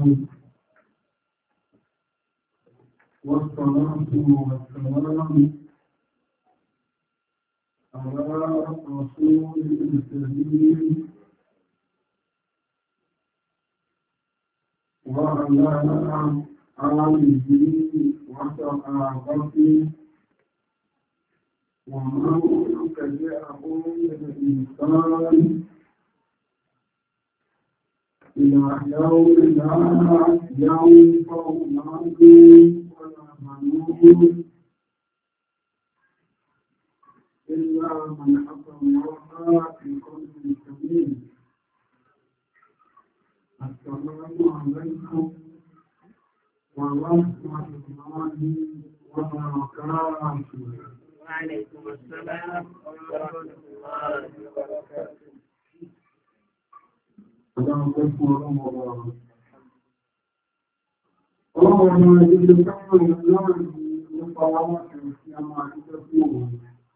والصلاة والسلام على رسول الكريم وعلى آله وصحبه ومن تبعهم بإحسان إلى يوم لا ينفع مال ولا بنون إلا من أتى الله بقلب سليم. السلام عليكم ورحمة الله وبركاته. وعليكم السلام ورحمة الله وبركاته. Ọlọ́run ìdíje káwọn ìlànà nípa wọ́n ṣe sí a máa ṣiṣẹ́ fún òun.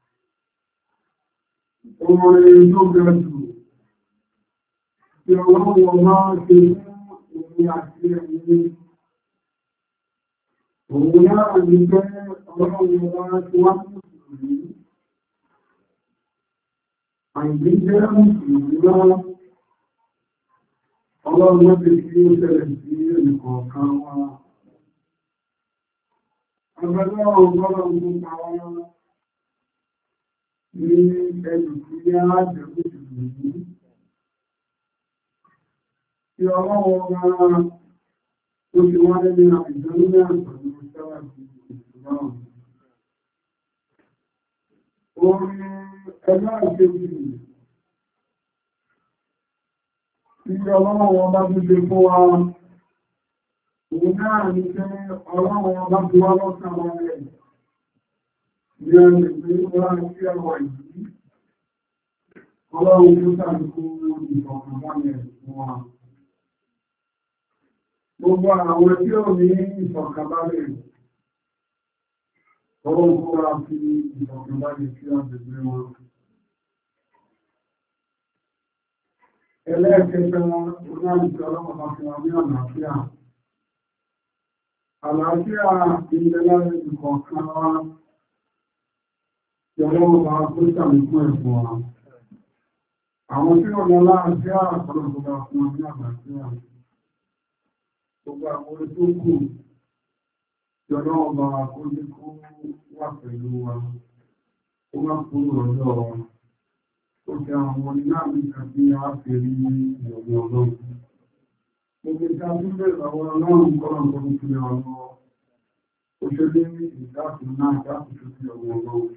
Orin tó gẹ̀ẹ́jù tí ọlọ́run máa ṣe fún ìrìn àti ẹ̀yìn. Òun náà ní pé ọlọ́run máa ṣe wá mùsùlùmí. Àìdí jẹ́ mùsùlùmí náà. Ọlọ́run ti fi ó ṣẹlẹ̀ sí ẹnìkọ̀ọ̀kan wa. Agbẹ́lẹ́ ọgọ́rùn ún pa wá ní ẹni tí a jẹ́ òṣèlú yìí. Tí ọlọ́run ọba ó ti wá nínú àìjọ ní àǹfààní sáwà sí ìṣúná. Orin ẹgbẹ́ ìṣèlú Ìjọ ọlọ́run ọba bí ṣe fún wa, òun náà ní pé ọlọ́run ọba bí wá lọ́sàn wọn rẹ̀. Ní ọjọ́ pé wọ́n sí ẹwà yìí, ọlọ́run tó sàrùkú ìfọ̀kànbalẹ̀ fún wa. Gbogbo àwọn tí ó ní ìfọ̀kànbalẹ̀, ọlọ́run kó wá fi ìfọ̀kànbalẹ̀ sí ọjọ́ wọn. Ẹlẹ́ẹ̀kẹta onáàlùsọ ọlọ́pàá fún wa ní àlàáfíà. Àlàáfíà ìjẹlá ìkọ̀ọ̀kan wa tí ọlọ́pàá kó sàmìkún ẹ̀fọ́ wa. Àwọn tí ó lọ láàáfíà ọlọ́pàá fún wa ní àlàáfíà. Gbogbo àwọn orí tó kù tí ọlọ́pàá kó ní kó wà pẹ̀lú wa. Ó má kúrò lọ́dọ̀ wa. Ó jẹ àwọn oníláàmì àti àáfẹ́rí ìrọ̀lẹ́ ọlọ́run. Gbogbo ìta tí bẹ̀rẹ̀ àwọn ọlọ́run kọ́nà tó ń fi ọ̀rọ̀ òṣèlú ìdáàfin náà dáàfin tó fi ọ̀rọ̀ ọlọ́run.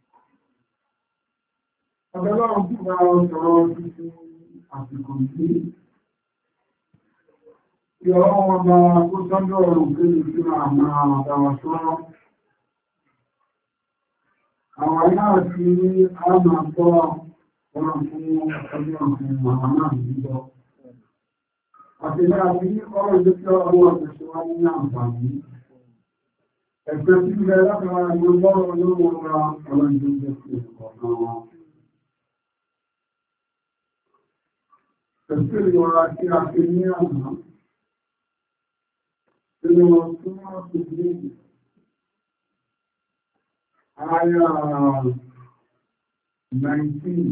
Ọ̀dọ́lọ́run tí bá sọ̀rọ̀ títí àsìkò sí. Kí ọlọ́run ọba kó sọ́jọ́ ọ̀rùn kéde sí àwọn àdáwà sọ́rọ̀. Àwọn náà tí a máa tọ́ ọ̀rọ̀ fún ọjọ́ ọ̀fún àwọn náà nígbọ́. Àtẹ̀lẹ́ àti ọ̀rọ̀ ìjẹ́ tí ọwọ́ ọ̀pẹ̀ṣẹ́ wá ní àǹfààní. Ẹ̀fẹ́ tí ilẹ̀ látara ìwọ̀n lọ́rọ̀ olóòwò ra ọ̀rọ̀ ìjẹ́ jẹ́ sí ọ̀kan wọn. Ẹ̀fẹ́ ìwọ̀ra tí a fi ní àmà. Ilé wọn tún wọ́n ti gbé àyà 19.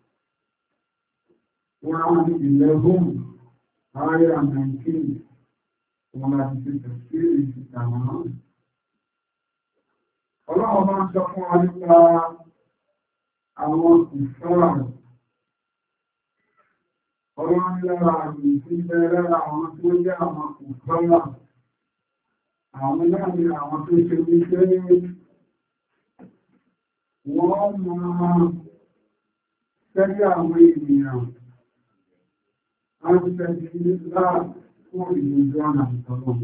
111 àyà 19 wọn láti ṣe tẹ̀sílì ìtàwọn náà. Ọlọ́run máa ń sọ fún wa nípa àwọn ìṣọ́ra. Ọlọ́run lára àmì tí bẹ̀rẹ̀ àwọn tó jẹ́ àwọn ìṣọ́ra. Àwọn náà ni àwọn tó ṣe wípé wọ́n máa tẹ́lẹ̀ àwọn ènìyàn. Àwọn ìṣẹ́jú láà fún ìlú ọ̀nà ìtọ́lọ̀.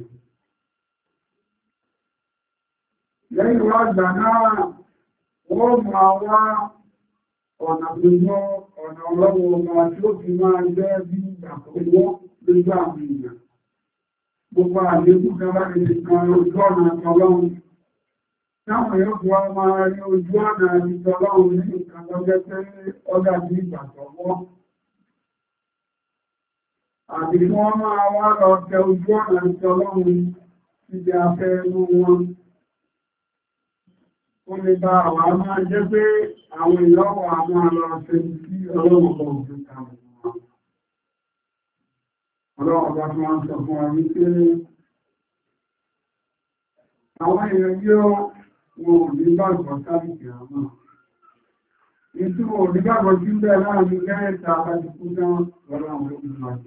Lẹ́yìn wá gbà náà, wọ́n máa wá ọ̀nà gbogbo ọ̀nà ọlọ́wọ́ ọmọ tí ó fi máa jẹ́ bí àkọ́wọ́ lójú àwọn èèyàn. Gbogbo àlékún kan bá lè kan ojú ọ̀nà ọlọ́run. Táwọn yóò fi wá máa rí ojú ọ̀nà ìtọ́lọ́run ní nǹkan lọ́jọ́ pé ọjà bí ìgbàgbọ́. àbí wọ́n máa wá lọ tẹ ojú ọ̀nà tí ọlọ́run ti di afẹ́ inú wọn. Ó lè bá àwọn máa jẹ́ pé àwọn ìlọ́wọ̀ àwọn alọ́ọ̀ṣẹ́ tí ọlọ́run bọ̀ òfin kàwọn wọn. Ọlọ́run bá tí wọ́n sọ fún wa wípé àwọn èèyàn yóò wọn ò ní gbàgbọ́ sáàbìkì àmọ́. Ìtumọ̀ ò ní gbàgbọ́ sí bẹ́ẹ̀ láàrin gẹ́rẹ́ta àbájúkú náà lọ́rọ̀ àwọn olóògùn àti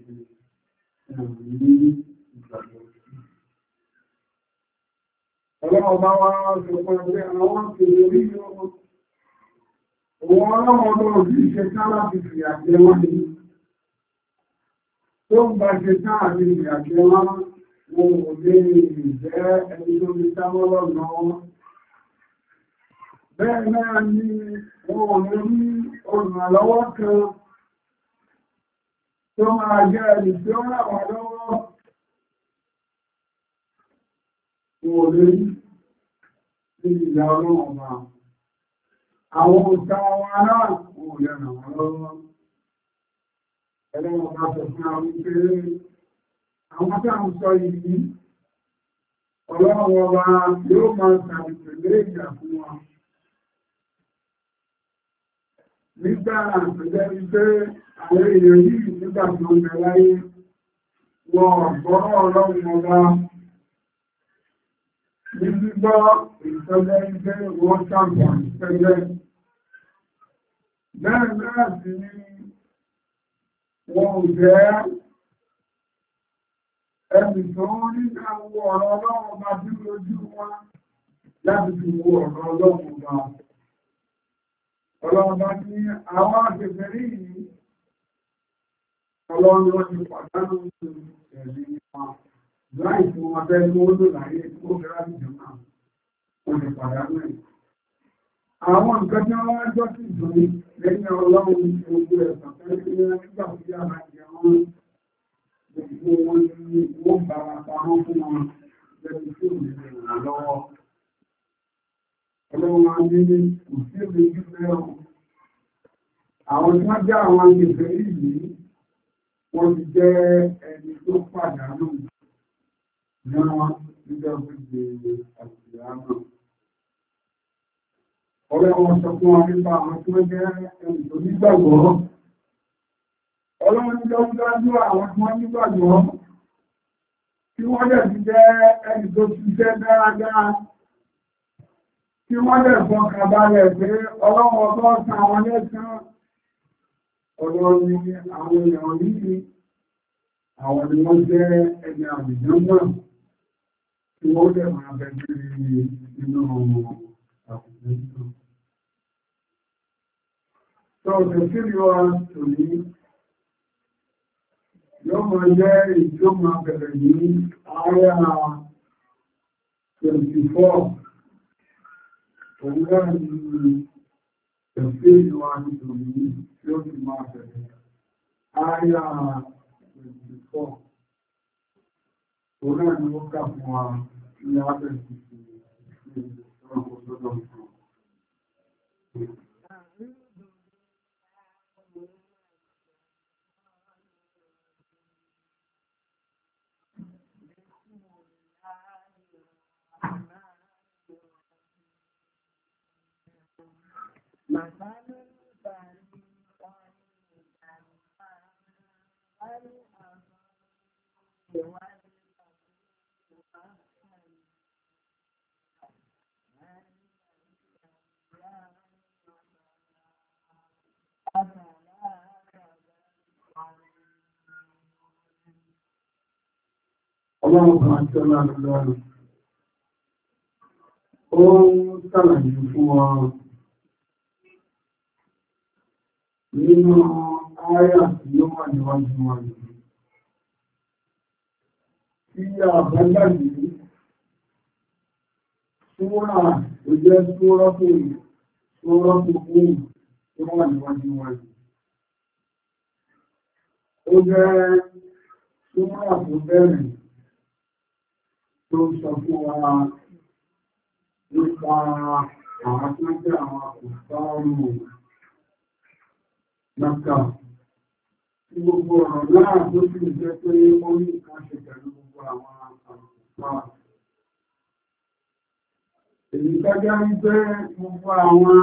Ọlọ́run bá wá sọ fún ẹgbẹ́ àwọn kèrè orí òun ọlọ́run tó rí ṣe tán láti fi àjẹ wọ́n ni tó ń bá ṣe tán àti fi àjẹ wọ́n wọn ò lè jẹ́ ẹni tó fi sámọ́ lọ́nà wọn. Bẹ́ẹ̀ náà ni wọn ò lè rí olùrànlọ́wọ́ kan tó máa jẹ́ ẹni tí ó rà wá lọ́wọ́. Wọn ò lè rí sí ìyá ọlọ́run ọba. Àwọn òṣà wọn náà wọn ò lè ràn wá lọ́wọ́. Ẹlẹ́wọ̀n bá sọ fún àwọn ìpèrè àwọn tí a ń sọ yìí ọlọ́run ọba yóò máa tàbí pẹ̀lú ìjà fún wa. Nígbà àpẹẹrẹ wípé àwọn èèyàn yìí nígbà tó ń bẹ láyé wọn ọ̀gbọ́n ọlọ́run ọba ní gbígbọ́ ìtọ́jẹ́ wípé wọ́n ṣàǹfààní pẹ̀lẹ́. Bẹ́ẹ̀ náà sì ni wọn ò jẹ́ ẹni tó ń rí àwọn ọ̀rọ̀ ọlọ́run ọba bí lójú wọn láti fi wo ọ̀rọ̀ ọlọ́run ọba. Ọlọ́run bá ní àwọn àṣẹfẹ̀rí yìí, ọlọ́run wọ́n ti pàdánù ẹ̀rí wọn. Láì fún wọn bẹ́ẹ̀ tó lò láyé tó fẹ́rá nìjọ náà, wọ́n ti pàdánù ẹ̀. Àwọn nǹkan tí wọ́n wá jọ́ sí ìdúrí lẹ́yìn ọlọ́run gbogbo ẹ̀sàn fẹ́ sí nígbà tí a bá jẹ wọn. Gbogbo wọn ni wọ́n bára pamọ́ fún wọn lẹ́yìn tí ò ní lè ràn lọ́wọ́. Ọlọ́run máa ní kò sí èdè ìgbẹ́ ọ̀hún. Àwọn tí wọ́n jẹ́ àwọn agbègbè yìí, wọ́n ti jẹ́ ẹni tó pàdánù náà nígbà gbogbo àṣìyá náà. Ọlọ́run wọn sọ fún wa nípa àwọn tí wọ́n jẹ́ ẹni tó nígbàgbọ́. Ọlọ́run ní lọ́jọ́jú àwọn tí wọ́n nígbàgbọ́, tí wọ́n dẹ̀ ti jẹ́ ẹni tó ti jẹ́ dáadáa. Kí wọ́n lè fọkàn balẹ̀ pé ọlọ́run ọgbọ́ ọ̀sán àwọn lẹ́sàn ọ̀rọ̀ ni àwọn èèyàn yìí, àwọn ni wọ́n jẹ́ ẹni àbìján náà tí wọ́n lè máa bẹ̀rẹ̀ nínú àkùnrin náà. Tó ọ̀sẹ̀ sí ni wọ́n tò ní yóò máa jẹ́ ìjọ máa bẹ̀rẹ̀ ní ààrẹ 24. Òun náà ni ẹ̀fẹ́ ìwà nítorí tí ó ti máa bẹ̀rẹ̀. Àyà 24. Òun náà ni ó kà fún wa ní abẹ́ ìsìnkú ọ̀pọ̀ sọ́dọ̀ fún. Ọlọ́run kan tí ọlá lọ́rùn. Ó ń sàlàyé fún wa nínú àyà tí ó wà níwájú wa yìí. Tí a bá gbàgbé, súnmọ́ra ó jẹ́ súnmọ́rọ́pù fún tó wà níwájú wa yìí. Ó jẹ́ súnmọ́ra tó bẹ̀rẹ̀ tó sọ fún wa nípa àwọn tó jẹ́ àwọn àkùsọ́rùn Mẹ́kà gbogbo ọ̀rọ̀ náà tó sì jẹ́ pé ó ní nǹkan ṣe pẹ̀lú gbogbo àwọn àpapọ̀. Èyí tọ́já wípé gbogbo àwọn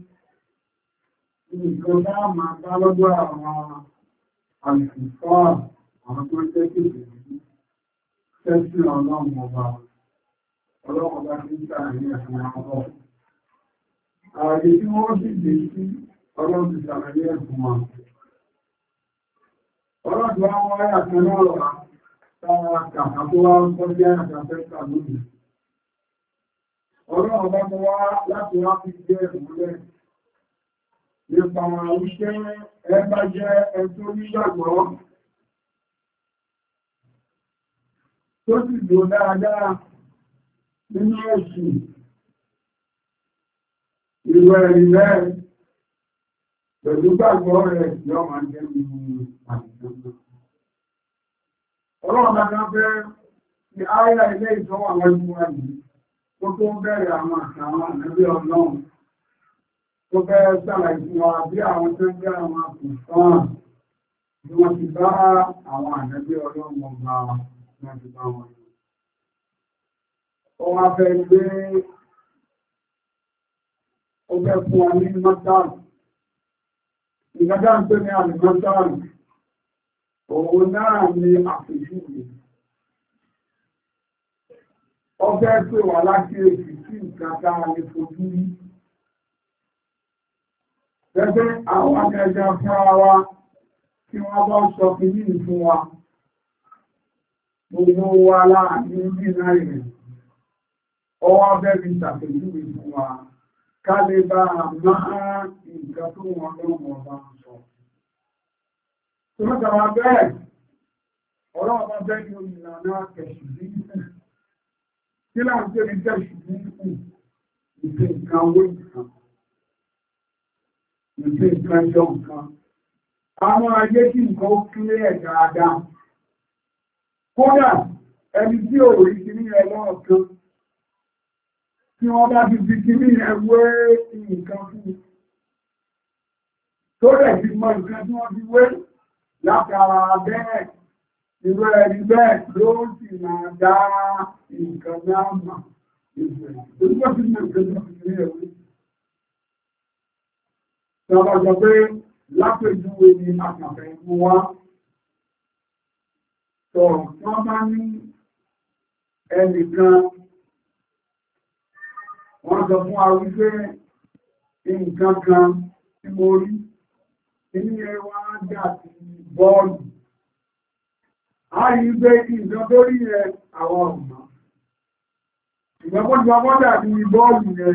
nǹkan bá máa bá lọ́dọ̀ àwọn àlùfáà àwọn tó jẹ́ kéèkéé tẹ́sí ọlọ́run ọba tí ń sàárín ẹ̀fún àwọn ààrẹ tí wọ́n sì dé sí ọlọ́run ti sàárín ẹ̀fún wọn. Ọlọ́run wá wọ́n wáyà kan náà rọ̀ táwọn àkàkà tó wá ń kọ́ jẹ́ àkàfẹ́ta lónìí. Ọlọ́run bá mọ́ wá láti wá fi jẹ́ ìmúlẹ̀ nípa iṣẹ́ ẹgbà jẹ́ ẹ̀tọ́ nígbàgbọ́ tó sì lò dáadáa nínú ẹ̀sìn ìwẹ̀ ìrẹ́ pẹ̀lú gbàgbọ́ rẹ̀ yọ máa jẹ́ nínú àdìsọ́nà. Ọlọ́run bá kan fẹ́ ti áyà ilé ìtọ́wà wọ́n wá yìí tó tó ń bẹ̀rẹ̀ àwọn àtàwọn ànábì Ọlọ́run tó fẹ́ sàlàyé fún wa bí àwọn tó ń jẹ́ àwọn àkùnfàn bí wọ́n ti bá àwọn ànábì Ọlọ́run ọba wọ́n ti bá wọn. Ó wá fẹ́ gbé ó fẹ́ fún wa ní mọ́tàlù. Ìgbàdá ń pè ní àlùmọ́tàlù. Òun náà ni àpèjúwe. Ó fẹ́ pè wá láti èsì sí nǹkan tá a lè fojú rí. Gẹ́gẹ́ àwọn akẹ́jà fúnra wa tí wọ́n bá sọ kí ní ìfún wa. Gbogbo wa láàrin ní náírà. Ọwọ́ fẹ́ fi ṣàpèjúwe fún wa. Ká lè bá máa nǹkan tó wọn lọ́wọ́ bá ń sọ. Tọ́lọ́tàwà bẹ́ẹ̀, ọlọ́wọ́ bá bẹ́ẹ̀ ní ìlànà kẹ̀ṣù ní ìpù. Kí láàrín ní kẹ̀ṣù ní ìpù? Ìfẹ́ nǹkan owó nǹkan. Ìfẹ́ nǹkan jọ nǹkan. Àwọn ayé kí nǹkan ó kílẹ̀ dáadáa. Kódà, ẹni tí ò rí kí ní ẹlọ́ọ̀ kan, tí wọ́n bá ti fi kí ní ẹwẹ́ nǹkan fún. Tó rẹ̀ ti mọ nǹkan tí wọ́n fi wé. Látara bẹ́ẹ̀, ìwé ẹni bẹ́ẹ̀ ló sì máa dá nǹkan náà mà ìgbẹ̀. Olúgbọ́ sí ní ìgbẹ̀jọ́ fi ní ẹ̀wé. Tọ́bá sọ pé lápèjúwe ni àkàfẹ́ mú wá. Tọ́ wọ́n bá ní ẹnìkan, wọ́n sọ fún wa wípé nǹkan kan tí mo rí, inú ẹwà dàbí bọ́ọ̀lù. A yìí gbé ìjọ tó rí ẹ àwọn ọ̀gbà. Ìgbẹ́kọ́ jọ bọ́dà bí bọ́ọ̀lù rẹ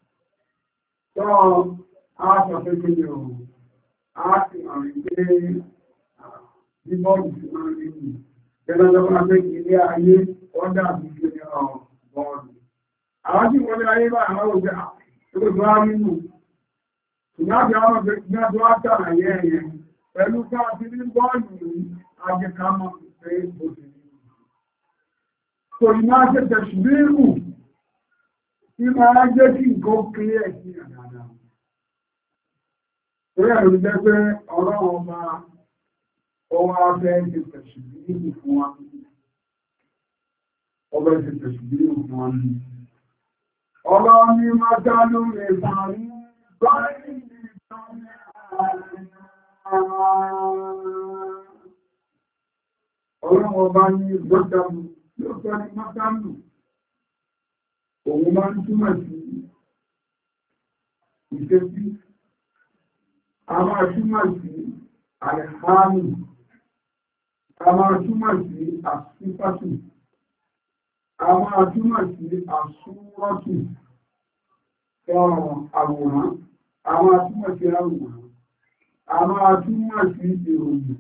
tọ́ a sọ pé kí ni ọ̀rọ̀. A ti àrin pé bí bọ́ọ̀lù ti máa rí ní. Gẹ́lọ́lọ́pàá pé ilé ayé ọ́dà bí kí ni bọ́ọ̀lù. Àwọn tí wọ́n ní ayé bá àwọn òjò àkókò á nínú. Ìgbàgbé àwọn ọ̀gbẹ́ wá tààyẹ ẹ̀yẹ pẹ̀lú káàkiri ní bọ́ọ̀lù ní ajẹ́kámọ́ pé ó ti rí. Kò ní máa ṣe tẹ̀ṣùgbérù tí máa jẹ́ kí nǹkan kéré ẹ̀sí àdáadáa. Torí ẹ̀rù jẹ́ pé ọlọ́run ọba ọwọ́ afẹ́ ṣe tẹ̀ṣùgbérù fún wa. Ọbẹ̀ ṣe tẹ̀ṣùgbérù fún wa ní. Ọlọ́run ní máa dá lórí ìparí. Ọlọ́run ọba ní mọ́tàlù, yóò tọ́ ní mọ́tàlù. Òun máa ń túmọ̀ sí ìṣesí. A máa túmọ̀ sí àìháàmù. A máa túmọ̀ sí àṣípàtù. A máa túmọ̀ sí àṣúrọ́tù. Àwòrán. A máa túmọ̀ sí àwòrán. A máa túmọ̀ sí ìròyìn.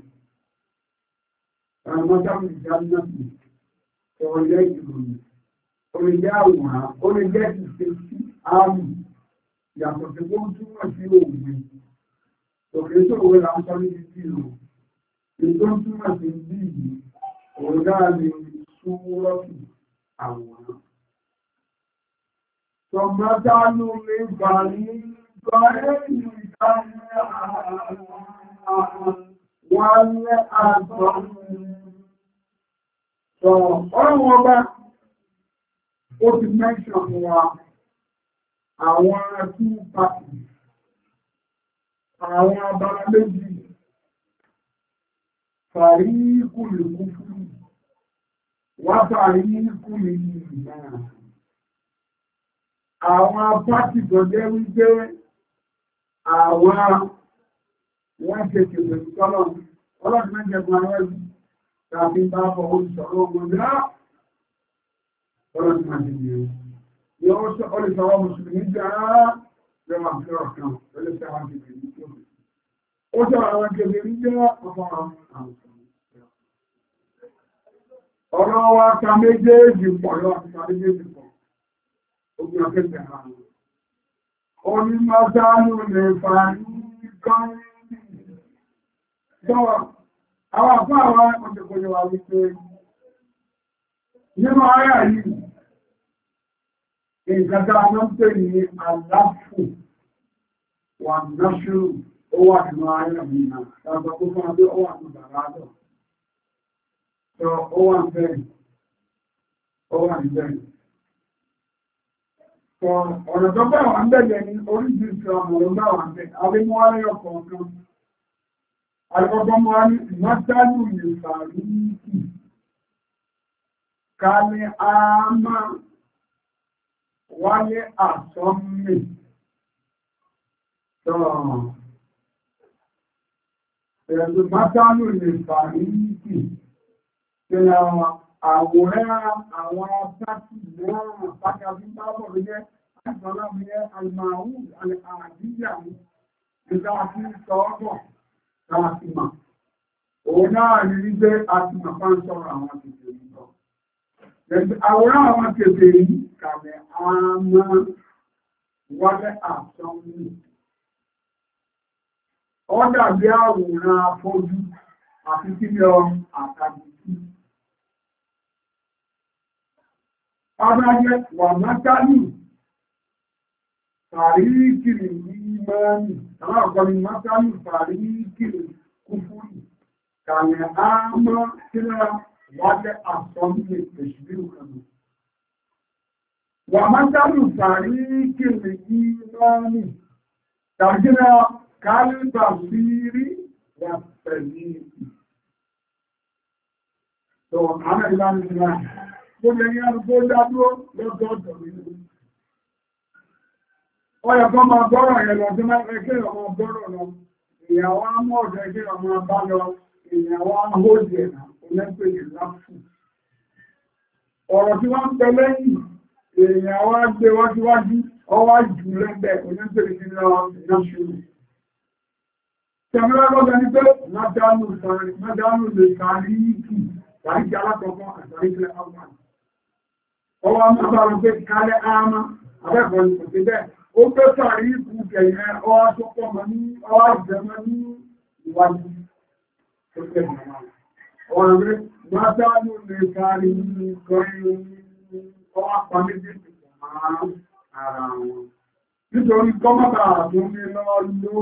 Mọ́tàmù ìjánàtì ọ̀rẹ́ ìròyìn. Ó lè jẹ́ àwòrán, ó lè jẹ́ ìṣesí àmì. Yàtọ̀ tí ó ń túmọ̀ sí òwe. Òkè tó òwe là ń sọ ní títí lò. Ètò ń túmọ̀ sí bí yìí, òun dáa ní súnmọ́tì àwòrán. Tọ̀mọ́dánú lè bà ní gbọ́rẹ́ ìdáyé wọ́n lẹ́ àgbà sọ ọlọ́run ọba ó ti mẹ́ṣàn fún wa àwọn two parties àwọn abala méjì fàrí kùlù kúfúrú wá fàrí kùlù ìgbà àwọn pátì tó jẹ́ wípé àwọn wọ́n ṣe kèfè sọ́lọ̀ ọlọ́dún mẹ́jẹ̀gbọ́n àwọn ẹ̀rù tàbí bá bọ̀ olùsọ̀rọ̀ ọmọdé ọlọ́dún mẹ́jẹ̀gbọ́n yóò sọ olùsọ̀rọ̀ mùsùlùmí jẹ́ lọ́wọ́ àfihàn kan lọ́lẹ́sẹ̀ àwọn kèfè ní tó ó sọ àwọn kèfè ní jẹ́ ọmọ ọ̀rọ̀ wa ta méjèèjì pọ̀ lọ́wọ́ ta méjèèjì pọ̀ ogun akẹ́kẹ̀ẹ́ àwọn onímọ̀sánú lè fà ní kan sọ́wọ́ àwọn àpá àwọn ọjọ́kọjọ́ wa wípé nínú ayà yìí ìgbàtà àwọn pè ní aláfù wà náṣúrù ó wà nínú ayà yìí náà tàbí ó fún abẹ́ ó wà ní bàrádọ̀ tó ó wà bẹ́ẹ̀ ó wà ní bẹ́ẹ̀ ọ̀nà tó bá wà ń bẹ̀rẹ̀ ní oríṣiríṣi ọmọ ọ̀gá wà ń bẹ̀ abẹ́mọ́ ayọ̀ kọ̀ọ̀kan alẹ́kọ̀ọ́kọ́ mọ́ ní ìmọ́sálù lè fàárí kì ká ní àmà wáyé àsọ́mì ẹ̀rù mọ́sálù lè fàárí kì tí àwòrán àwọn pàtì náà pàtàkì bábọ̀ ló jẹ́ àìsànláwọ̀ alìmọ̀wù àdíjà nígbà tí sọ́ọ̀bọ̀ láti mà. Òun náà ní wípé a ti mà bá ń sọ̀rọ̀ àwọn kèfèrí lọ. Àwòrán àwọn kèfèrí kàmẹ̀ àmà wálé àsọ́mù. Ó dàbí àwòrán afọ́jú àti kí ni ọ àtàbùkù. Adájẹ́ wà mátálù fàríkìrì ní mọ́ni, aláàkọ́ ni mátálù fàríkìrì kúfúrì, kàmẹ̀ àmọ́ sílẹ̀ wájẹ́ àsọ́mílẹ̀ ìṣìlẹ̀ ìkànnì. Wà mátálù fàríkìrì ní mọ́ni, tàbílẹ̀ kálíbà sírí wà pẹ̀lú ìpì. So, àmẹ́ ìlànà ìlànà. Gbogbo ẹni arúgbó dádúró lọ́dọ̀ọ̀dọ̀ nínú. Ọyọ̀ kan máa gbọ́rọ̀ yẹn lọ sí máa ẹgbẹ́ ọmọ gbọ́rọ̀ lọ. Ìyàwó mọ́ ọ̀dọ̀ ẹgbẹ́ ọmọ bá lọ, ìyàwó ahóòdì ẹ̀nà, olẹ́pẹ̀lẹ̀ láfù. Ọ̀rọ̀ tí wọ́n ń pẹ lẹ́yìn, ìyàwó gbé wájúwájú, ọwá jù lẹ́gbẹ̀ olẹ́pẹ̀lẹ̀ sí lọ ìnáṣúrù. Tẹ̀mílẹ́gbọ́gbẹ̀ ní pé mádánù lè kárí ìkì, tàríkì alákọ̀ọ́kọ́ àtàríkì àwọn ọwọ́ mọ́bàrún pé kálẹ̀ àmà abẹ́kọ̀ọ́ ní kò sí bẹ́ẹ̀ ó pẹ́ sàrí ìkú kẹ̀yẹ ọwá tó pọ̀ mọ́ ní ọwá ìjẹmọ́ ní ìwájú tó pẹ́ ọ̀rọ̀ rẹ̀ mátánù lè kárí ní kọrin ọwá pàmídé máa ara wọn nítorí kọ́mọ́bà tó ní lọ ló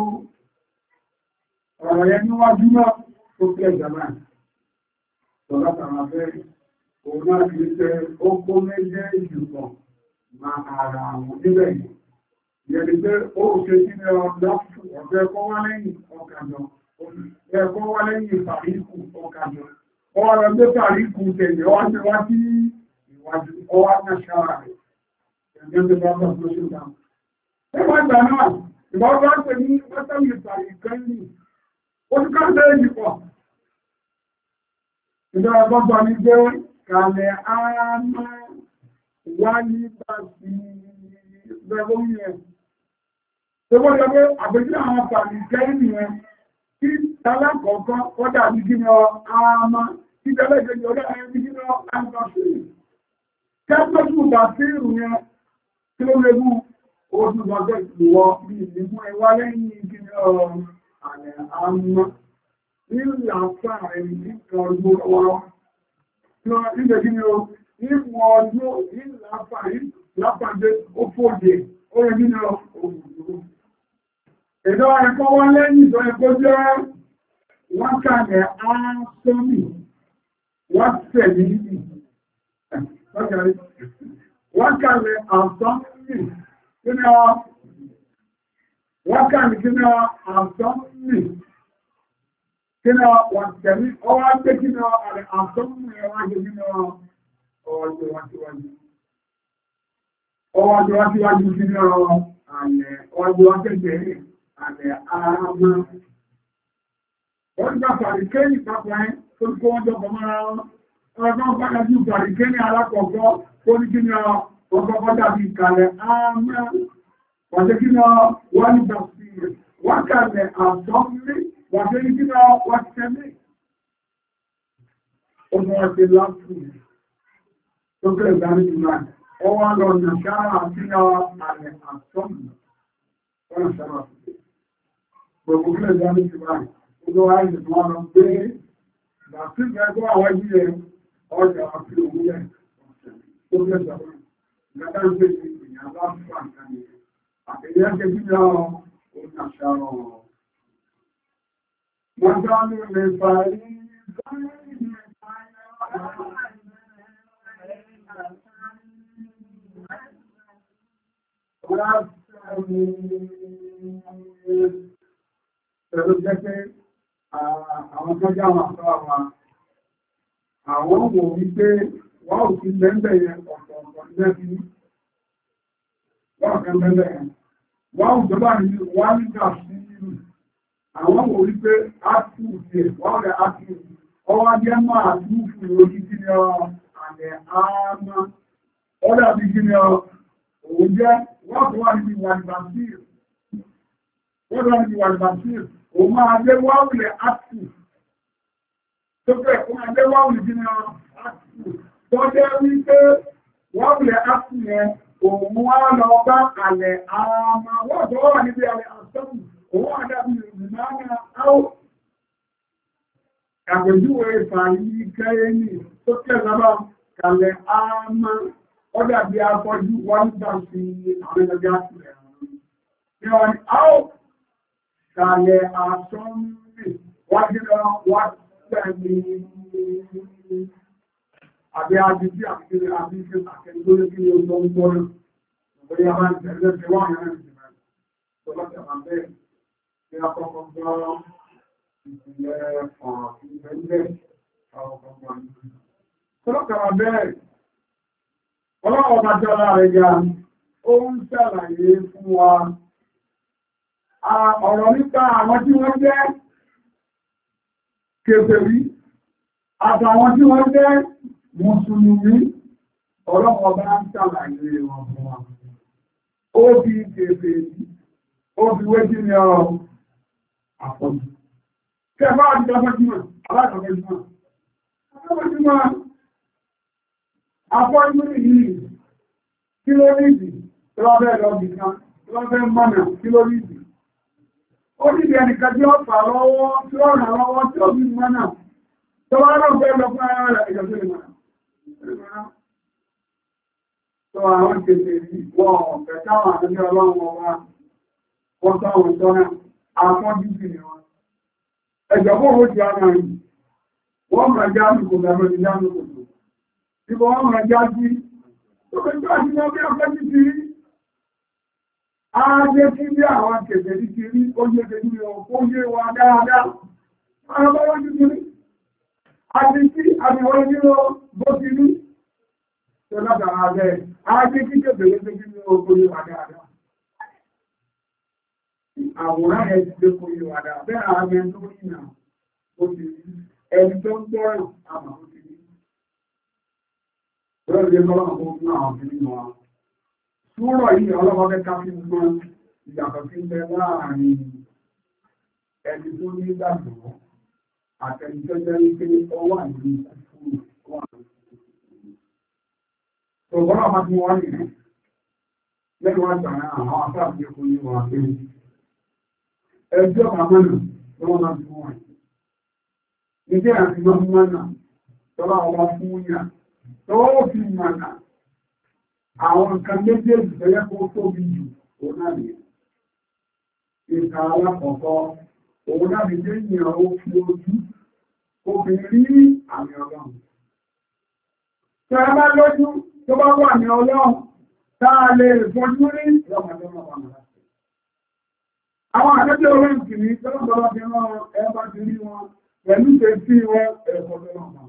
ọ̀rọ̀ yẹn níwájú náà tó pẹ́ jàmá sọ̀rọ̀ òun náà ti ṣe ókó méjì ìjùpọ̀ ma ara àwọn níbẹ̀ yìí. Ìyẹ̀dì pé ó ṣe kí ní ọlọ́pù ọ̀fẹ́ kọ́ wá lẹ́yìn ọkàjọ, ẹ̀kọ́ wá lẹ́yìn ìfàríkù ọkàjọ. Ọwọ́ lọ gbé fàríkù tẹ̀lé ọwá tí wá sí ìwájú ọwá náà ṣára rẹ̀. Ẹ̀jẹ́ tó bá bọ̀ tó ṣe dá. Ẹgbẹ́ ìgbà náà, ìwọ́n bá pè ní wọ́tẹ́lì ìfàríkẹ́lì, ó ti ká ìjọba gbọ́gbọ́ ní pé kàlẹ̀ àmà wá nípa sí bẹ̀rún yẹn. Tó bọ́ jọ pé àpèjú àwọn pàdé kẹ́rì yẹn tí tàlákọ̀ọ́kọ́ kọ́dà ní kí lọ àmà tí tẹ́lẹ̀kẹ́jọ ọdá ẹni kí lọ àmà sí. Kẹ́pẹ́sù bà sí ìrù yẹn tí ó lè mú oṣù gbọ́gbẹ́ ìwọ bí ìlú ẹwà lẹ́yìn kí lọ àlẹ̀ àmà. Nílùú àfáà ẹni tí kan ọdún ọwọ́ ilẹ̀ gíní o, ìmọ̀ ọdún ìlú àfáà lápàdé ó fòdè, ó rẹ̀ gíní ògùn. Ẹ̀dọ́ ẹ̀kọ́ wọ́n lẹ́yìn ìtọ́ ẹ̀kọ́ jẹ́ wọ́n kàlẹ̀ áásọ́mì wọ́n tẹ̀lé ìdí wọ́n kàlẹ̀ àsọ́mì kí ni ọ wọ́n kàlẹ̀ kí ni ọ àsọ́mì kí ni ọ wọ́n tẹ̀lé ọwọ́ gbé kí ni ọ àrẹ àsọ́mì ẹwà jẹ́ kí ni ọ ọwọ́ gbé wá síwájú kí ni ọ àlẹ́ ọwọ́ gbé wá kẹ́kẹ́ àlẹ́ àmà wọ́n gbà fàríkẹ́yì pápá ẹ́ tó kó wọ́n jọ kọmọ́ra ọ̀rọ̀ padà jù fàríkẹ́yì alákọ̀ọ́kọ́ tó ní kí ni ọkọ̀ọ́kọ́ dàbí ìkàlẹ̀ àmà wàtẹ́ kí ni wọ́n ní gbàsí wọ́n kàlẹ̀ àtọ́mí wàtẹ́ ní kí ni wọ́n tẹ́lẹ̀ ọmọ ọ̀tẹ́ láti tó kẹ́lẹ̀ dání ìlà ọwọ́ lọ nàṣàrà àti àlẹ̀ àtọ́mí wọ́n nàṣàrà gbogbo kẹ́lẹ̀ dání ìlà Gbogbo àìsí tó wọ́n lọ pé ìgbàtí ìgbẹ́gbọ́ àwọn ìyẹ ọjà àti òwúrẹ̀ tó fẹ́ sọ̀rọ̀. Ìgbàtà ń pè ní ìyàn bá fún àkàní. Àkèyẹ́ ń kẹjú lọ òun àṣàrọ̀. Wọ́n tó ń lè parí Pẹ̀lú jẹ́ pé àwọn tó já wọn àtọ́ àwọn wò wípé wọ́n ò fi lẹ́ńbẹ̀ yẹn ọ̀tọ̀ọ̀tọ̀ lẹ́bí wọ́n kan lẹ́ńbẹ̀ yẹn wọ́n ò jọba ní wọ́n nígbà sí ìlú àwọn wò wípé ápù ṣe wọ́n rẹ̀ ápù ọwọ́ jẹ́ máa tún fún ojú kí ni àlẹ́ àmà ọ̀dà bí kí ni òun jẹ́ wọ́n tó wà níbi wàlìbàṣír o máa lé wáwùlẹ̀ ápù tó fẹ́ o máa lé wáwùlẹ̀ jí ní ápù tó jẹ́ wípé wáwùlẹ̀ ápù yẹn òun wá lọ bá àlẹ̀ àmà wọ́n tó wà níbi àlẹ̀ àtọ́mù òun àdábì ìrìnàmà áwọ̀ àpèjúwe ìfàyí kẹ́yẹ́nì tó kẹ́lábà kàlẹ̀ àmà ọdà bí afọ́jú wọ́n gbà sí àwọn ẹgbẹ́ àtìlẹ̀ Kàlẹ̀ àtọ́mì wájúlọ wá tẹ̀lé àbí àjíjí àti àbíṣẹ́ àkẹ́gbóyé kí o lọ ń gbọ́rọ̀. Orí a máa ń tẹ̀lé ṣe wà ní ẹ̀rìn ìjìnlẹ̀ tó lọ́tẹ̀ máa bẹ́ẹ̀ ní akọ́kọ́ gbọ́ ìpìlẹ̀ ọ̀rọ̀ ìgbẹ̀lẹ̀ àwọn ọkọ̀ tó lọ́tẹ̀ máa bẹ́ẹ̀ ọlọ́wọ́ bá jọ́lá rẹ̀ ga ó ń ṣàlàyé fún wa ọ̀rọ̀ nípa àwọn tí wọ́n jẹ́ kèfèrí àtàwọn tí wọ́n jẹ́ mùsùlùmí ọlọ́pọ̀ bá ń ṣàlàyé wọn fún wa. Ó fi kèfèrí ó fi wé jí ní àpọ̀jù kẹfà àti ọmọdúnmọ̀ aláàtọ̀mọdúnmọ̀ àpọ̀jù yìí kí ló rí ìdí tó lọ́bẹ̀ lọ́bì kan lọ́bẹ̀ mọ́nà kí ló rí ìdí. Ó ní ìdí ẹnìkan tí ó fà lọ́wọ́ tí ó ràn lọ́wọ́ tí ó bí mọ́nà tó wá náà fẹ́ lọ fún ara rẹ̀ ìjọsí ìmọ̀nà. Tó àwọn kèfè wọ́n ọ̀fẹ́ táwọn àti ọlọ́run ọwá wọ́n táwọn tọ́nà àfọ́jú sí ni wọn. Ẹjọ́ kó ó jẹ́ ara yìí. Wọ́n mọ̀ já ní kò gbàgbọ́ ní já ní kò tó. Ibọ̀ wọ́n mọ̀ já sí. Tó fẹ́ tó àti lọ bí ọkọ̀ ti rí. A jẹ́ kí bí àwọn kèfè ní ti rí ó yé kejì ó yé wa dáadáa. Àwọn bá wọ́n ti rí. Àti tí àbíwọ́n nínú bó ti rí. Tó látara rẹ̀, a jẹ́ kí kèfè ló ti rí ní oko yé wa dáadáa. Àwòrán ẹ̀ ti lé kó yé wa dáadáa. Bẹ́ẹ̀ àwọn ẹni tó rí náà, ó ti rí. Ẹni tó ń gbọ́ràn, àmà ó ti rí. Ọlọ́run lọ́wọ́ fún àwọn obìnrin wọn. Súrọ̀ yìí ọlọ́wọ́ fẹ́ ká fi gbọ́ ìyàtọ̀ sí ilẹ̀ láàrin ẹni tó ní ìgbàgbọ́ àtẹni tó jẹ́ wípé ó wà ní ìkúfúrú wà ní ìkúfúrú. Ṣògbọ́n àpá tí wọ́n rìn lẹ́nu wọ́n gbà àwọn afáàbí ẹkùn ní wọn pé ẹjọ́ àmọ́nà tó wọ́n máa fún wọn. Ìjẹ́ àti mọ́nà tọ́lá ọmọ fún yà tọ́wọ́ fi mọ̀nà àwọn nǹkan méjèèjì tẹ́yẹ́ kó tóbi jù ó náà ní ìta alákọ̀ọ́kọ́ òun láti jẹ́ ìyàn ó fi ojú ó fi rí àmì ọlọ́run. Tí a bá lójú tó bá wà ní ọlọ́run táà lè fojú rí ìrọ̀mọ̀lọ́mọ̀ wọn láti. Àwọn àjẹ́jẹ́ oríǹkì ní tọ́lọ́gbọ́lọ́ fi rán ẹbá ti rí wọn pẹ̀lú tẹ́sí wọn ẹ̀kọ́ tọ́lọ́gbọ́n.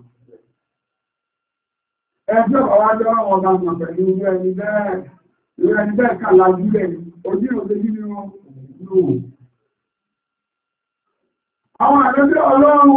Ẹjọ́ ọ̀wájọ́ ọ̀gá mọ̀ pẹ̀lú ẹni bẹ́ẹ̀ kà lájúlẹ̀ ojú òṣèlú ní wọn lò. Àwọn àjẹ́jẹ́ ọlọ́run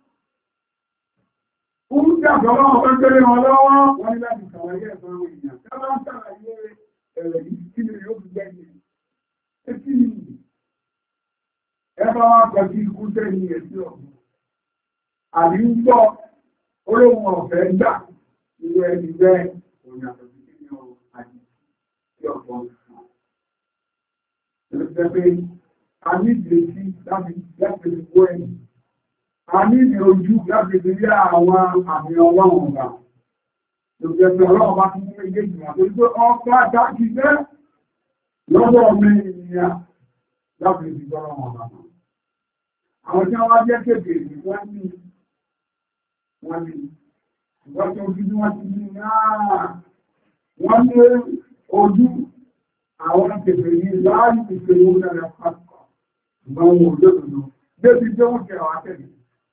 ń jàbọ̀ ọlọ́run tó gbélé wọn lọ́wọ́ wọn ní láti ṣàlàyé ẹ̀fọ́ àwọn èèyàn. Tí wọ́n ń ṣàlàyé ẹ̀rẹ̀ yìí kí ni yóò fi gbẹ́yìn. Ẹbá wá pẹ̀lú ikú tẹ́yìn ẹ̀sí ọ̀gbọ̀n. Àbí ń gbọ́ olóhun ọ̀fẹ́ gbà nínú ẹni bẹ́ẹ̀ òní àtọ̀sí nínú àjí tí ọ̀pọ̀ nǹkan. Ẹgbẹ́ pé a ní ìdílé láti gbọ́ ẹ̀yìn. A ní ìdí ojú láti rí àwọn àmì ọlọ́run ọ̀gá. Lòjẹ́ pé ọlọ́run bá tún mú ilé ìgbìmọ̀ tó gbé ọgbà dákì jẹ́ lọ́wọ́ ọmọ ènìyàn láti rí ọlọ́run ọ̀gá. Àwọn tí wọ́n jẹ́ kéèkéè wọ́n ní ìwọ́n tó ojú bí wọ́n ti ní náà wọ́n ní ojú àwọn kéèkéè ní láàrín ìpèrè ó dára pàtàkì ṣùgbọ́n wọn ò lóòdòdó débi jẹ́ wọ́n kẹrọ àtẹ́lẹ̀.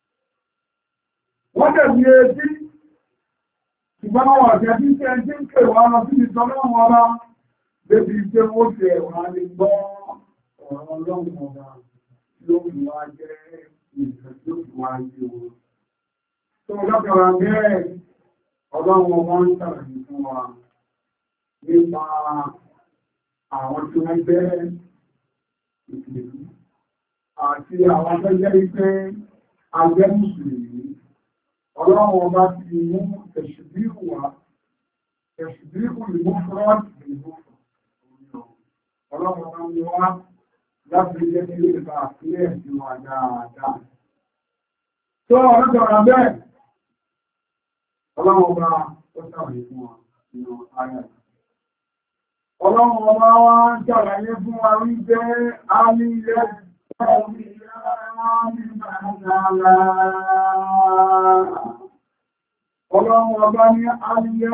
Wọ́n dẹ̀ bí etí ṣùgbọ́n wọn ọ̀tẹ́ bí ṣe ẹjí ń kèrò wọn lọ sí ìtọ́lọ́wọ́ ọba débi jẹ́ wọ́n kẹrọ àlè gbọ́ ọ̀rọ̀ ọlọ́run ọba lórí wá jẹ́ ìfẹ́ tó wá jẹ́ wọn. Tó lọ́kọ̀ọ́ra bẹ́ẹ̀ ọlọ́run ọmọ ń sàrẹ̀ fún wa nípa àwọn tí wọ́n jẹ́ ìpìlú àti àwọn tó jẹ́ wípé agbẹ́ mùsùlùmí. Ọlọ́run ọba ti mú ẹ̀ṣùdíkù wá, ẹ̀ṣùdíkù lè mú fúrọ́ọ̀tì lè mú fún ọlọ́run ọba ń wá láti jẹ́ kí lè bá àfílẹ̀ sí wà dáadáa. Tó ọ̀rọ̀jọ̀rọ̀ bẹ́ẹ̀, ọlọ́run ọba ó sàrẹ̀ fún wa nínú ayà. Ọlọ́run ọba wá ń ṣàlàyé fún wa rí jẹ́ alílẹ̀ ọlọ́run ọba ní alílẹ̀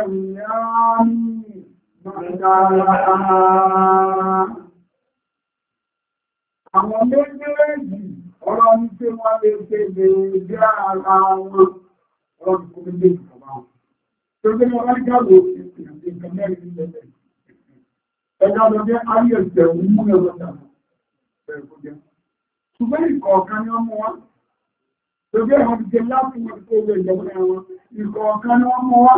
àwọn méjèèjì ọ̀rọ̀ ní tí wọ́n lè ṣe lè jẹ́ ara wọn ọ̀rọ̀ tí kò lè ṣe ọba wọn. Tó gbé wọn láti jáwò ìpìnlẹ̀ mẹ́rin ní ẹgbẹ̀. Ẹgbẹ́ ọdọ́ jẹ́ ayé ẹ̀sẹ̀ mú ẹgbẹ́ ọ̀dà. Ṣùgbọ́n ìkọ̀ọ̀kan ni wọ́n mú wá. Tó gbé wọn ti jẹ láti wọn tó gbé ìjọba wọn. Ìkọ̀ọ̀kan ni wọ́n mú wá.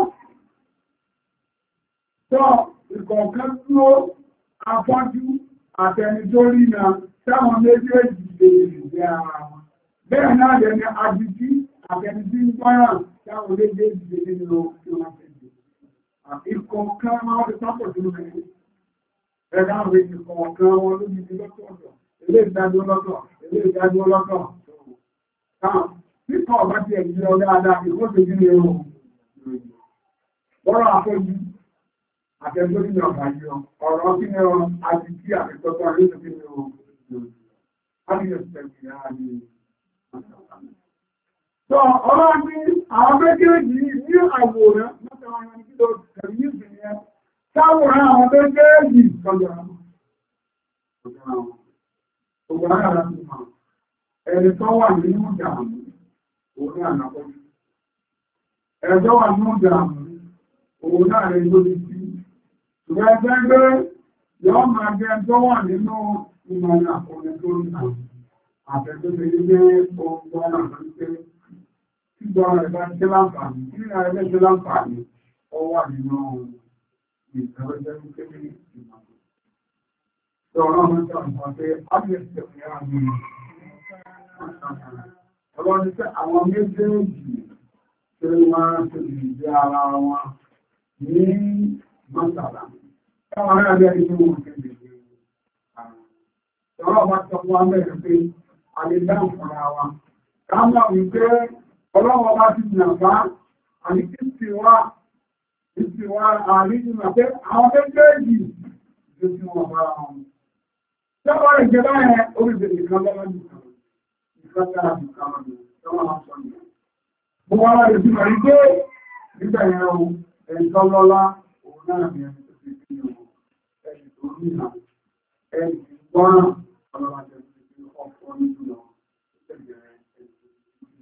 Tó ìkọ̀ọ̀kan tó afọ́jú àtẹni tó rí náà táwọn méjèèjì lè ṣe ara wọn. Bẹ́ẹ̀ náà lè ní àjíjí àtẹni tí ń gbọ́ràn táwọn méjèèjì lè nílò tí wọ́n fẹ́ jù. Ìkọ̀ọ̀kan máa ń sápọ̀ tó lókè. Ẹ̀dá àwọn ìkọ̀ọ̀kan wọn ló di lọ́tọ̀ọ̀tọ̀. Ilé ìdájọ́ lọ́tọ̀, ilé ìdájọ́ lọ́tọ̀. Nípa ọ̀bá ti ẹ̀yìn lọ dáadáa, ìkọ́sẹ̀ jí lè rò. Bọ́rọ̀ àfọ́jú àtẹ́gbó nínú ọ̀bàjọ́, ọ̀rọ̀ kí ni ọ̀rọ̀ àti kí àtẹ́tọ́tọ́ àríṣò kí ni ọ̀rọ̀ So, ọ̀rọ̀ ní àwọn méjèèjì ní àwòrán, mọ́tàwọn ẹni kí lọ tẹ̀lé ní ìsìnyẹn, táwòrán àwọn méjèèjì kọjọ́ ẹni tó wà nínú ìdàmú, òun náà nàkọ́jú. Ẹni tó wà nínú ìdàmú, òun náà rẹ̀ lórí sí. Ṣùgbọ́n ẹgbẹ́ gbé yọ́ máa jẹ́ tó wà nínú ìmọ̀lẹ̀ àkọọ́lẹ̀ tó ń tàn. Àfẹ́gbẹ́ ilé ọgbọ́n náà ló ń pé gbígbọ́ rẹ̀ bá ṣe láǹfààní, kí ní ẹgbẹ́ ṣe láǹfààní, ó wà nínú ìtẹ́wẹ́jẹ́ tó kéré ìmọ̀lẹ̀. Ọlọ́run ọlọ́run tí àwọn méjèèjì tí wọ́n ti jẹ́ ara wọn ní mọ́sàlá. Táwọn ará bí ẹni tí wọ́n ti lè jẹ́ ọlọ́run bá sọ fún wa mẹ́rin pé a lè dáhùn fúnra wa. Káàmà wípé ọlọ́run bá ti nàfá àti ìsìnwá àríjìnà pé àwọn méjèèjì tí wọ́n bá wọn. Tọ́wọ́ ìjẹba ẹ̀ orílẹ̀-èdè kan lọ́wọ́ nìkan. ìfẹ́ta àti kàmàlù tọ́wọ́ máa sọ ní. Mo wá láti sí mọ̀ rí pé nígbà yẹn o, ẹni tó lọ́lá, òun náà ni ẹni tó ti fi hàn, ẹni tó ní ìlà, ẹni tí gbọ́ràn, ọlọ́wà jẹ́ ti fi ọ̀pọ̀ nínú lọ, ẹgbẹ̀rẹ̀ ẹni tó ti fi.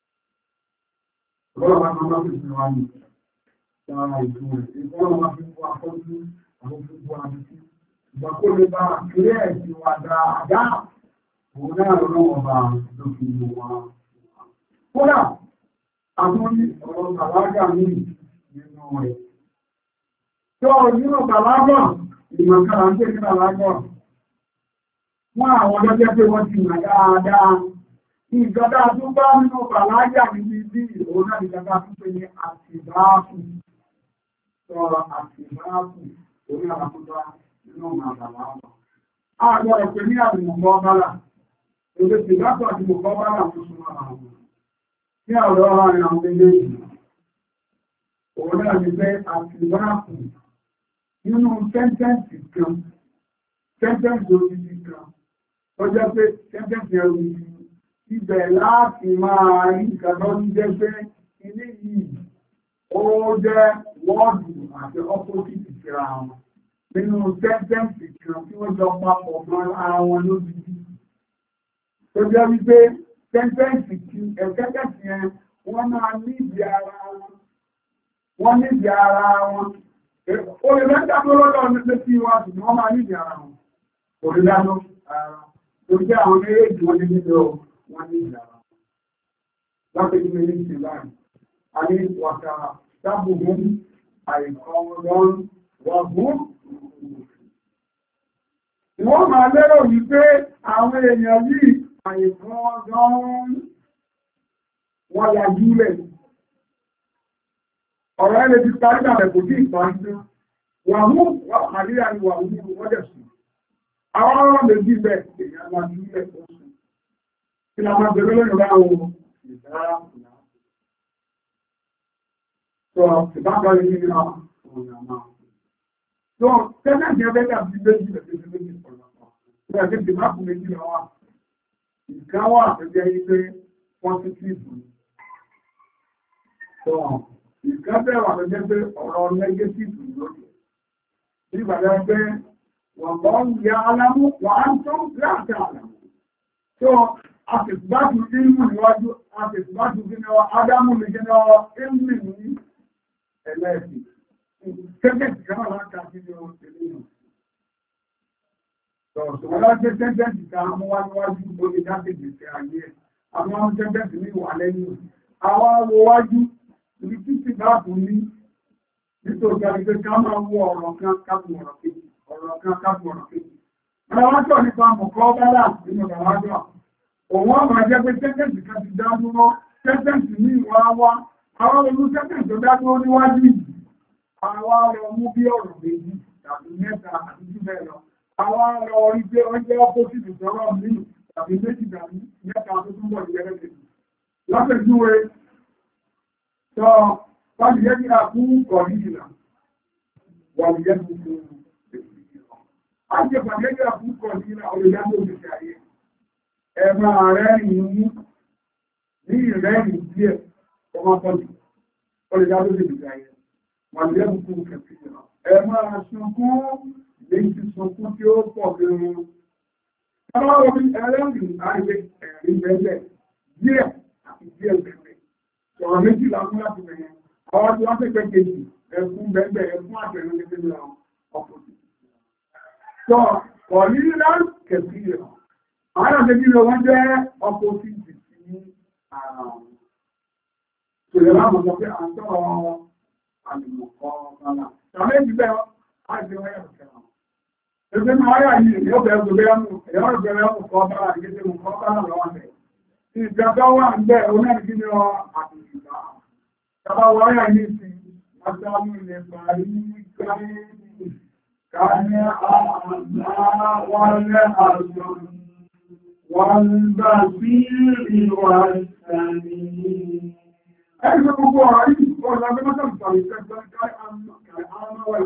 Ọlọ́wà máa fi fi wá ní ìdára ìtú rẹ̀. Ìgbọ́ràn máa fi fún afọ́jú, àwọn fi fún abẹ́sí. Ìgbà kó lè bá kéré ẹ̀sìn wà dáadáa, òun náà lọ́wọ́ bá lókè ìlú wa. Kódà, àwọn ọ̀rọ̀ bàlágà ní nínú rẹ̀. Tó nínú bàlágà, ìmọ̀kára ń tẹ́ ní bàlágà. Wọ́n àwọn ọjọ́ pé wọ́n ti mọ̀ dáadáa. Ìjọba tó bá nínú bàlágà níbi bí òun náà ìjọba tó pé ní àtìbáàkù. Sọ̀rọ̀ àtìbáàkù, òun náà tó bá nínú bàlágà. Àgbọ̀ ẹ̀pẹ̀ ní àdìmọ̀kọ́ bálà. Èdè ìdápọ̀ àdìmọ̀kọ́ bálà tó súnmọ́ àwọn. Ní ọ̀rọ̀ àárín àwọn méjèèjì, òun náà ní pé àtìbáàkù nínú sẹ́ńtẹ́ǹsì kan, sẹ́ńtẹ́ǹsì oríṣi kan, ó jẹ́ pé sẹ́ńtẹ́ǹsì oríṣi ibẹ̀ láti máa rí ìkàtọ́ ní jẹ́ pé ilé yìí ó jẹ́ wọ́ọ̀dù àti ọ́pọ́sìtì síra wọn. Nínú sẹ́ńtẹ́ǹsì kan tí wọ́n jọ papọ̀ mọ́ ara wọn lójijì. Tó jẹ́ wípé sẹ́ńtẹ́ǹsì yẹn wọ́n máa níbi ara wọn. Wọ́n níbi ara wọn. O lè lẹ́jà tó lọ́dọ̀ ní sí wá sí wọ́n máa níbi ara wọn. O lè dáná ara wọn. Tó jẹ́ àwọn méjèèjì wọ́n ní níbi wọ́n níbi ara wọn. Láti ní ilé ìṣẹ́ láì. A ní wàkàrà sábùgún àìkọ́mọdán wàgún. Wọ́n máa lérò wípé àwọn èèyàn yìí àìkọ́mọdán wọ́n yàjú lẹ̀. Ọ̀rọ̀ ẹlẹ́ ti parí àrẹ̀ kò tí ìparí tó. Wàhún àríyá ni wàhún wọ́n dẹ̀ sùn. Àwọn ọ̀rọ̀ lè bí bẹ̀ èèyàn máa jú lẹ̀ tó sùn. Kí la máa bẹ̀rẹ̀ lóyìn láwọn ìdára fùnà. Sọ ìbákan yìí ní ọ̀nà máa. Sọ tẹ́lẹ̀ ní ẹgbẹ́ dàbí méjì lẹ́gbẹ̀ẹ́ méjì ọ̀nàpọ̀. Sọ ẹgbẹ́ ti máa kú méjì lọ wà. Ìkan wà tó jẹ́ wípé pọ́sítìfù. Sọ ìkábẹ̀ wà lọ́jẹ́ pé ọ̀rọ̀ nẹ́gẹ́tìfù lórí. Nígbàdá pé wọ́n bọ́ ń ya alámú wà á tó láti àlàmú. Tó àfẹ̀sùbájú ilmù níwájú, àfẹ̀sùbájú gínà Ádámù lè gínà ilmù ní ẹlẹ́ẹ̀sì. Tẹ́gẹ̀tì kan wà láti àti ní ìlú. Sọ̀rọ̀ láti tẹ́gẹ̀tì kan mú wá níwájú lórí dákèjì sí ayé ẹ̀. Àwọn tẹ́gẹ̀tì ní ìwà lẹ́yìn. Àwọn awọwájú ibi títí báàbù ní nítorí àrígbé ká máa wọ ọ̀rọ̀ kan kápù ọ̀rọ̀ kejì, ọ̀rọ̀ kan kápù ọ̀rọ̀ kejì. Aláwájọ́ nípa mọ̀kọ́ bálà nínú àwájọ́. Òun ọmọ ẹjẹ́ pé tẹ́tẹ̀sì kan ti dádúró, tẹ́tẹ̀sì ní ìwà wá, àwọn olú tẹ́tẹ̀sì tó dádúró níwájú yìí. Àwọn arọ mú bí ọ̀rọ̀ méjì tàbí mẹ́ta àti jù bẹ́ẹ̀ lọ. Àwọn arọ orí pé ó jẹ́ ọ́pọ́sìtì sọ́rọ̀ mí tàbí méjì tàbí mẹ́ta tó túnbọ̀ ìgbẹ́rẹ́ lápẹ̀júwe sọ wàlìyẹ́ ní àkún kọ̀rí ìlà wàlìyẹ́ ní fún ìrìnà. A jẹ́ wàlìyẹ́ ní àkún kọ̀rí ìlà olùyàmó òṣìṣẹ́ ayé. Ẹ̀mà rẹ̀ ní ìrẹ́rìn díẹ̀ ọmọ tọ́jú olùyàmó òṣìṣẹ́ ayé. Wàlìyẹ́ ní fún ìrìnà. Ẹ̀mà sunkún léjì sunkún tí ó pọ̀ gẹ̀rẹ̀. Ọlọ́rọ̀ bí ẹlẹ́rìn àìyẹ ẹ̀rin bẹ́ẹ̀ díẹ̀ àti díẹ̀ bẹ̀rẹ̀. Sọ̀rọ̀ méjìlá fún láti bẹ̀rẹ̀. Àwọn tí wọ́n pẹ̀pẹ̀ kejì ẹkùn bẹ̀rẹ̀ ẹkùn àtẹ̀rẹ̀ gẹ́gẹ́ lọ ọkùnrin. Sọ ọ̀nílá kẹfì rẹ̀. Àwọn àjẹ́bí lọ wọ́n jẹ́ ọkọ̀ òfìsì sí ara wọn. Sọ̀rọ̀ láwọn sọ pé à ń sọ̀rọ̀ àlùmọ̀kọ́ ọ̀nà. Tàbí ìbílẹ̀ àjẹ́ wáyà òkèrè. Ẹgbẹ́ máa yà yìí ni ó bẹ̀rẹ̀ gbẹ̀rẹ̀ ọmọ kọ́ bára àdìgẹ́sẹ̀ mọ̀ kọ́ bára lọ́wọ́ bẹ̀. Ìjọba wà ń bẹ̀ onáàdìgí ni ọ àtìgbà. Ìjọba wà yà yìí sí Adámú ilẹ̀ parí káyé káyé àmà wọlé àjọ wọn bá sí ìwà ìsàní. Ẹgbẹ́ gbogbo ọ̀rọ̀ yìí wọ́n lọ gbé mọ́tò ìsàní kẹgbẹ́ káyé àmà wọlé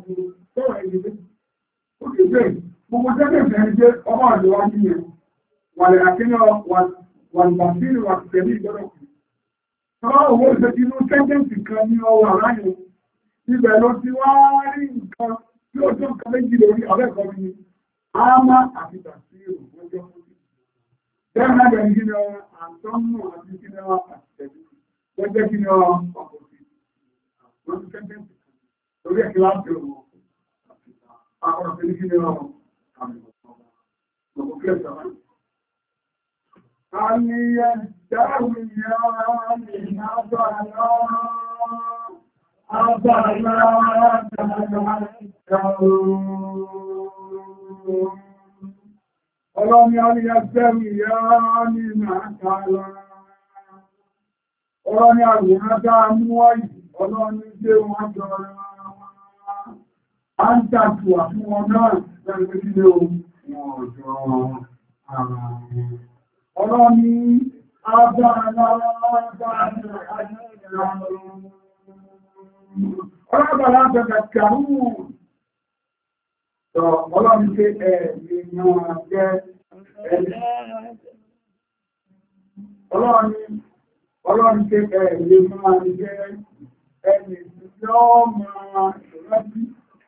àjọ gbogbo jẹ́gẹ̀ fẹ́ jẹ́ ọmọ àjọwájú yẹn wàlẹ̀ àkínà wàlùbàfíìrì wà tẹ̀lé ìgbọ́dọ̀ kù. Tọ́wọ́ owó ìṣẹ́jú inú sẹ́ńtẹ́ǹsì kan ní ọwọ́ aráyè. Ibẹ̀ ló ti wá rí nǹkan tí ó tó nǹkan méjì lórí ọ̀rẹ́ kan ní ámá àti tàṣírò lọ́jọ́ fún mi. Bẹ́ẹ̀ náà bẹ̀rẹ̀ kí ni ọ àtọ́nù àti kí ni ọ àtẹ̀jú. Wọ́n jẹ́ kí ni ọ ọkọ̀ sí. Wọ́n ti sẹ́ńtẹ́ǹsì kan lórí ẹ̀kí láti ọ̀rọ̀ àwọn ọ̀sẹ̀ kí ni ọ àmì ọ̀pọ̀ أن يستويان أفلا تذكرون ọlọ́ni alìyàjẹ́rì yá ní màákàlá ọlọ́ni àwòrán dáa mú wáyìí ọlọ́ni jẹ́ wọ́n jọ rẹ̀ a ń tàtùwà fún wọn náà lẹ́gbẹ́ sílé ohun ọjọ́ ara wọn ọlọ́ni ọlọ́bàlá bẹ̀rẹ̀ kàrún ọlọ́ni pé ẹ̀ẹ̀lẹ̀ náà jẹ́ ẹ̀lẹ̀ ọlọ́ni pé ẹ̀ẹ̀lẹ̀ máa jẹ́ ẹ̀lẹ̀ tí ó máa rántí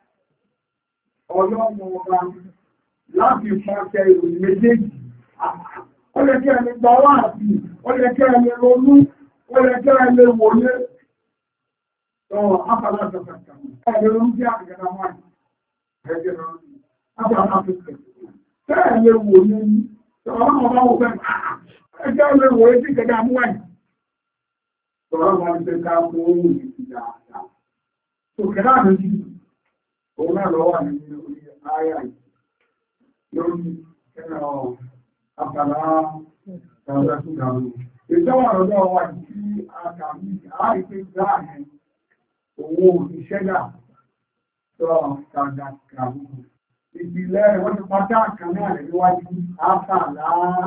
ọlọ́mọ ọba láti pàṣẹ ìròyìn méjèèjì. Ó lè kí ẹni gbà wá àti ó lè kí ẹni ronú, ó lè kí ẹni wòlé. Àpàlá àjọ̀kàkà, ẹni ronú sí àgbẹ̀dà wáyé. Ẹgbẹ́ ronú, àpàlá àjọ̀kàkà. Bẹ́ẹ̀ lè wòlé ní, ọlọ́run bá wò fẹ́ ẹgbẹ́ lè wòlé sí ìgbẹ̀dà wáyé. Ọlọ́run bá ń fẹ́ ká kó ohun ìsìnkà àṣà. Òkèlá àmì òun náà lọ́wọ́ ní orí ayà lórí ẹ̀rọ àpàlá tàbí ìjọwà ọ̀dọ́ wà tí a kàmí àìpé láàrin owó ìṣẹ́gà tó tàbí ìpìlẹ̀ wọ́n ti pátá kan náà rẹ̀ níwájú àpàlá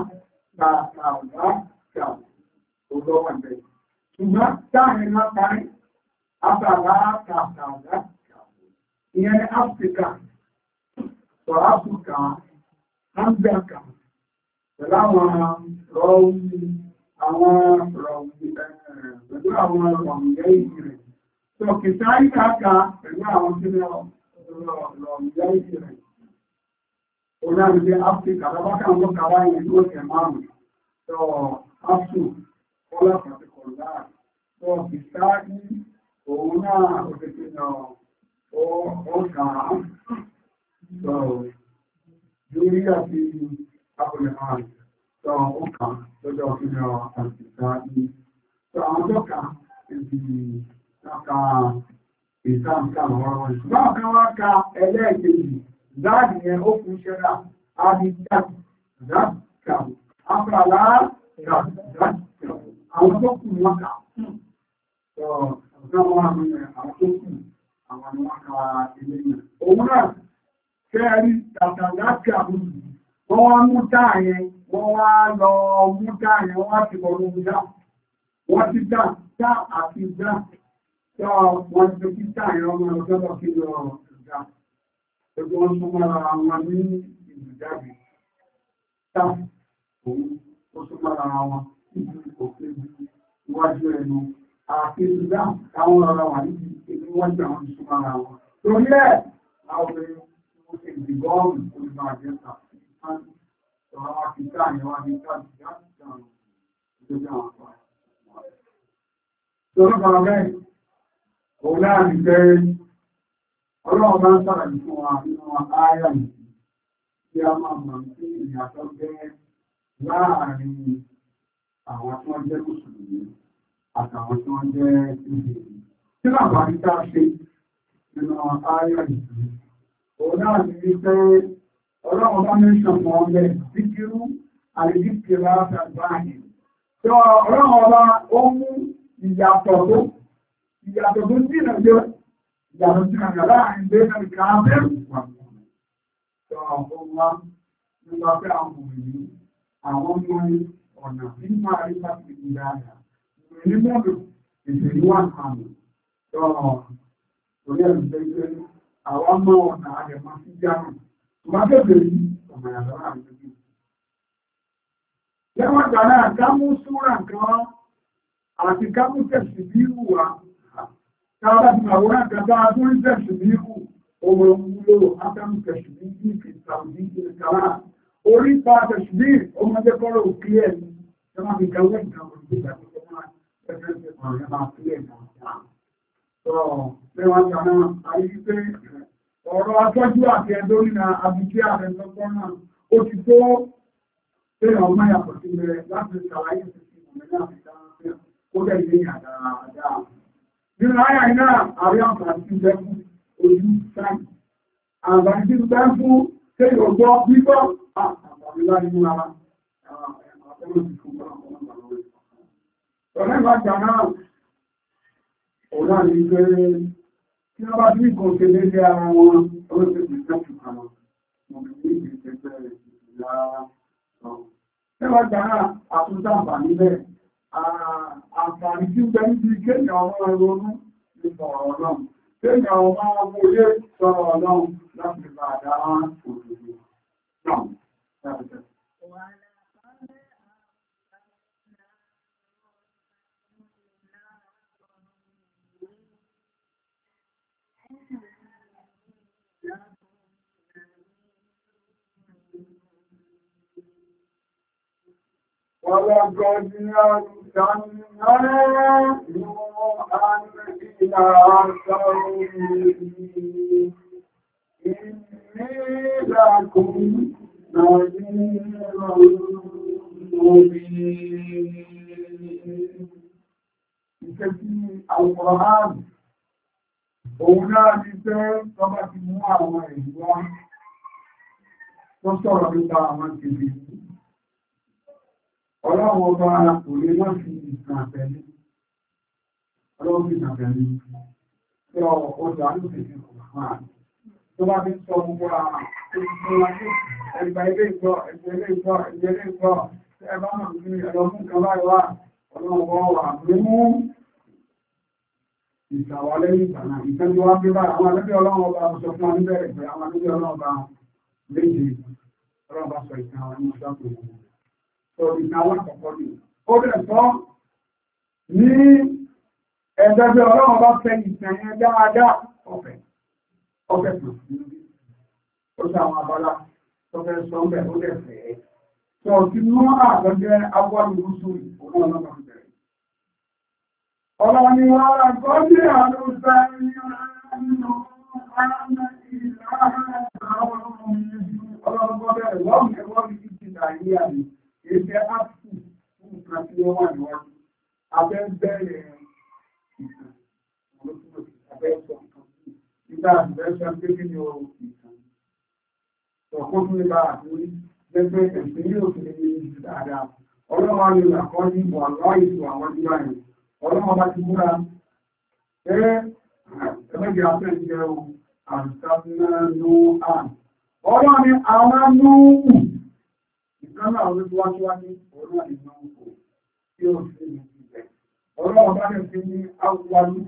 tàbí ọ̀dọ́ bẹ̀. Ṣùgbọ́n táàrin náà parí àpàlá tàbí ìyẹn ni Áfíríkà, sọ̀rọ̀ Áfíríkà, Áfíríkà, pẹ̀lú àwọn rọ̀wí, pẹ̀lú àwọn rọ̀wíyẹ́ ìdí rẹ̀. Sọ kìtà ìkàkà pẹ̀lú àwọn tí rọ̀wíyẹ́ ìdí rẹ̀. Ó dájú pé Áfíríkà, lọ́bákà ń lọ́kà wáyé ní ọ̀sẹ̀ márùn-ún. Sọ Áfíríkà, kọ́lá pàtíkọ̀lá. Sọ kìtà òun náà òṣèké náà. Lórí àti Apolẹ̀mán sọ ọkà lọ́jọ́ ìrìnà àtìsá ní. Sọ àwọn ọjọ́ka ìdí láka ìsáǹkà ọ̀rọ̀ ìṣúgbà kan wá ka ẹlẹ́ẹ̀kejì záàdì yẹn ó fún ṣẹ́ra àdìjá záàkà àpàlá záàkà àwọn tó kù wọ́n kà. Sọ ọ̀gá wọn àwọn tó kù àwọn ni wọ́n ká ilé yẹn. Òun náà fẹ́ẹ̀rí tàtàlákì àbúrú. Wọ́n wá mú táàyẹn, wọ́n wá lọ mú táàyẹn, wọ́n wá ti bọ̀ lórí dá. Wọ́n ti dá àti dá. Tọ́ wọ́n ti fi táàyẹn ọmọ ọjọ́ kí lọ dá. Ẹgbẹ́ wọn súnmọ́ ara wọn ní ìbùjáde. Tá òun ó súnmọ́ ara wọn níbi òfin iwájú ẹnu. Àti ìdá táwọn ọ̀rọ̀ wà níbi èdè wọ́n jẹ́ àwọn ìṣúná ara wọn. Torí ẹ̀, àwọn obìnrin ó ṣe ìdìbọ́ọ̀mù olùgbà àjẹ́ta ọ̀rọ̀ wa fi ká àyẹ̀wò àti ìtàjì láti dáhùn ìjọba àwọn àpá. Torí kan bẹ́ẹ̀, òun láàrin pé ọlọ́run bá ń sàràyí fún wa nínú ààyà yìí tí a máa mọ̀ sí ìyàtọ̀ jẹ́ láàrin àwọn tí wọ́n jẹ́ mùsùlùmí àtàwọn tí wọ́n jẹ́ ìgbèrè. Tí làbá ní ká ṣe nínú ayọ̀ ìlú, òun náà ní wípé ọlọ́run bá mẹ́sàn mọ́ ọlẹ́ díkírú àrídíkìrá àtàgbáyé. Tí ọlọ́run ọba ó mú ìyàtọ̀ tó jìnà jẹ́ ìyàtọ̀ jìnà jẹ́ láàrin gbé náà káàbẹ̀rù wà. Tí ọ̀pọ̀ wá nígbà pé àwọn òmìnir àwọn ọmọ ọ̀nà tí máa rí bá ti gbìyà àyà. Ìrìnlẹ́gbẹ̀rẹ̀ ìṣèlú wà kàmù orí ẹ̀rù tẹ́gbẹ́ àwọn mọ́ ọ̀nà àjẹ̀mọ́ sí jáàmù. Má bẹ̀bẹ̀ yìí ọmọ ìyàlọ́ àjẹ́gbẹ̀. Lẹ́wọ̀n ìgbà náà ká mú súrà kan àti ká mú tẹ̀sì bí ìwù wa. Tábà ti àwòrán kan bá tó ń tẹ̀sì bí ìwù, ọmọ wúlò átámù tẹ̀sì bí ìwù fi tàbí ìwù kàrá. Orí pa tẹ̀sì bí ọmọdé kọ́rọ̀ òkè ẹ̀ ní ẹmà fi kàwé ìgbàmù ìgbà tó máa ẹgbẹ́ ọ̀rẹ́ máa fi ẹ̀ náà. Lẹ́wọ̀n ìgbà náà, ayé pé ọ̀rọ̀ atọ́jú àti ẹ̀dọ́rìnà àbíkí ààrẹ lọ́gbọ́n náà ó ti tó pé ọmọ yàtọ̀ sí rẹ̀ láti ṣàlàyé sí ìmọ̀lẹ́ àfíkà ó dẹ̀ ilé àdáadáa. Nínú ayà iná àrí àǹfààní sí bẹ́ẹ̀kú ojú sáì. Àǹfààní sí bẹ́ẹ̀kú tí ó gbọ́ gbígbọ́ àǹfààní láti mú ara àpẹẹrẹ ti fún ọmọ tí wọ́n bá bí kò ṣe léṣe ara wọn oríṣẹ́ ìgbẹ́sù kan wọn ní ìgbẹ́sẹ̀ ìlàra wọn. Ẹwà gbára àtúntà àǹfààní bẹ́ẹ̀ àǹfààní tí ń bẹ níbi kéèyàn ọmọ ronú nípa ọ̀rọ̀ náà kéèyàn ọmọ ọmọ oyé sọ̀rọ̀ náà láti bá àdá òdòdó náà. ولقد أرسلنا نوحا إلى قومه إني لكم نذير مبين. Ìṣẹ́sí Al-Qur'an, òun náà ti tẹ́ tọ́bá ti mú àwọn ìwá tó sọ̀rọ̀ nípa àwọn kìí. Ọlọ́run ọba kò lè má fi ìtàn àtẹ̀lé. Ọlọ́run fi ìtàn àtẹ̀lé. Tí ọjà ló fi fi kò máa. Tó bá fi sọ gbogbo àwọn ẹgbà ilé ìgbọ́, ẹgbẹ̀ ilé ìgbọ́, ẹgbẹ̀ ilé ìgbọ́, ẹbá náà ní ẹ̀rọ fún kan báyìí wá, ọlọ́run wà pé mú ìṣàwálẹ́ ìgbàna. Ìtẹ́jú wá bí báyìí, àwọn alẹ́bí ọlọ́run ọba sọ fún wa níbẹ̀rẹ̀ pé àwọn alẹ́bí ọlọ́run ọba méjì, ọlọ́run bá sọ ìtàn àwọn ní ọjọ́ tó kù. Ìtàn alákọ̀ọ́kọ́ ni. Ó bẹ̀ sọ ní ẹgbẹ́gbẹ́ ọlọ́run bá fẹ́ ìtàn yẹn dáadáa ọ̀fẹ́. Ọ̀fẹ́ tó sí. Ó sọ àwọn abala tó fẹ́ sọ ń bẹ̀ ó dẹ̀ fẹ́. Sọ ti mú àgbẹ̀jẹ́ agbọ́lùmúsù òun ọlọ́run fi bẹ̀rẹ̀. Ọlọ́run ni wọ́n rà kọ́ sí àlùsá nínú ọlọ́run bẹ̀rẹ̀ wọ́n Èṣẹ́ ápùpù fún ìkan tí ó wà níwájú. Abẹ́ bẹ̀rẹ̀ ìtàn. Abẹ́ sọ ìtàn. Nígbà àbẹ́ sọ pé kí ni ó ìtàn. Ọ̀pọ̀ tún lè bá àtúrí lẹ́gbẹ́ ẹ̀sìn yóò fi lè ní ìjù dáadáa. Ọlọ́wọ́ ni ìlàkọ́ ní ìbò àlọ́ ìtò àwọn ìlú àyè. Ọlọ́wọ́ bá ti múra. Ẹgbẹ́gbẹ́ afẹ́ jẹ́ ohun àrùsáfínà Ọlọ́wọ́ ni àwọn núùkù. Ìkánà àwọn ìwájúwájú ọ̀rọ̀ ìgbà òkú tí ó sì ní ìbẹ̀. Ọlọ́run bá rẹ̀ sí ní àwọ̀wájú.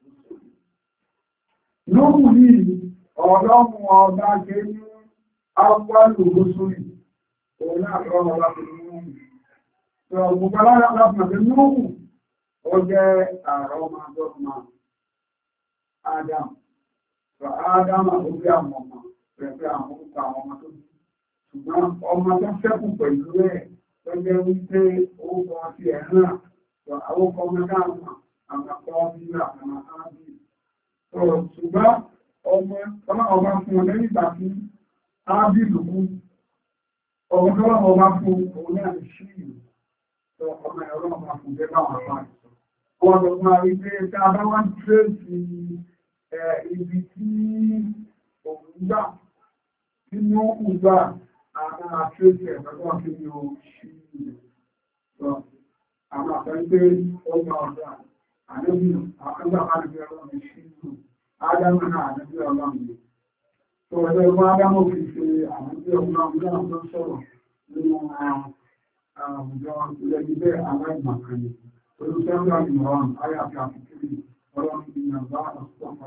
Lókù ní ọlọ́run ọba jẹ́ ní àwọ̀wájú lóṣòrí. Òun náà lọ́rọ̀ ọba fi ní mú. Gbogbo alára lápàdé lókù ó jẹ́ ààrọ máa dọ́gbà Adam. Adam àbúgbé àwọn ọmọ rẹ̀ pé àwọn ọmọ tó bí. Ṣùgbọ́n ọmọ tó ṣẹ́kù pẹ̀lú ẹ̀ tó jẹ́ wípé orúkọ ti ẹ̀ náà àwọn ọkọ̀ mẹ́gáàmà àmàkọ́ bí àmàkọ́ bí. Ṣùgbọ́n ọmọ fún ọ lẹ́yìn ìgbà tí ábí lùkú ọmọ tó ọmọ fún òun náà ní ṣíì ọmọ ẹ̀rọ ọmọ fún jẹ́ báwọn àpáà. Ọmọ tó máa rí pé tí a bá wá ń tírèsì ibi tí òun gbà nínú ìgbà àwọn àṣẹ́sẹ̀ ẹ̀fẹ́gbọ́n kí ni ó ṣí ilẹ̀. Àwọn àfẹ́gbé ọgbà ọ̀dá àdébí àfẹ́gbà àdébí ọlọ́run ṣí ìlú. Ádámù náà àdébí ọlọ́run ni. Tó ẹgbẹ́ ọgbà Ádámù fi ṣe àdébí ọlọ́run náà tó sọ̀rọ̀ nínú àwùjọ ilẹ̀ ibẹ̀ aláìmọ̀kan ni. Olùsọ́gbà ìmọ̀ràn ayàfi àfikiri ọlọ́run ni àbá ọ̀sọ́fà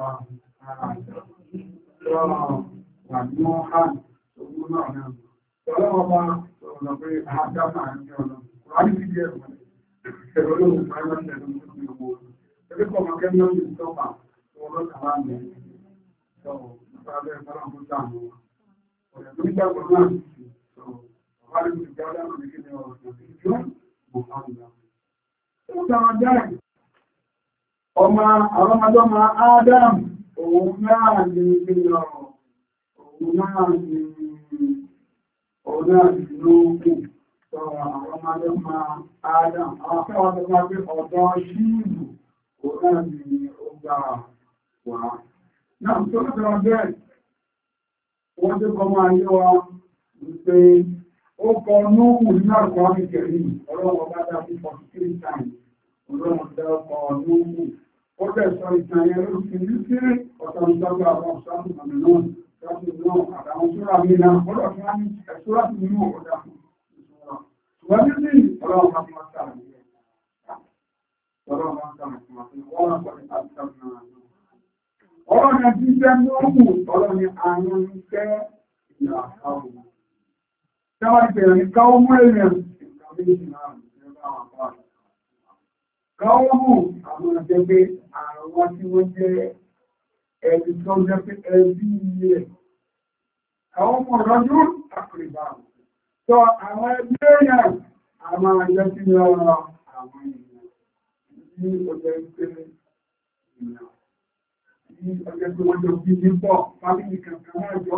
wà ní wọ́n hàn tó mú náà náà. Ọlọ́wọ́ bá sọ̀rọ̀ pé àádámà ní ọlọ́run. àrí ti di ẹ̀rọ ẹ̀rọ lóhùn máa ń lọ sí ẹ̀rọ tó fi owó ẹgbẹ́ kọ̀ máa kẹ́mi lọ́sí ìtọ́pà tó wọ́n lọ́sà wá ní sọ nípa abẹ́ ìfọ́nà tó tà mọ́ ọ̀rẹ́ tó nígbàgbọ́ náà sọ ọ̀bá lè ti jáde àwọn ìdíkẹ́ ní ọ̀rọ̀ tó ti jó mọ̀ fáwọn ìgbà. Ó sáwọn jáì ọmọ àwọn ọmọdé ọmọ Ádámù òun náà ní ilé ọ̀rọ̀ òun náà ní lóògùn sọ àwọn ọmọdé ọmọ Ádámù àwọn afẹ́wà tó máa gbé ọ̀dọ́ ṣíìlù òun náà ní ó gbà wá. Náà tó lọ́dọ̀ bẹ́ẹ̀ wọ́n tó kọ́ máa yé wa wípé ó kọ núhù nínú àgbà kékeré ọlọ́wọ́ bá dá sí 43 times ọlọ́wọ́ dá ọkọ̀ núhù ó bẹ̀ sọ ìtàn yẹn ló fi ní sí ọ̀sán ìtọ́jú àwọn ọ̀sán ìmọ̀mí náà láti náà àtàwọn sóra mi náà ọlọ́ tí wọ́n ní ẹ̀sọ́rà tí nínú ọ̀dà fún ìṣòro ṣùgbọ́n ní sí ọlọ́wọ́ bá máa sàlàyé ọlọ́wọ́ bá sàlàyé wọ́n rà pọ̀ ní àtìkàbí náà ọ̀rọ̀ ni ti jẹ́ núhù ọlọ́ ni àwọn iṣẹ́ ìyá àwọn Káwọn ìpẹ̀rẹ̀ ní káwọn mú èèyàn ìkàwé ìsìnà káwọn mú àwọn àjẹ́gbé àwọn tí wọ́n jẹ́ ẹ̀bí tó jẹ́ pé ẹbí ilé káwọn mú rọ́jú àkùrìbà tó àwọn ẹbí èèyàn àwọn àjẹ́ tí wọ́n rọ àwọn èèyàn ní ọjọ́ ìpẹ̀rẹ̀ ìyàn ní ọjọ́ tí wọ́n jọ bí ní pọ̀ fábílì kankan náà jọ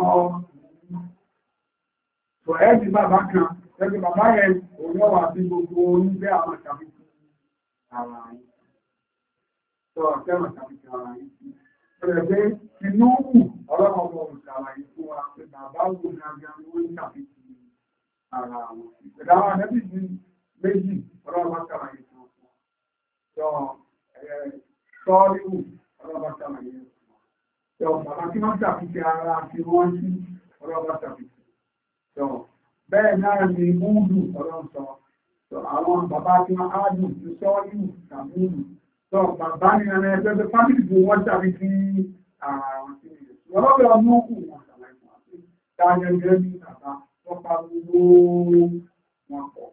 So every bàbá kan, every bàbá yẹn, òun yóò wà sí gbogbo oníbẹ́ àwọn àṣàbíkú ara yìí. So ọ̀tẹ́wọ̀n àṣàbíkú ara yìí. Bẹ̀rẹ̀ pé inú wù ọlọ́mọbọ̀ òṣàlàyé fún wa pé bàbá wù ní ajá ní wọ́n ṣàbíkú ara wọn. Ìgbẹ̀dáwọn àdẹ́bì ní méjì ọlọ́mọ ṣàlàyé fún wọn. So sọ́ọ́rí wù ọlọ́mọ ṣàlàyé fún wọn. So bàbá tí wọ́n ṣàbíkú ara àti wọ́n sí ọlọ́mọ ṣàbíkú. Bẹ́ẹ̀ náà ni múùdù ọlọ́sọ. Àwọn bàbá tí wọ́n ádùn ti sọ ìlú tàbílù. Bàbá ní ẹ̀rẹ́ ẹgbẹ́ pé fámìlì tí wọ́n tàbí sí ara wọn sí ilẹ̀. Wọ́n lọ́bẹ̀ ọmọ òkú wọn ṣàlàyé fún wa pé dáadẹ́ gẹ́gẹ́ bí bàbá wọ́n pa gbogbo wọn pọ̀.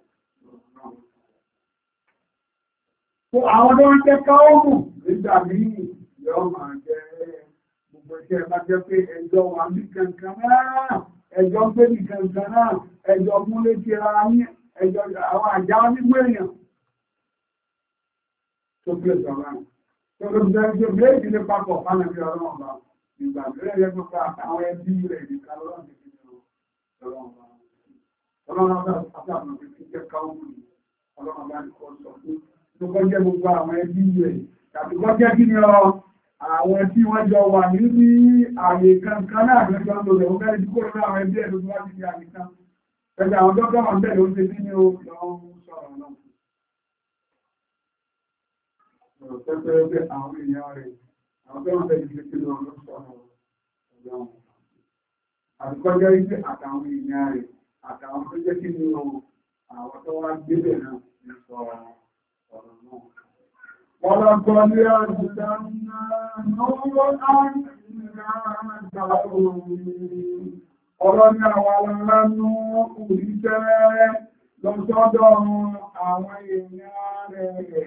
Àwọn tó ń tẹ́ káwọ́mù nígbà míì yóò máa jẹ́ gbogbo iṣẹ́ bá jẹ́ pé ẹjọ́ wà ní kankan náà. Ẹjọ́ gbé ní kankan náà, ẹjọ́ mú létí ara ní ẹjọ́ àwọn àjá nígbó èèyàn tó pèsè ọ̀rọ̀ rẹ̀. Tó ló jẹ́ ìjọ méjì lé papọ̀ fánà bí ọlọ́run ọba. Ìgbà mẹ́rẹ̀ yẹ pípa àwọn ẹbí rẹ̀ nìkan lọ́rọ̀ ti fi ọlọ́run ọba. Ọlọ́run ọba àtàwọn ọ̀gbìn ti jẹ́ káwọn ní ọlọ́run ọba nìkan sọ fún. Tó kọ́ jẹ́ gbogbo àwọn ẹbí rẹ̀. Tàbí kọ́ jẹ́ kí ni àwọn tí wọ́n jọ wà ní ààyè kankan náà lọ́jọ́ lọ́rẹ̀ ó fẹ́rẹ̀ díkò lọ́rọ̀ àwọn ẹbí ẹ̀lú wá sí ààyè kan ẹgbẹ̀ àwọn dọ́kọ̀ wọn bẹ̀rẹ̀ ó ṣe bí ní ó lọ́wọ́ sọ̀rọ̀ náà pẹ́pẹ́ àwọn èèyàn rẹ̀ àwọn tó wọ́n bẹ̀rẹ̀ sí lọ́wọ́ sọ̀rọ̀ àbíkọ́jọ́ ibi àtàwọn èèyàn rẹ̀ àtàwọn tó jẹ́ kí ni àwọn tó wá gbébẹ̀ náà ní sọ̀rọ̀ náà ولقد أرسلنا نوحا إلى قومه Ọlọ́ni àwọn alánú òrìṣẹ́ lọ́sọ́dọ̀ àwọn èèyàn rẹ̀.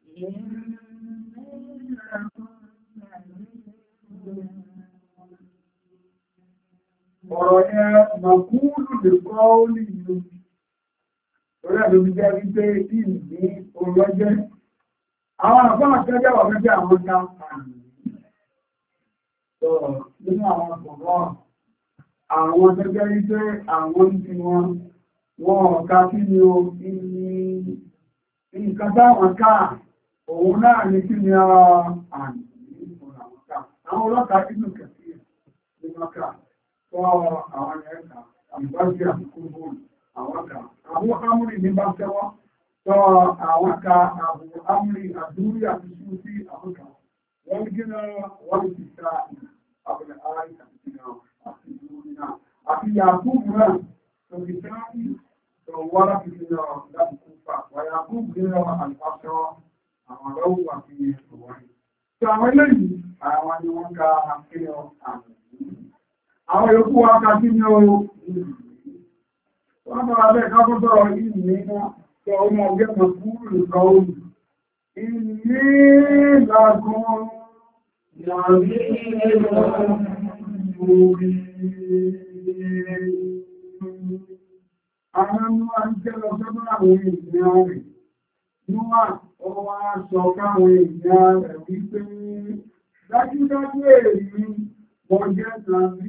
Ọ̀rọ̀ yẹn màkúrù lè kọ́ ó lè lò. Orí àdóbi jẹ́ wípé ìní olọ́jẹ́. Àwọn àfáà akẹ́jẹ́ wà mẹ́jẹ́ àwọn ọjà nínú àwọn ọ̀pọ̀ àwọn tẹ́jẹ́ wípé àwọn tí wọ́n ọ̀ká kí ni o nǹkan táwọn káà òun náà ní kí ni àmì àwọn ọlọ́ta inú kẹfì ní mọ́ká tó àwọn ẹ̀ka àmìbájí àkókò àwọn ká àwọn amúrì ní bá tẹ́wọ́ tó àwọn ká àwọn amúrì àdúrí àti súnfí àwọn ká wọ́n gínà wọ́n ti ká àbúrẹ̀ ààrẹ àti ìlú náà àti yàkúbù náà tó fi káàkì tó wọ́n láti fi náà láti kú fà wà yàkúbù nínú àlùfáṣọ́ àwọn ọlọ́wọ́ àti ìwọ̀nyí. Tí àwọn eléyìí, àwọn ni wọ́n ká kílọ̀ àmì. Àwọn yòókù wá ká kí ní oòrùn ìlú. Wọ́n bá abẹ́ kápọ́tọ̀ ìlú ní Sọ ọmọ ọgbẹ́ mọ̀ fún ìrùkọ́ òun. Ilé lágún nàbí lórí. Àwọn ọmọ ajẹ́ lọ sọ́dọ̀ àwọn ènìyàn rẹ̀. Níwà ọwọ́ aṣọ káwọn ènìyàn rẹ̀ wípé dájúdájú èyí wọ́n jẹ́ tàbí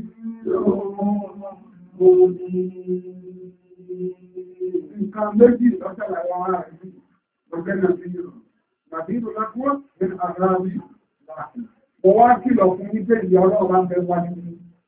nǹkan méjì lọ́sẹ̀lẹ̀ ara rẹ̀ lọ́jẹ́ nàbí ìlú lápúwọ́ ní àrárí láti. Wọ́n wá kìlọ̀ fún wípé ìyà ọlọ́run bá fẹ́ wá nínú.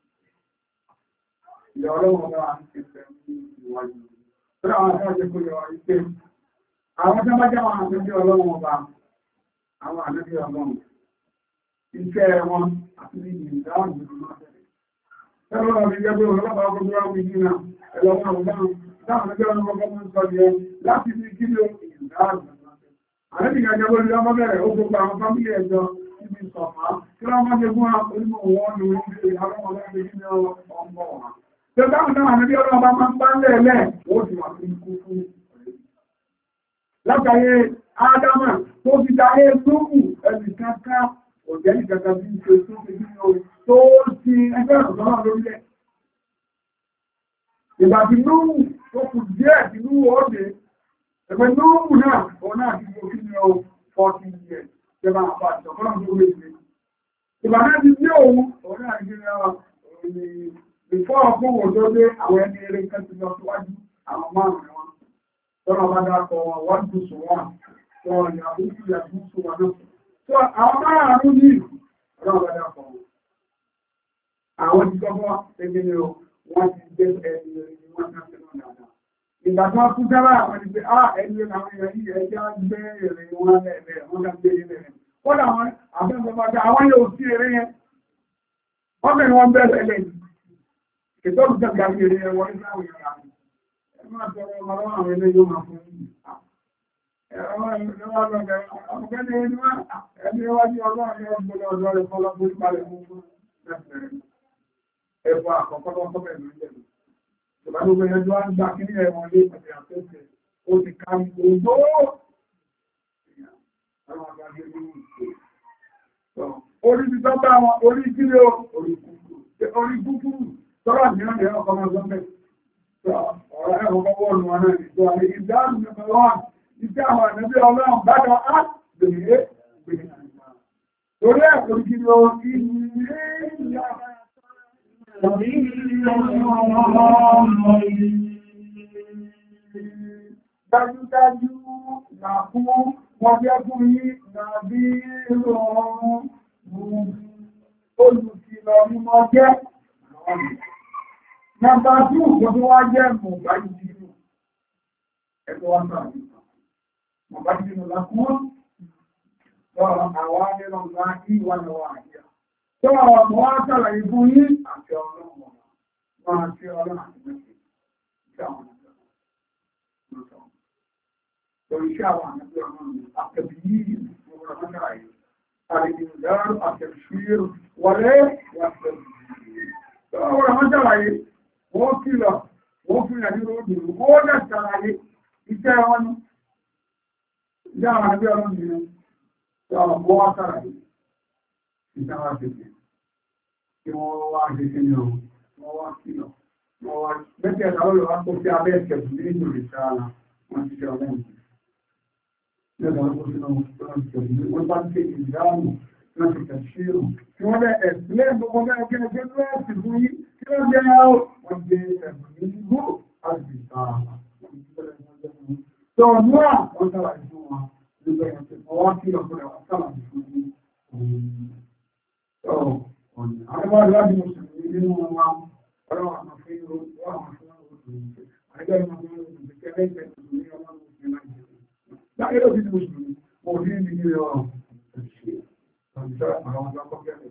Ìyà ọlọ́run bá fẹ́ wájú. Tọ́lá àwọn akẹ́kọ̀ọ́ kò yọ wípé àwọn tó bá jẹ́ àwọn àmẹ́bí ọlọ́run ọba, àwọn àmẹ́bí ọlọ́run, iṣẹ́ wọn àti ní ìdáhùn ìlú máa tẹ̀lé. Tẹ́lọ́ lọ bí gẹ́gẹ́ ọlọ́pàá ọgbọ́n wá wí nínú ẹlọ́pàá ọgbọ́n táwọn ẹgbẹ́ ọlọ́pàá ọgbọ́n ń sọ yẹ láti ní kí ló ìdáhùn ìlú máa tẹ̀lé. Àmẹ́bí gẹ́gẹ́ bó lọ́mọ bẹ̀rẹ̀ ó gbogbo àwọn fámílì ẹjọ́ níbi ìsọ̀fà kí wọ́n máa jẹ fún onímọ̀ wọn ní orílẹ̀ àwọn ọlọ́pàá ní ọmọ wọn. Tẹ́lọ́ táwọn àmẹ́bí ọlọ́pàá máa ń bá lẹ́ẹ̀lẹ́ ó ti wà fún ikú fún látàrí Ádámà tó fi dáyé lóòmù ẹni kankan òjẹ́lì kankan bí i ṣe tó fi nínú tó ti ẹgbẹ́ ọ̀dọ́nà lórílẹ̀. Ìbàdí lóòmù tó kù díẹ̀ nínú òde ẹgbẹ́ lóòmù náà ọ̀nà àti gbogbo ní 40 years jẹba àpá ìṣọ̀kọ́nà tó wé ṣe. Ìbàdí ti ní òun ọ̀nà àti before ọkùnrin òjò dé àwọn ẹni eré kan ti lọ síwájú àwọn márùn-ún wọn. Tọ́nà bá dákọ̀ wọn wọ́n tó sọ wọ́n tó wọ́n yà fún ìyà fún sọ wọn náà. Tó àwọn márùn-ún ní ọlọ́run bá dákọ̀ wọn. Àwọn ti kọ́kọ́ ẹgbẹ́ ni wọ́n ti gbé ẹni ẹni wọ́n ká sí náà dáadáa. Ìgbà tó wọ́n kún sára àwọn ti pé ẹni àwọn èèyàn yìí ẹjá gbé èrè wọn lẹ́ẹ̀lẹ́ wọ́n ká gbé ilẹ̀ rẹ̀. Kọ́dà wọn àfẹ́sọ̀mọ́ta àwọn yóò sí eré yẹn. Wọ́n bẹ̀rẹ̀ wọn bẹ̀rẹ̀ lẹ́yìn. Ìtọ́jú tẹ̀gbà èrè yẹn wọlé sáwọn èèyàn máa tọrọ ọmọ àwọn ilé yóò máa fún ìlú. Ọ̀gbẹ́ni ẹni wájú ọlọ́run yóò gbọ́lọ́ ọjọ́ rẹ̀ fọ́lọ́ fún ìpàlẹ̀ fún ẹ̀fọ́ àkọ́kọ́ lọ́kọ́ bẹ̀rẹ̀ lórí. Ìgbà gbogbo ẹjọ́ á ń gbà kí ní ẹ̀wọ̀n lé pàtàkì àtẹ́sẹ̀ ó ti ká gbogbo. Orí ti tọ́ bá wọn, orí kílé orí kúkúrú, tọ́rọ̀ mìíràn ẹ̀rọ ọkọ̀ máa zọ́mẹ̀. Ọ̀rọ̀ ẹ̀rọ wọ́n wọn náà ìjọ àrí ìdáhùn nọ́mbà 1 ìjọ àwọn ẹ̀nẹ́bí ọlọ́run bájọ á bèèrè bèèrè. Torí ẹ̀kọ́ kí ló kí ní ìyá dájúdájú nà fún wọn jẹ́ fún yí nà bí rọrùn olùkìlọ̀ ní mọ́ jẹ́ Nàbà 2 gbogbo wá jẹ́ mọ̀bájínú. Ẹgbẹ́ wá sáà nípa. Mọ̀bájínú lákún lọ́rọ̀ àwọn anìrọ̀ ńlá ìwà lọ́wọ́ àyíyà. Tó àwọn ọmọ wá sàlàyé fún yí àti ọlọ́run wọn àti ọlọ́run àti mẹ́sì. Iṣẹ́ àwọn àjọ́. Torí iṣẹ́ àwọn àjọ́ ọlọ́run àtẹ̀bí yìí gbogbo ọmọ sàlàyé. Àrìdìndàrú àtẹ̀ṣír wọlé wà tẹ̀bí. Tó àwọn ọmọ sàlàyé wọ́n kìlọ̀, wọ́n fi ìrìnàjò òdòdó, wọ́n lẹ́ ṣàlàyé iṣẹ́ wọn ní ìjá àwọn àjẹ́ ọlọ́run nínú wọ́n wá ṣàlàyé iṣẹ́ wá ṣe kí wọ́n wá ṣe kí ní ọ̀run, wọ́n wá kìlọ̀, wọ́n wá mẹ́kẹ́ ìdáwọ́lọ̀ wá kó sí abẹ́ ìkẹ̀kù ní ìlú ìṣàlá wọn ti ṣe ọlọ́run. Mẹ́ta wọ́n kó sínú wọ́n bá ń ṣe ìdáhùn láti kẹ̀ṣírò tí wọ́n lẹ́ ẹ̀sìlẹ̀ gbogbo mẹ́rin kí ẹgbẹ́ lọ́ọ̀sì fún yí kí wọ́n jẹ́ àwọn wọ́n jẹ́ ẹ̀bùn ní gbó àti ìtààmà. Tó náà wọ́n sára ìfún wọn nígbà ẹ̀sẹ̀ ọwọ́ kí ọkùnrin wọn sára ìfún ní ọ̀nà. Àwọn ìwádìí mùsùlùmí nínú wọn ọ̀rọ̀ àwọn fún ìrò wọ́n àwọn fún ọ̀rọ̀ àìjẹ́ ìmọ̀ fún ọ̀rọ̀ ìgbẹ̀kẹ́ lẹ́gbẹ̀ẹ́ mùsùlùmí ọmọ mùsùlùmí láyé ló fi mùsùlùmí mo rí ní ilé ọ̀rọ̀ ẹ̀ṣẹ̀ ọ̀dọ́ àwọn ọjọ́ akọ́kẹ́rẹ́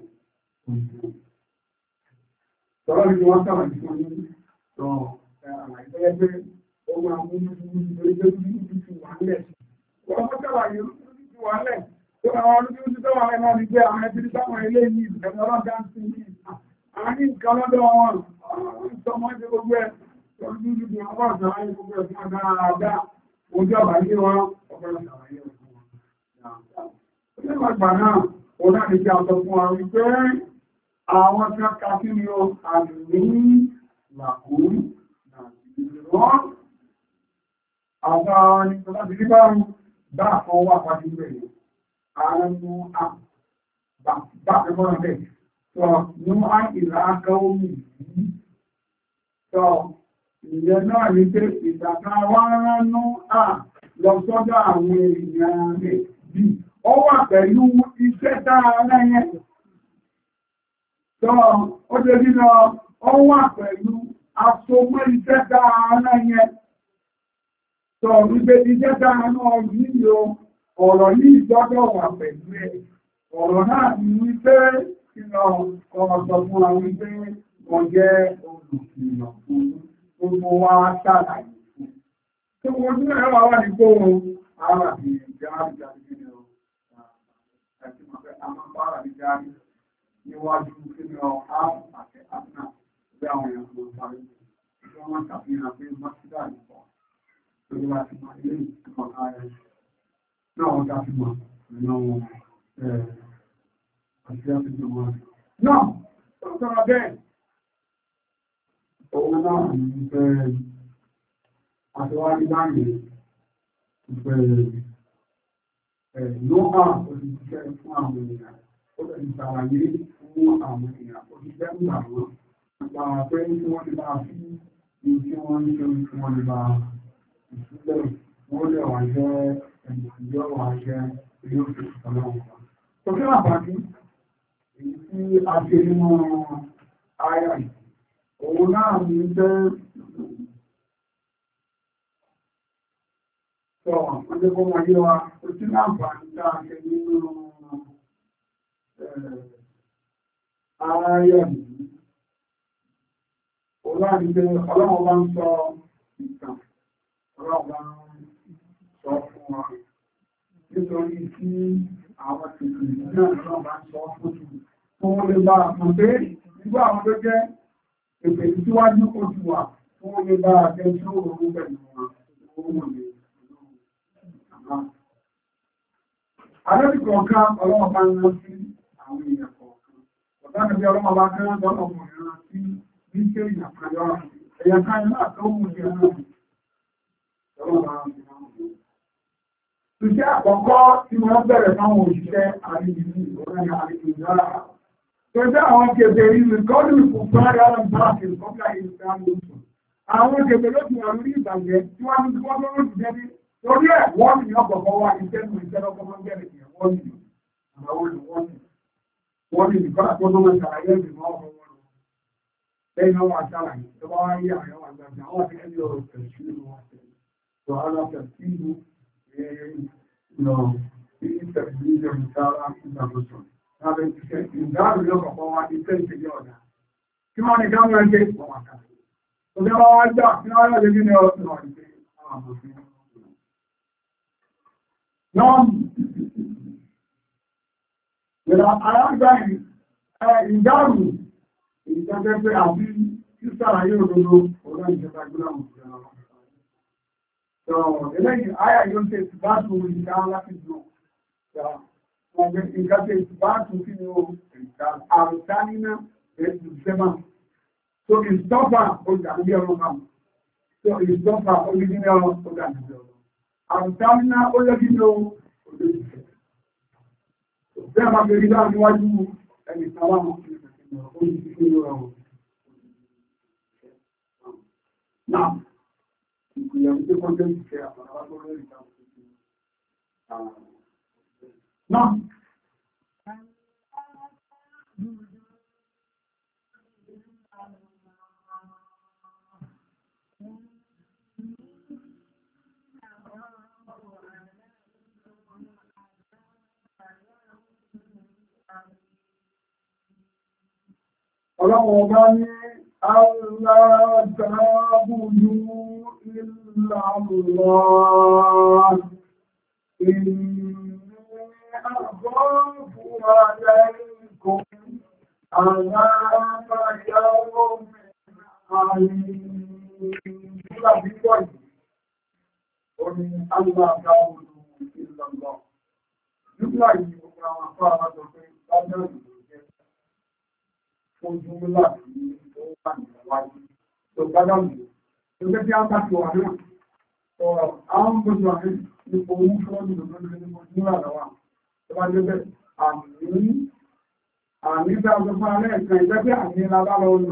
Tọ́lá ní wọ́n sábà ní fún ní àìsẹ́yẹ́ pé ó máa mú ní orílẹ̀-èdè ti wà lẹ̀. Wọ́n kọ́ sábà yìí ti wà lẹ̀. Tó àwọn olùdíjú ti tọ́wà rẹ̀ náà ní pé àwọn ẹbí sáwọn ilé yìí ìbẹ̀rẹ̀ ọlọ́dá ń sí ní àárí nǹkan lọ́dọ̀ wọn. Ìtọ́mọ́ ti gbogbo ẹ̀ olùdíjú ti wọ́n bọ̀ sára ní gbogbo ẹ̀ fún agbára àdá. ojú àbáyé wọn ọgbọ́n ṣàlàyé fún wọn. Nígbà ìgbà náà, ó náà ní kí a sọ fún wa wípé àwọn tí wọ́n ká sí ni ó àmì làkúrú wọ́n àwọn ní tó láti rí báwọn bá kan wà pàdé bẹ̀rẹ̀ àwọn mú bá ẹgbọ́n rẹ̀ sọ ní àìlà akáwọ́mù yìí sọ ìyẹn náà ní pé ìgbàta wá ránú à lọ sọ́dọ̀ àwọn èèyàn rẹ̀ bí ó wà pẹ̀lú iṣẹ́ dáa lẹ́yìn sọ ó jẹ́ nínú ó wà pẹ̀lú asomọ́ iṣẹ́ dáa lẹ́yìn sọ wípé iṣẹ́ dáa náà yìí ọ̀rọ̀ yìí gbọ́dọ̀ wà pẹ̀lú ẹ̀ ọ̀rọ̀ náà ní wípé ìlọ ọ̀rọ̀ sọ fún wa wípé wọ́n jẹ́ olùkìlọ̀ fún gbogbo wa ṣàlàyé fún tó wọ́n ní ẹ̀rọ wà ní kó ara bí jáàrí nínú ẹ̀sì mọ̀fẹ́ àmọ́pàá bí jáàrí níwájú sínú ààrùn àti àtúnà bí àwọn èèyàn tó sáré tí wọ́n ṣàfihàn pé mọ́sídà nìkan tó ní láti mọ ilé ìtumọ̀ ààrẹ náà wọ́n dá sí mọ̀ nínú àti àtúnṣe wọn. Náà, tó sọ̀rọ̀ bẹ́ẹ̀, òun náà ní fẹ́ àtọwárí báyìí fẹ́ lóhà òṣìṣẹ́ fún àwọn èèyàn, ó lè ṣàlàyé fún àwọn èèyàn, òṣìṣẹ́ ń gbà wọ́n, nípa pé tí wọ́n lè bá fi ní tí wọ́n ń ṣe tí wọ́n lè bá ìṣúlẹ̀, wọ́n lè wà jẹ́ ìjọ́ wà jẹ́ ilé òṣèlú ọlọ́run. Tòkí àpàdé, èyí tí a ṣe nínú àyà yìí, òun náà ní jẹ́ sọ ọjọ́ kó wọ́n yé wa, ó tí láǹfààní tá a ṣe nínú àyà yìí. Òun náà ní jẹ́ ọlọ́run bá ń sọ ìtàn, ọlọ́run bá ń sọ fún wa. Nítorí tí àwọn tìrì náà náà bá sọ fún wọn lè bá mọ̀ pé nígbà àwọn tó jẹ́ èpè síwájú ó ti wà fún wọn lè bá àjẹ́ tí ó rọrùn pẹ̀lú wọn lè. Àdébì kọ̀ọ̀kan ọlọ́wọ́ bá ń rán sí àwọn èèyàn kọ̀ọ̀kan. Ọ̀dá ni bí ọlọ́wọ́ bá ń rán sí ọmọkùnrin rán sí bí ṣe èèyàn kan yọ ẹ̀yà kan náà tó mú sí ẹ̀rọ Iṣẹ́ àkọ́kọ́ tí wọ́n bẹ̀rẹ̀ fáwọn òṣìṣẹ́ àríyìí ọ̀rẹ́ àríyìí ìjọ́ra. Tó jẹ́ àwọn kèbèrè ìlú kọ́lù ìfòfárí alábáàkì ìkọ́kà ìsìnkú. Àwọn kèbèrè ló ti wà lórí ìbàjẹ́ tí wọ́n ní wọ́n lọ́rọ̀ ti jẹ́ ní. Torí ẹ̀ wọ́n ní ọkọ̀ọ̀kọ́ wà ní sẹ́nu ìṣẹ́lọ́kọ́ máa ń bẹ̀rẹ̀ ìyẹn wọ́n ní. Àwọn olùwọ́n ní nìkan àtọ́jọ́ máa ṣàlàyé ìgbìmọ̀ ọkọ̀ wọn. Lẹ́yìn náà wà ṣàlàyé tó bá wáyé àwọn àgbàgbà àwọn àti ẹni ọ̀rọ̀ tẹ̀síìlú wọn. Tó ara tẹ̀síìlú no, it's a million dollar innovation. Now, in that look of our defense together. Come on, come and take one. So there are jobs, now you're living out now. No, there are going in Daru. It's a very happy sister. I don't know, or I just background. So, eléyìí, ayà yóò ṣe ìtìbáàtù ìdá láti dùn. Nǹkan ṣe ìtìbáàtù kí ni ó àrùtá nínú ètò ìṣẹ́mà. So, ìstọ́fà ó dàbí ọ̀rọ̀ kan. So, ìstọ́fà ó lé ní ọ̀rọ̀ ó dàbí ọ̀rọ̀. Àrùtá nínú ó lé ní ọ̀rọ̀ ó lé ní ọ̀rọ̀. Bí a máa fi rí dáa níwájú ẹni sábà mọ̀ sí ọ̀rọ̀ ó ní kí ní ọ̀rọ̀. Now, ìgbìyànjú tí kọ́ jẹ́ ìṣẹ́ àpàdàwà tó rẹ̀ ìtàkùn náà. Ọlọ́run ọba ní Allah ta'budu illa Allah. Inni akhafu alaykum adhaba yawmin alim. ó ní aláàdáwò ìlọ́lọ́. Júmùlà yìí gbogbo àwọn afọ́ àwájọ pé bájọ́ ìlú jẹ́ fún júmùlà tí ó wà níwájú. Tó bájọ́ ìlú. Tó jẹ́ bí a bá ti wà náà. Àwọn gbogbo àmì ní òun fún ọdún lórí júmùlà lọ́wọ́. Tó bá jẹ́ bẹ́ẹ̀ àmì bá ọjọ́ fún alẹ́ ìkan ìjẹ́ bí àmì lábára olù.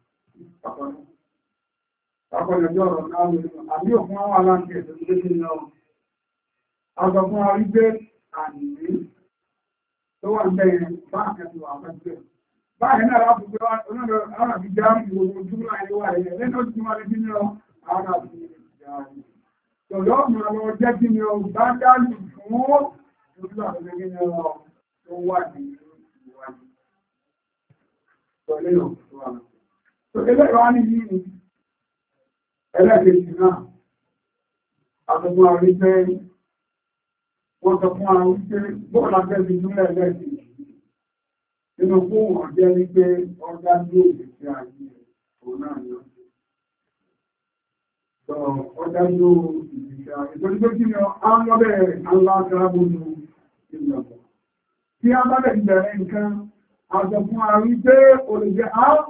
Àpọ̀lẹ̀jọ́ ọ̀rọ̀ náà lórí àmì òfin àwọn aláǹkì ẹ̀sẹ̀ tó lé ní ọ̀rọ̀. Àjọ fún àrí gbé àmì tó wà lẹ́yìn bá àkẹ́sì wà fẹ́. Báyìí náà láti gbé àwọn àbí jáàmì gbogbo ojúmọ́ ayé wà ẹ̀yẹ lẹ́nà ojú máa lé nínú àwọn àbí jáàmì. Tọ̀lọ́ máa lọ jẹ́ kí ni ọ bá dálù fún ojú àbẹ̀lẹ́ kí ni ọ tó wà ní ìwájú. Tọ̀lẹ́ yóò tó wà náà. Tọ̀lẹ́ wá ní yìí ni ẹlẹ́gbẹ̀ẹ́jì náà. Àtọ̀gbọ́n àrí pé wọ́n sọ fún àwọn wípé bọ́ọ̀lá fẹ́ fi múlẹ̀ lẹ́gbẹ̀ẹ́jì. Nínú fún ọ̀jẹ́ wípé ọjà ní òjò sí ayé òun náà ni ọjọ́. Sọ ọjà ní òjò sí ayé. Torí pé kí ni a ń lọ bẹ̀rẹ̀ aláàgbàbò ní ìlọ̀pọ̀. Tí a bá bẹ̀rẹ̀ bẹ̀rẹ̀ nǹkan, àjọ fún àrí pé olùjẹ́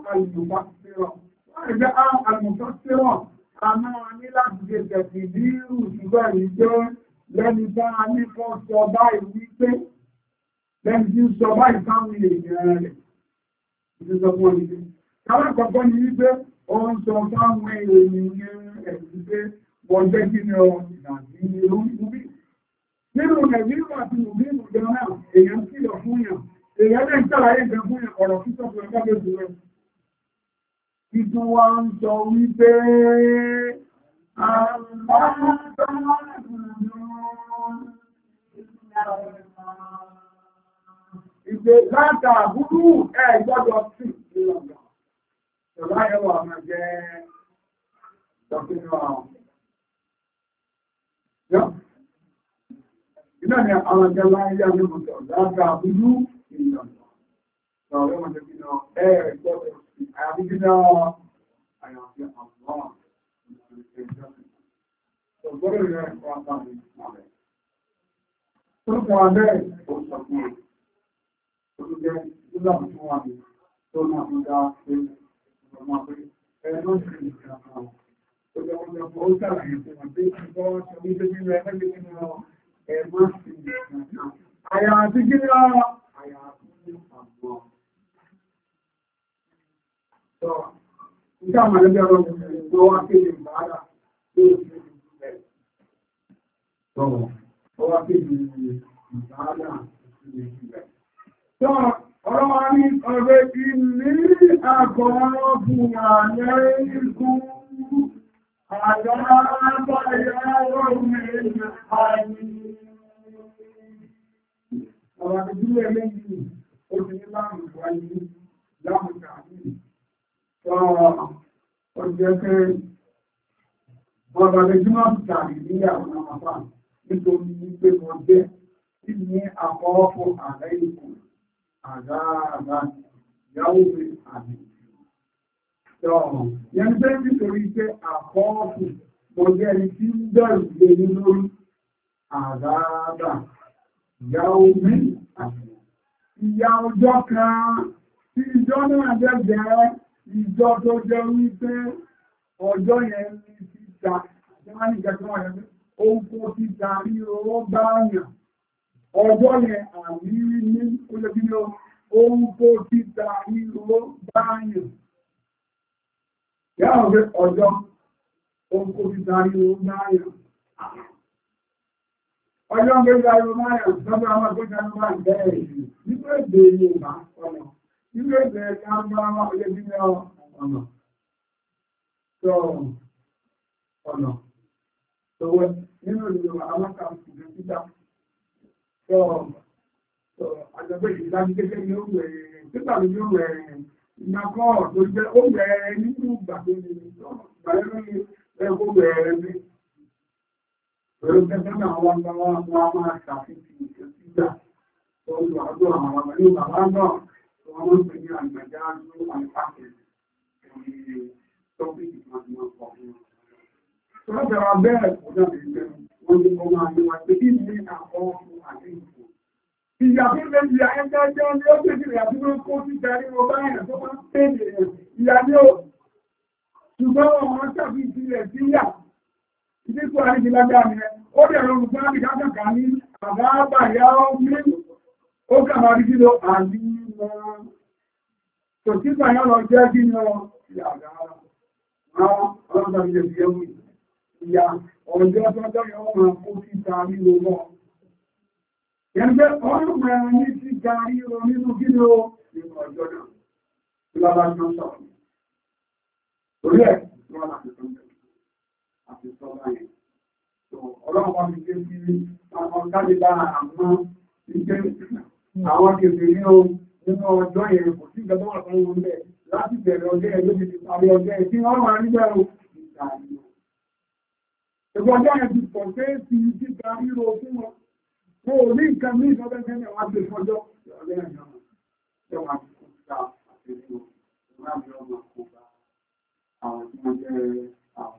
àmàlùmọ̀fásírọ̀ a máa ní láti ṣe tẹ̀sì bí irú ṣùgbọ́n èyí jẹ́ lẹ́ni bá a ní kọ́ sọ báyìí wípé lẹ́ni tí ń sọ báyìí fáwọn èèyàn rẹ̀ ìṣẹ́ sọ fún ọdún. Káwọn àkọ́kọ́ ni wípé ó ń sọ fáwọn èèyàn ẹ̀sìn pé wọ́n jẹ́ kí ni ọ ìdàgbé irú ìbí. Nínú Nàìjíríà àti ìlú ìjọ náà èèyàn kìlọ̀ fún yàn èèyàn lè ń ṣàlàyé ìgbẹ́ fún yàn ọ̀rọ̀ fífọ́ fún ẹgbẹ́ lóṣù rẹ̀. Títún wá ń sọ wípé ìgbé láta àbúrú ẹ̀ gbọ́dọ̀ sí ìlànà. Ṣọlá ẹwà máa jẹ́ ṣọ̀kínú àwọn. Iná ni àwọn jẹ́ láyé àmìmọ̀tọ̀ láta àbúrú ìlànà. Ṣọlá ẹwà jẹ́ kí náà ẹ̀ gbọ́dọ̀ sí àyàbíkínà àyàfí àwọn ọ̀gbọ́dọ̀ rẹ̀ ẹ̀kọ́ àtàrí ààrẹ. Tó kọ̀ abẹ́ òṣàkùn olùgbẹ́ ìlànà fún wa ní tó náà fún dá pé ọmọ pé ẹ̀rọ sí ìjọba ó jẹ́ ọjọ́ fún ó sàlàyé fún wọn pé ìgbọ́ ṣe ní pé nínú ẹgbẹ́ nínú ẹ̀mọ́ sí ìjọba. Àyà àti gíní ara àyà àti àgbọ̀. Sọ ìjà àmàlẹ́bí ọ̀rọ̀ ìgbọ́ wá kéde ìbára tó ṣe ọwá kéjì ìbáadà ìpínlẹ̀. Tó ọ̀rọ̀ wa ní ọ̀rẹ́ ilé àkọ́rọ̀ fún ààrẹ ikú àjọ́ àbáyáwó mẹ́rin ààrẹ. Ọ̀rọ̀ àdúgbò ẹlẹ́yìn ó ti ní láàrín ìwáyé láàrín ààrẹ. Tó ọjọ́ pé ọ̀rọ̀ àdúgbò tàbí ní àwọn àpapọ̀. Nítorí wípé wọ́n jẹ́ tí ní àkọ́ọ̀fọ́ ààrẹ ìkù àdáàbá ìyàwó rẹ̀ àmì. Yẹn pé nítorí pé àkọ́ọ̀fọ́ wọ́n jẹ́ ẹni tí ń bẹ̀rù lé ní lórí àdáàbá ìyàwó rẹ̀ àmì. Ìyà ọjọ́ kan tí ìjọ náà jẹ́ ìjọ tó jẹ́ wípé ọjọ́ yẹn ní títà wọ́n ní ìjẹ́ tó wọ́n yẹn Oúnkó ti darí owó báyàn. Ọjọ́ yẹn àmì ní olóbílò oúnkó ti darí owó báyàn. Yáà rẹ̀ ọjọ́ oúnkó ti darí owó báyàn. Ọjọ́ ń gbé darí owó báyàn lọ́gbà àwọn akẹ́kọ̀ọ́ ní máa bẹ̀rẹ̀ ìlú. Nígbà èdè Yorùbá ọ̀nà. Nígbà èdè Kámbáwá olóbílò ọ̀nà. Ọ̀nà. Tọwọ́ nínú ìlú alákà ìgbẹ̀ títà. Àjọ̀gbẹ́ ìdájí kékeré ní ó wẹ̀rẹ̀ títà ló ní ó wẹ̀rẹ̀ ìgbàkọ́ tó jẹ́ ó wẹ̀rẹ̀ nínú ìgbà tó ní ìgbàlẹ́lẹ́ ẹgbó wẹ̀rẹ̀ ní. Pẹ̀lú kẹfẹ́ náà wọ́n máa ṣàfihàn ìgbà tó ń lọ àjọ àwọn ọmọ ní bàbá náà tó wọ́n mọ́ pè ní àgbàjá ní àìpàkẹ́ tọ́pìkì máa ń pọ̀ fún wọn. Tọ́lọ́bẹ̀rẹ̀ abẹ́rẹ̀ kò náà lè jẹun wọ́n ní kọ́ máa ní wọn pé kí ní àwọn fún àdéhùn. Ìyà tó lè ìyà ẹgbẹ́ jẹ́ ní ó tètè rẹ̀ àti wọ́n kó sí tẹ̀rí wọn báyìí tó máa ń tẹ̀lé ìyà ní ó. Ṣùgbọ́n wọn tàbí ìpìlẹ̀ sí yà. Ìdíkù àríjìlágbà ni ó dẹ̀rọ olùgbọ́n àti kákàkà ní àbábà yá ó mú ó kàmà rí kí ló àní wọn. Tò tí bàyá lọ jẹ́ kí lọ ìyàgá àwọn ọlọ́dọ̀ ilẹ̀ fi ẹwù ìyà ọjọ́ tọ́jọ́ yọ máa kó síta nílò lọ. Ẹgbẹ́ ọlọ́mọ ẹran ní síta ríro nínú kí ló nínú ọjọ́ náà. Ìlàbà jọ sọ̀rọ̀. Orí ẹ̀ wọ́n láti sọ́jọ́. Àti sọ́lá yẹn. Ọlọ́run wọn fi ké sí àwọn kálíbà àmọ́ ìgbé àwọn kèfè ní o nínú ọjọ́ yẹn kò sí ìjọba wà fún wọn bẹ́ẹ̀ láti bẹ̀rẹ̀ ọjọ́ ẹ̀ lóbi ti parí ọjọ́ ẹ̀ tí wọ́n máa nígbà o ìgbà yìí. Ìgbọ́jọ́ yẹn ti pọ̀ pé ti títa ríro fún wọn. Mo ò ní nǹkan ní ìjọba ẹgbẹ́ náà wá gbé fọjọ́ ọjọ́ yẹn náà. Ṣé wàá ti kó ta àtẹ̀síwò láti ọmọ kó bá àwọn tí wọ́n jẹ́ àwọn.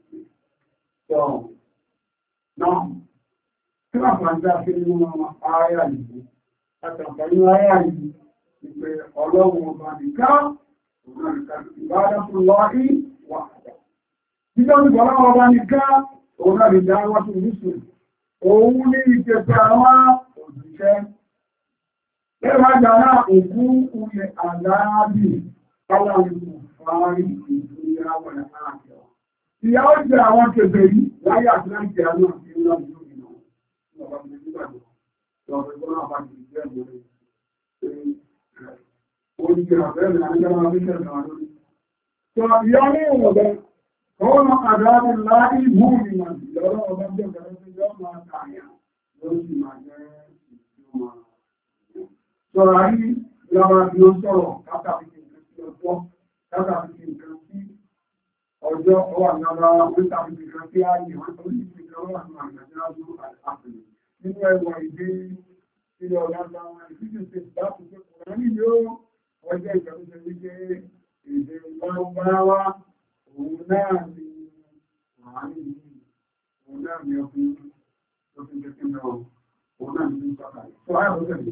Náà, tí wọ́n fà ń dá sí nínú ààyà yìí, àtàkàrí ààyà yìí, ìpè ọlọ́run ọba nìkan, ìbádá fún lọ́rí wà. Jíjọ́ ní ọlọ́run ọba nìkan, òun náà lè dá wọ́n tún rúsù. Òun ní ìjẹta àwọn òṣìṣẹ́. Lẹ́wàá jàrá òkú ulẹ̀ àdáàbì, aláàrùkù fàárí ìdúnyàwó ààkẹ́. Ìyá ó jẹ àwọn kèfè yìí láyé àti láti jẹ àwọn àti ìlú àti ìlú ìlú. Ọba ti ní gbàgbọ́. Ọba ìgbọ́n náà bá ti jẹ́ ìgbòrè. Oúnjẹ àbẹ́rẹ̀ àjọba abíṣẹ́ ìgbà lórí. Sọ ìyá ní ìwọ̀bẹ̀, ọwọ́ àdáàbò láì mú ìmọ̀ ìlọ́rọ̀ ọba jẹ́ ìgbàlẹ́ tí yọ́ máa tààyà lórí ìmọ̀ jẹ́ ìjọba. Sọ̀rọ̀ ayé ìjọba bí ó sọ̀rọ̀ látàbí nǹkan sí ọjọ́, látàbí nǹkan sí ọjọ́ ọwà náà wítàbí nǹkan tí a yìí wọ́n tó ní ìpínlẹ̀ ọwà náà àgbàjájú àpẹẹrẹ nínú ẹwà ìdé ilẹ̀ ọ̀lágbà wọn ìfíjì ṣe láti pé kùnrin ní yóò ọjọ́ ìjọba wípé èdè lárúbáwá òun náà ni àárín yìí òun náà ni ọkùnrin tó fi jẹ́ kí lọ òun náà ni pàtàkì tó ayọ̀ tẹ̀lé.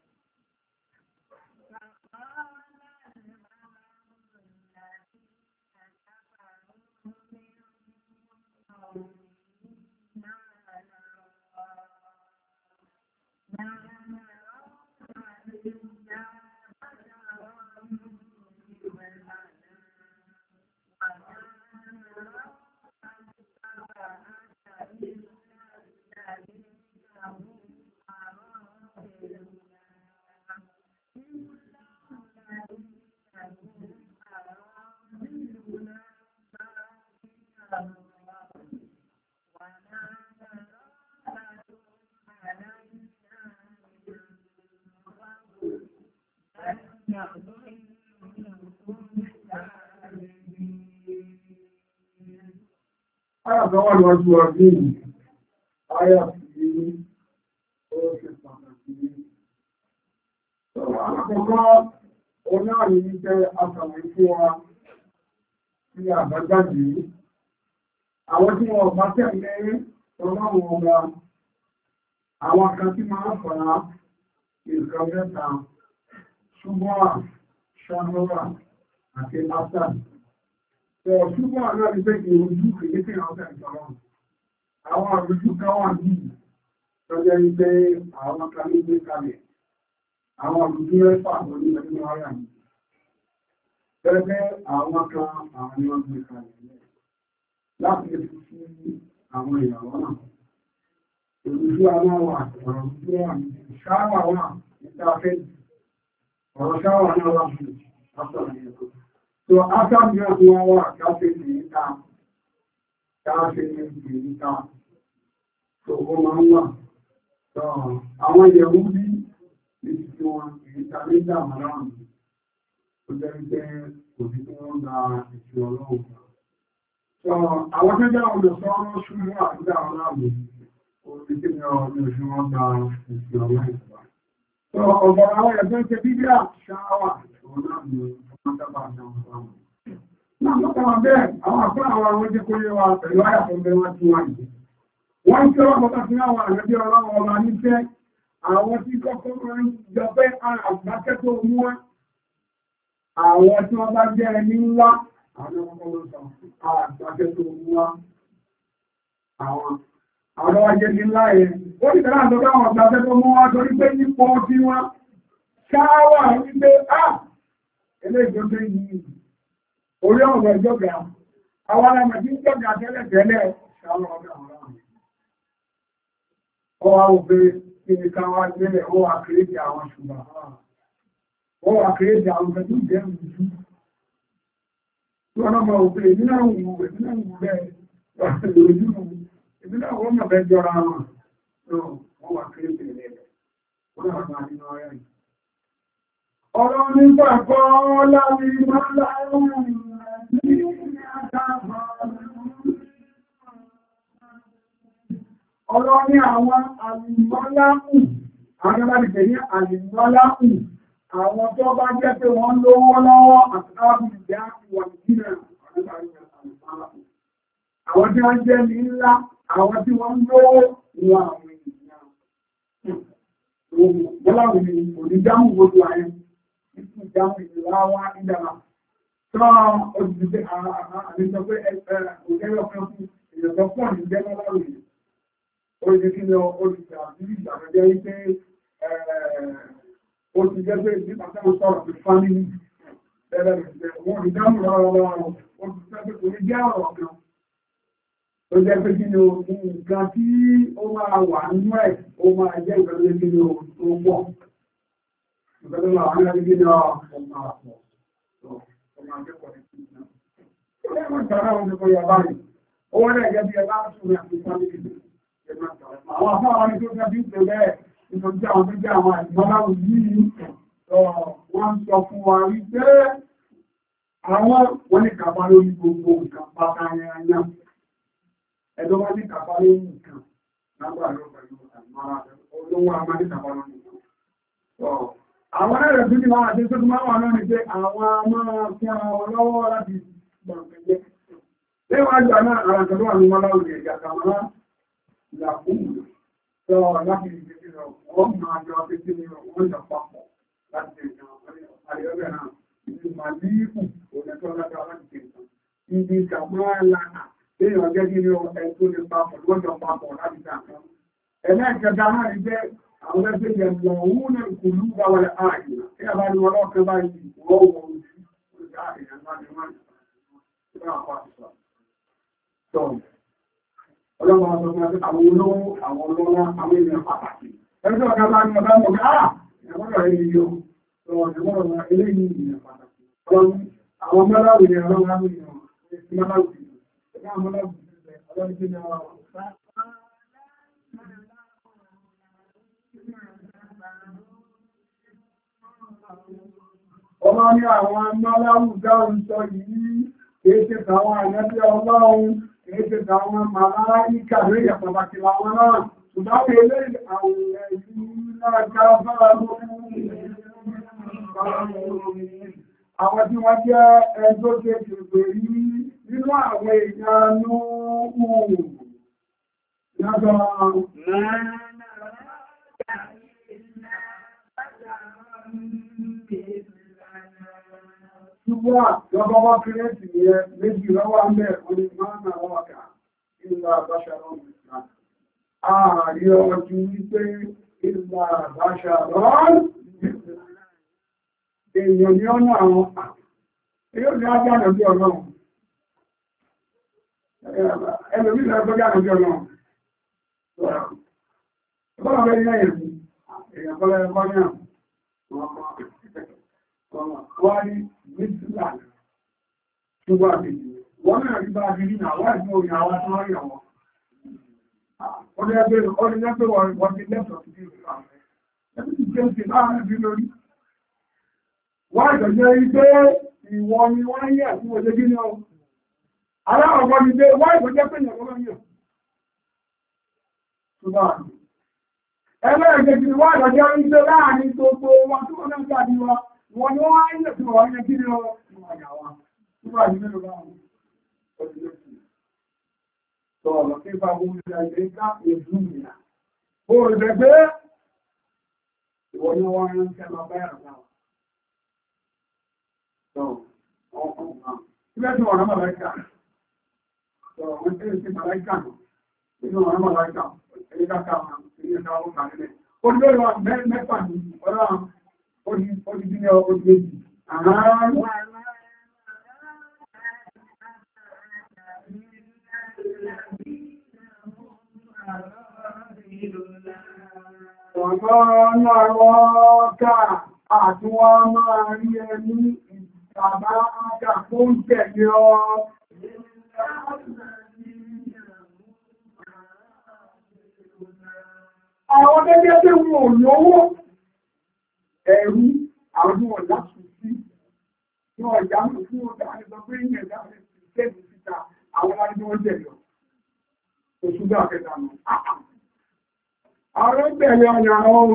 Aya kan wà lọ́jú ọdún yìí, aya tí ó ṣe pàtàkì ní. Àkọ́kọ́, ọ̀nà rí ní jẹ́ àṣàwẹ̀ fún wa sí àbájáde. Àwọn tí wọ́n bá tẹ̀lé ọlọ́run ọba, àwọn kan tí máa fà á nǹkan mẹ́ta, ṣùgbọ́n ṣàmọ́ra àti lásán. Ṣùgbọ́n náà ní pé ìrújú kìí tí àwọn ọ̀sẹ̀ ìjọba. Àwọn àrújú kan wà ní ìtọ́jẹ́ ní pé àwọn kan ní gbé kalẹ̀. Àwọn àrújú mẹ́fà lórí ẹgbẹ́ ara mi. Pẹ́pẹ́ àwọn kan àwọn ni wọ́n gbé kalẹ̀ láti lè fi sí àwọn ìyàwó náà. Ìrújú àwọn wà àrújú wà ní ṣáwà wà níta fẹ́ ọ̀rọ̀ ṣáwà náà wà fún àpọ̀ So after the one káfẹ́ ní ìta, káfẹ́ ní ìta, so ó máa ń wà. So àwọn ìyẹ̀wú bí ìsìnkú wọn ìta ní ìdàmàláàmù, ó jẹ́ wípé kò sí kí wọ́n gba ìṣẹ́ ọlọ́run. So àwọn tẹ́jọ́ olùsọ́rọ̀ ṣúgbọ́n àti àwọn aláàbò, ó ti kí ni ọdún ìṣẹ́ wọn gba ìṣẹ́ ọlọ́run. So ọ̀gọ̀rọ̀ àwọn ẹ̀gbẹ́ ṣe bíbí àṣáwà ọ̀nà Náà lọ́pàá bẹ́ẹ̀, àwọn àpá àwọn ọmọ jẹ́ kó yé wa pẹ̀lú àyàfọ́ bẹ́ wọ́n tí wọ́n yìí. Wọ́n ń tẹ́wọ́ pọ̀tà fún àwọn àrẹ́bí ọlọ́run ọba níṣẹ́, àwọn tí kọ́kọ́ máa ń jọ pé àgbákẹ́ tó mú wá, àwọn tí wọ́n bá jẹ́ ẹni ńlá, àwọn ọmọ àgbákẹ́ tó mú wá, àwọn ọwọ́ jẹ́ ní ńlá ẹ̀. Ó ní tẹ́lá àtọ́gbà àwọn àgbákẹ́ tó mú wá torí pé nípo tí wọ́n ṣáwà wípé, ilé ìjọba yìí, orí ọ̀rọ̀ ìjọba, àwọn alamẹ̀dí ìjọba tẹ́lẹ̀ ṣáwà ọ̀rọ̀ àwọn ọwọ́ òfin kíni ká wá nílẹ̀ ó wà kìrìtì àwọn ṣùgbọ́n ó wà kìrìtì àwọn ọ̀fẹ́ tó jẹ́ ìrùjú tí wọ́n náà mọ̀ òfin ìdínà òwú rẹ̀ lójú ìdínà wọ́n mọ̀ bẹ́ jọra wọn wọ́n wà kìrìtì rẹ̀ wọ́n náà máa nínú ọ̀rẹ́ yìí ọ̀rọ̀ nígbà kan láwí máa láàrùn ní àtàbà ọ̀rọ̀ ní àwọn àlìmọ́láhùn, àwọn alábìtẹ̀ ní àlìmọ́láhùn, àwọn tó bá jẹ́ pé wọ́n lówó lọ́wọ́ àtàbí ìjá ìwà ìjìnà àwọn tí wọ́n jẹ́ ní ńlá, àwọn tí wọ́n lówó ìwà àwọn ènìyàn. Bọ́láwù ni oníjámù gbogbo ayé, ìjámù ìlàwà ìdára. Tọ́ òjìdí pé àrísọ pé òjẹ́rẹ́ ọ̀kan fún ìyọ̀tọ̀ pọ̀ ní jẹ́ bọ́láwù yìí. Oríṣi kí lọ oríṣi àti ìgbàgbẹ́ wípé ó ti jẹ́ pé nípa tẹ́wọ́ sọ̀rọ̀ pé fámílì ẹ̀rẹ́ wọ́n rí dámù lọ́rọ̀ ó ti fẹ́ pé kò ní jẹ́ ọ̀rọ̀ kan. Ó jẹ́ pé kí ni nǹkan tí ó máa wà nínú ẹ̀ ó máa jẹ́ ìgbàgbẹ́ kí ni ó pọ̀. Ìgbàgbẹ́ máa wà nínú kí ni ó máa pọ̀. Ó máa jẹ́ pọ̀ ní kí ni. Ó lè mọ̀ ìtàrà òun ti kọ́ yà báyìí. Ó wọ́n lẹ̀ jẹ́ bí ẹ bá ń sùn àti fámílì. Àwọn afárá ní tó jẹ́ bí ìpè bẹ́ẹ̀ nítorí àwọn tó jẹ́ àwọn ìgbọ́láwò yìí wọ́n ń sọ fún wa rí pé àwọn wọ́n ní kàpá lórí gbogbo nǹkan pátá yẹn ẹ̀dọ́ wọ́n ní kàpá lórí nǹkan lágbà lọ pẹ̀lú olówó àmà ní kàpá lórí nǹkan. Àwọn ẹ̀rẹ̀ tó ní máa àti tó máa wà náà ni pé àwọn máa fún àwọn lọ́wọ́ láti gbọ̀ǹkẹ̀jẹ́. Léwájú àná àwọn àtọ́lọ́wà ní wọ́n láwùjọ ìjàkàmọ́ ìlàkúrù tó láti ìgbésí lọ wọ́n máa jọ pẹ́sí ní wọ́n jọ papọ̀ láti àríọ́bẹ̀ náà ìlú màlíkù ònẹ́tọ́ láti láti tẹ̀sán ibi ìjàmọ́lànà téèyàn jẹ́ kí ní ẹ̀ tó lè papọ̀ wọ́n jọ papọ̀ láti tẹ̀sán ẹlẹ́ẹ̀kẹta náà rí jẹ́ àwọn ẹgbẹ́ yẹn lọ òun náà kò lú bá wọlé ààyè tí a bá ní wọn lọ́kẹ́ báyìí wọ́n wọ ojú ààyè náà ni wọ́n ọlọ́pàá ọmọ ọmọ àwọn olówó àwọn olówó àwọn ènìyàn pàtàkì ẹgbẹ́ ọ̀gá bá ní ọba mọ̀ ìyàmọ́dọ̀ rẹ̀ yíò ìyàmọ́dọ̀ eléyìí ìyàn pàtàkì àwọn mọ́láwì ni ọlọ́wọ́ àwọn ènìyàn mọ́láwì ọmọ ní àwọn mọ́láwì dáhùn sọ yìí kìí ṣe tàwọn àyẹ́bí ọlọ́run Èéṣe àwọn màláíkà lórí ẹ̀pàtàkì làwọn náà, ṣùgbọ́n ilé àwọn ẹ̀yí náà já bára lórí àwọn tí wọ́n jẹ́ ẹjọ́ jẹ́ gbogbo rí nínú àwọn èèyàn lóòrùn. Yàtọ̀ Ṣùgbọ́n lọ́gbọ́n wá kírẹ́sì yẹ méjì lọ́wọ́ mẹ́ orí máa náà wọ́kà ìlà àbáṣàrọ̀ ìsìnkà. Ààrí ọjọ́ wípé ìlà àbáṣàrọ̀ èèyàn ní ọ̀nà àwọn èyí ní agbára bí ọlọ́run. Ẹlòmí lẹ́gbẹ́gbẹ́ bí ọlọ́run. Ọlọ́run rẹ̀ ní ẹ̀yẹ̀ mú. Èèyàn kọ́lẹ̀ ẹ̀kọ́ ní àwọn. Wọ́n ní Mísílà ṣùgbọ́n àbìjì. Wọ́n náà rí bá a rí náà wá ìgbò òyìn àwọn tó rí àwọn. Ọdún ẹgbẹ́ wọ́n ti lẹ́tọ̀ọ́ sí ìlú àwọn ẹgbẹ́ ti jẹ́ ti láàrín bí lórí. Wọ́n ìjọjẹ́ ipé ìwọ ni wọ́n yẹ̀ fún ọjọ́ gíní ọ. Aláwọ̀gbọ́n ni pé wọ́n ìjọjẹ́ pé ìyàwó lọ́yẹ̀. Ṣùgbọ́n àbìjì. Ẹlẹ́ẹ̀kejì wọ́n ìjọjẹ́ ipé láàrín gbogbo wọn tó wọ́n náà jáde wa. Wọ́n ni wọ́n á ń lè fún ọ̀rọ̀ yẹn kí ní ọ̀rọ̀ ìwọ̀n àyàwó. Nígbà yìí mẹ́lò bá wọn. Sọ̀rọ̀ tí bá wọ́n ṣe àìlẹ́ká ìlú ìrìnà. Ó rẹ̀ pé ìwọ̀n ni wọ́n ń kẹ́ lọ bá ẹ̀rọ náà. Ilé tí wọ́n rán màláìkà. Wọ́n tẹ́lẹ̀ sí màláìkà náà. Inú ọ̀rán màláìkà. Ẹ̀yẹ́ká káwọn ilé ẹ̀ká ọ̀rán kàrílẹ̀. Ó ní lórí wọn mẹ́fà ní ọ̀rán odìdílé odìdíjì. Ọ̀gọ́rọ̀ àwọn ká àti wọ́n máa rí ẹni ìtàbá ágà tó ń tẹ̀lé ọ. Àwọn gẹ́gẹ́ tí wọn ò lówó ẹ̀rú àwọn tí wọ́n lásù sí ní ọjà ń fún ọjà àìsàn pé ní ẹ̀dá rẹ̀ sí tẹ́lù síta àwọn arí wọ́n tẹ̀lé òṣùgbà kẹta nù. Àwọn tẹ̀lé ọ̀nà àwọn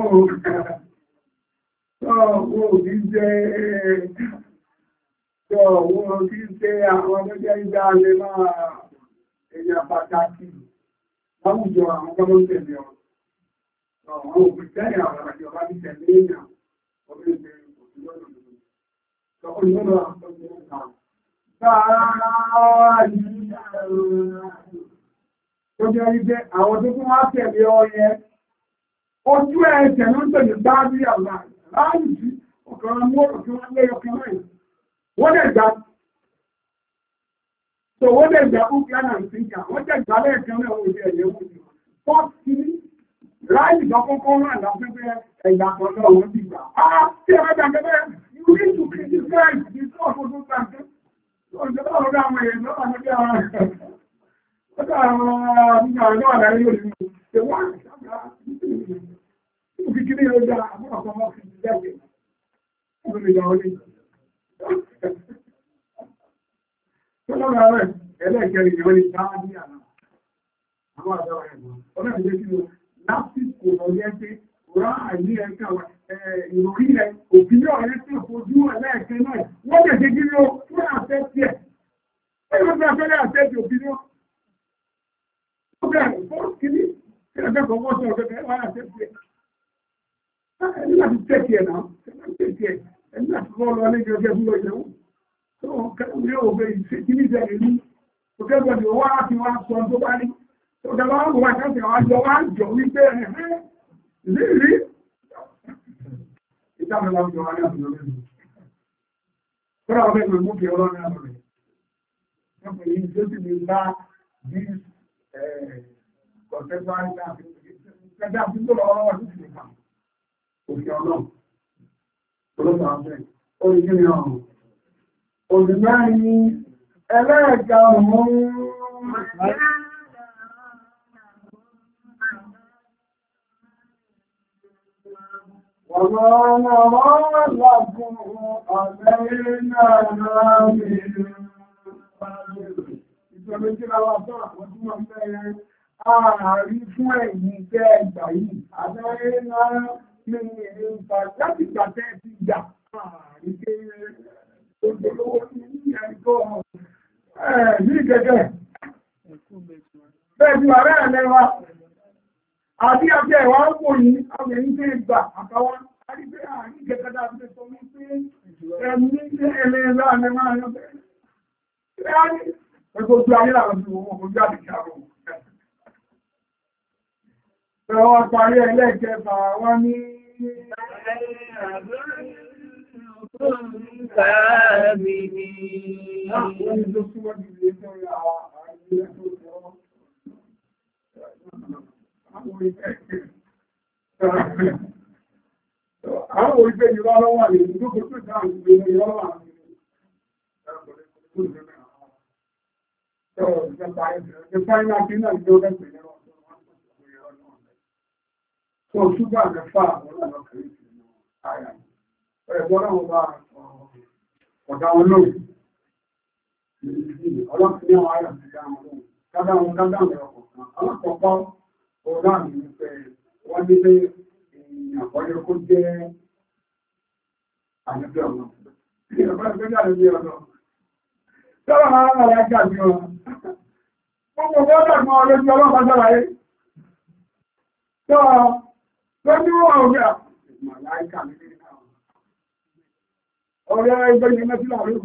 ọ̀rọ̀ kìí jẹ́ àwọn gẹ́gẹ́ ìdá alẹ́ máa èèyàn pàtàkì láwùjọ àwọn gọ́mọ́ tẹ̀lé ọ̀rọ̀. Àwọn òfin tẹ́lẹ̀ àwọn àjọba ní tẹ̀lé èèyàn ọdún ìgbẹ̀ òṣìlọ́dọ̀ lòdò. Sọ́kọ́ ìlọ́dọ̀ àtọ́jú ọ̀gá. Báà yìí tó jẹ́ wípé àwọn tó kún wá tẹ̀lé ọyẹ ojú ẹ̀ẹ̀kẹ̀ ló ń tẹ̀lé bá bí àlá láàrín sí ọ̀kan mọ́rọ̀ tí wọ́n lé ọkàn láì. Wọ́n dẹ̀ gbà tó wọ́n dẹ̀ gbà ó kí á nà ń sínkà wọ́n dẹ̀ gbà lẹ́ẹ̀kan náà wọ́n jẹ́ ẹ̀yẹ́ wọ́n ti fọ́ọ̀tì ráìlì lọ́kọ́kọ́ rán láfẹ́fẹ́ ẹ̀yà kan náà wọ́n ti gbà. Tí ẹ̀rọ gbàgbẹ́ you need to criticize the source of those things. Ọjọ́ ọ̀rọ̀ àwọn èèyàn lọ́pàá ní àwọn ọjọ́ àwọn náà láyé lórí ìwọ̀n ìfìkiri ọjà àwọn ọ̀pọ̀ fi jẹ́ ọdún ìgbà orí. Tọ́lọ́rọ̀ rẹ̀ ẹlẹ́ẹ̀kẹ́rin ìwọ̀n ni sáà ní àná. Àwọn àjọ ẹ̀gbọ́n. Ọlọ́run ìgbé kí ló lásìkò ọ̀yẹ́ pé rán àìní ẹ̀ka ìròrí ẹ̀ òfìyọ́ ẹ̀ tí òfojú ẹlẹ́ẹ̀kẹ́ náà wọ́n lè ṣe kí ló fún àfẹ́sí ẹ̀. Ẹgbẹ́ fún afẹ́lẹ́ àfẹ́sí òfìyọ́. Ó bẹ̀rẹ̀ fún kìíní kí ẹgbẹ́ kan wọ́n sọ ọ̀gẹ́gẹ́ wọ́n àfẹ́sí ẹ̀. Ẹni láti tẹ́kì ẹ̀ náà, ẹni láti kọ́ lọ lẹ́gbẹ̀ẹ́ ọjọ́ fún ọjọ́ tó kẹ́kọ̀ọ́ òfin ìṣèkíní jẹ́ ìlú. Òkẹ́gbọ̀dì wá ti wá sọ tó bá ní. Ọ̀dọ̀lá wọ́n wá káàkiri àwọn àjọ wá ń jọ wípé ẹ̀hẹ́ ìrírí ìtàmìlà òjò wá ní àbúrò rẹ̀. Fọ́nà ọ̀fẹ́ ìgbè mú kí ọlọ́rin àbọ̀ rẹ̀. Wọ́n pè ní tó sì ní bá bí contemporary àti ìgbẹ́jà tí tó lọ ọlọ́wọ́ sí ìgbà òfin ọlọ́run. Olóòtú àfẹ́ orí kí ni ọ̀run. Òdìgbà ni ẹlẹ́ẹ̀ka ọ̀hún وما نرى لكم علينا ìjọba ìjọba wà sọ àwọn tí wọ́n fẹ́ ààrí fún ẹ̀yìn tẹ́ ẹgbà yìí àbẹ́rẹ́ náà ní ìrìnfà láti gbàtẹ́ ti gbà ààrí pé òjòlówó ní ẹ̀kọ́ ní gẹ́gẹ́ bẹ́ẹ̀ bí ààrẹ ẹ̀lẹ́wà àbí abẹ́ ẹ̀wà ń pò yìí àwọn èyí tẹ́ gbà àtàwọn àrígbé àrí gẹ́gẹ́dá àti tó ní pé ẹ̀mí ní ẹlẹ́ẹ̀lá ní máa yọ bẹ́ẹ̀. Ẹgbẹ́ ojú ayé làwọn ti wọ́n kò jáde kàrò. Ẹwọ́n parí ẹlẹ́ẹ̀kẹfà wọ́n ní àwọn orífẹ́ ìrọ́ lọ́wọ́ àlè ìdókò tó dáa ìgbèrè ìrọ́ lọ́wọ́ àlè ọ̀dá wọn lóòrùn ọlọ́pìn ní àwọn àyà ti dá wọn lóòrùn kádá wọn kádá wọn ọkọ̀ọ̀kan alákọ̀ọ́kọ́ ọ̀dá mi pẹ̀ wọ́n nílé àkọ́yẹ kó jẹ́ àyẹ̀fẹ́ ọ̀nà ìrọ̀pẹ́ ìgbẹ́jà lórí ọ̀nà tọ́wọ́ máa ń rà láìka bí wọn ó ọmọ ọgbọ́dọ̀ mọ́ ọlọ́jú ọlọ́pàá sára yé tó lójú ọ̀rẹ́ màláìkà nílé náà ọ̀rẹ́ ẹgbẹ́ yìí mẹ́sílẹ̀ àríkù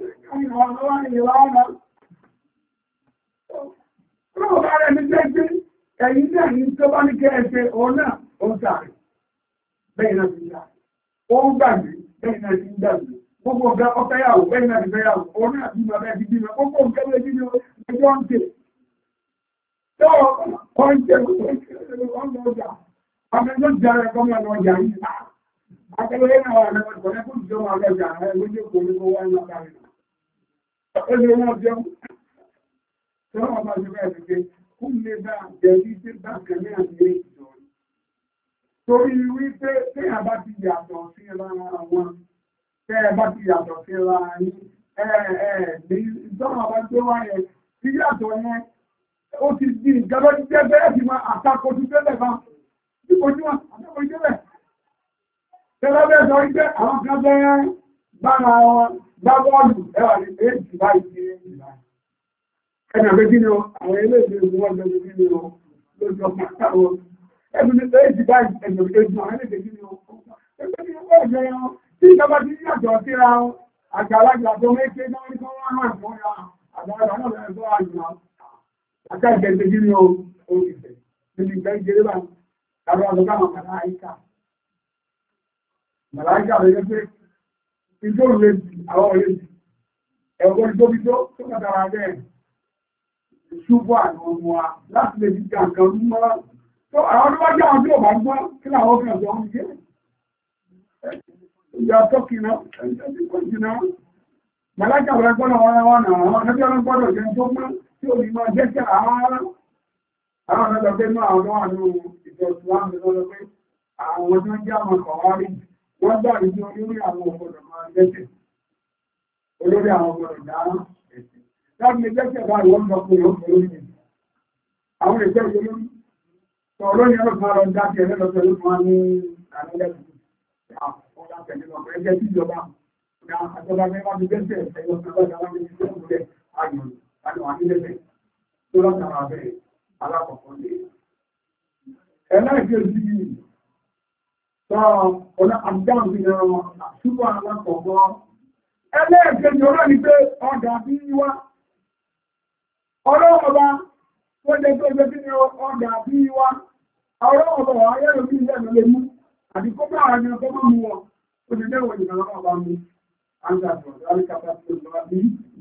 ọlọ́pàá rẹ̀ ní jẹ́ pé ẹ̀yìn náà ní tó bá ní kẹ́ẹ̀ṣẹ́ ọ̀nà ọ̀sàrẹ̀ bẹ́ẹ̀ náà ti ń gbà ó ń gbàgbé bẹ́ẹ̀ náà ti ń gbàgbé gbogbo ọ̀gá ọ̀fẹ́yàwó bẹ́ẹ̀ náà ti fẹ́yàwó ọ̀nà àti ìgbàgbé ti bímọ gbogbo nǹkan lè bímọ ẹjọ́ ń tè tó ọ̀njẹ́ ọ̀nà àmẹ́jọ́ jẹ́rẹ̀ kọ́mọ̀ lọ́jà yìí akẹ́lẹ́ náà wà lẹ́wọ̀n ìkọ̀lẹ́ fún ìjọba ọlọ́jà rẹ̀ lójú kò ní kó wáyé lọ́kàrí ẹgbẹ́ wọn jẹun tó wọ́n bá ṣe bẹ́ẹ̀ pé kú lè bá jẹ̀bí tí bá kẹ́lẹ́ àti ìjọ torí wípé tí a bá ti yàtọ̀ sí ra wọn tẹ́ ẹ bá ti yàtọ̀ sí ra yín ní ìjọba bá gbé wáyé tí yàtọ̀ yẹn ó ti di ìjọba ti jẹ́ bẹ́ẹ̀ ti máa àtakò ti tẹ́lẹ̀ bá ìpòjúwọ̀n àtàkò ìjẹ́bẹ̀. Tẹ́lẹ́bẹ̀ sọ wípé àwọn kan bẹ́ bára wọn gbá bọ́ọ̀lù ẹwà ní èjì báyìí sí èjì báyìí. Ẹnà pé kí ni ó, àwọn ilé ìgbé ìgbé wọ́n jẹ́ kí ni ó lójú ọmọ àtàwọn. Ẹbí ní èjì báyìí ẹ̀jọ̀ èjì àwọn ilé ìgbé kí ni ó. Ẹgbẹ́ ni ó jẹ́ wọn tí ìjọba ti yàtọ̀ síra wọn. Àgbàlagbà tó méje náà ní kọ́ wọ́n hàn fún ya. Àgbàlagbà náà bẹ̀rẹ̀ sọ àjùmọ̀. Àtàjẹ̀ ìgbé kí ni ó ti fẹ̀. Níbi ìgbẹ́ ìjẹ́rẹ́ báyìí. Àwọn ọ̀dọ́gbà màláíkà. Màláíkà rẹ̀ pé ìjọ́ lè jì àwọn olè jì. Ẹ̀wọ̀n ìjọ́bí tó kàtàrà bẹ́ẹ̀. Ṣúgbọ́ àwọn ọmọ wa láti lè jíjà nǹkan mọ́. Tó àwọn ọdún wájú àwọn tí ò bá gbọ́ kí làwọn fi ọ̀dọ́ ń jẹ́. Ìjà tọ́kì náà, ẹ̀jẹ̀ tí kò jìnà. Màláíkà rẹ̀ gbọ́dọ̀ wọn náà, àwọn ẹgbẹ́ ọlọ́ gbọ́dọ̀ jẹ́ tó mọ́ tí ò ní máa jẹ́ kẹ́ àwọn ọ̀dọ́ pé náà àwọn àwọn ìjọsíwáàmì lọ́lọ́ pé àwọn tó jẹ́ àwọn kọ̀wárí wọ́n gbà ní olórí àwọn ọgbọ̀dọ̀ máa jẹ́sẹ̀ olórí àwọn ọgbọ̀dọ̀ dáná ẹ̀sẹ̀ láti lè jẹ́sẹ̀ bá ìwọ́n lọ pé olórí ni àwọn ìjẹ́ olórí tó olórí ẹ̀rọ máa lọ dákẹ́ ẹlẹ́lọ́pẹ́ ló máa ní àlẹ́lẹ́sẹ̀ ẹlẹ́gbẹ̀ẹ́ sí sọ ọ̀nà àdáhùn ní ọ̀rọ̀ ṣúgbọ́n alákọ̀ọ́gbọ́ ẹlẹ́gbẹ̀ẹ́ ọ̀rọ̀ ní pé ọ̀dà bí wá ọlọ́ọ̀bá tó jẹ́ tó jẹ́ kí ni ọ̀dà bí wá ọlọ́ọ̀bá ayẹ́rò bí ilẹ̀ lè mú àti kó bá àwọn ẹni ọkọ̀ mú wọn ó ti dẹ́wọ̀ ìgbà ọlọ́ọ̀bá mú àǹtàtọ̀ àríkàtà tó lọ́wọ́ bí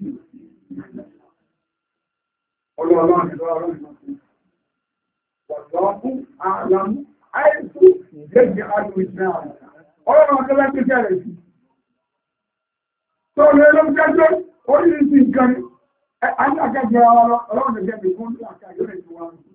ọlọ́ọ̀lọ́ Wọ̀lọ́pún àlàmú àìsù jẹ́jẹ́ àdúgbò ọlọ́run ọ̀tọ́lá tó jẹ́ rẹ̀ sí. Tó lè ló jẹ́jọ́ orílẹ̀-èdè nǹkan ní àjàkẹ́jẹ́ ọlọ́run jẹ́ nìkan ní àkàyọ́ rẹ̀ tó wà ní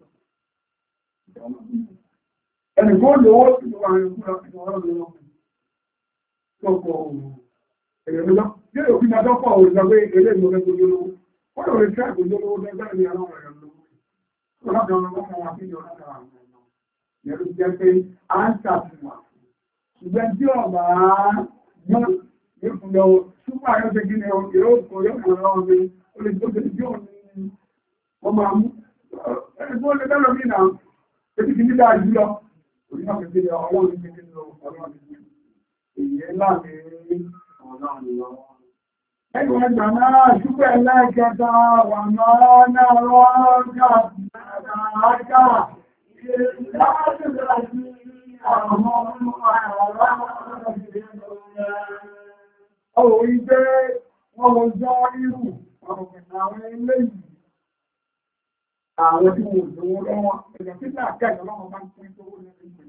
ẹnìkan lówó tí wà ní ọlọ́run lọ́wọ́. Tọ́pọ̀ ẹ̀rẹ̀ lọ. Yẹ́ òfin adọ́pọ̀ òṣìṣẹ́ pé eré ìlú rẹ̀ tó lówó. Wọ́n lọ rẹ̀ tẹ́ àgbòjọ́ lówó lẹ́gbẹ̀rẹ̀ ní àwọn ọ̀rẹ́ lówó. Yẹ̀rù jẹ́ pé a ń ṣàfihàn. Ṣùgbọ́n tí ọ̀bá mọ́ ní fún lọ ṣúgbà yóò ṣe gíní yóò kò yóò kò lọ́wọ́ pé ó lè tó ṣe tí ó ní ọmọ àmú. Ẹni tó lè bẹ́rọ mí náà, ètí kì ní dáa jù lọ. Òyìnbá fi ṣe ọlọ́run ní kí lọ ọlọ́run ní èyí láàrin ọlọ́run lọ. Ẹgbẹ̀rún ẹgbà náà ṣúgbẹ́ ẹlẹ́kẹta wà náà náà rọ́ọ̀gá àdáàkà láti rẹ̀ sí àwọn ọmọ ọ̀rọ̀ ìgbé wọ́n wọ́n jọ irú àwọn ilé yìí. Àwọn tí wọ́n lówó lọ́wọ́, ẹ̀jẹ̀ tí láàkẹ́ ọlọ́wọ́ bá ń pín tó wọ́n ní ìpè.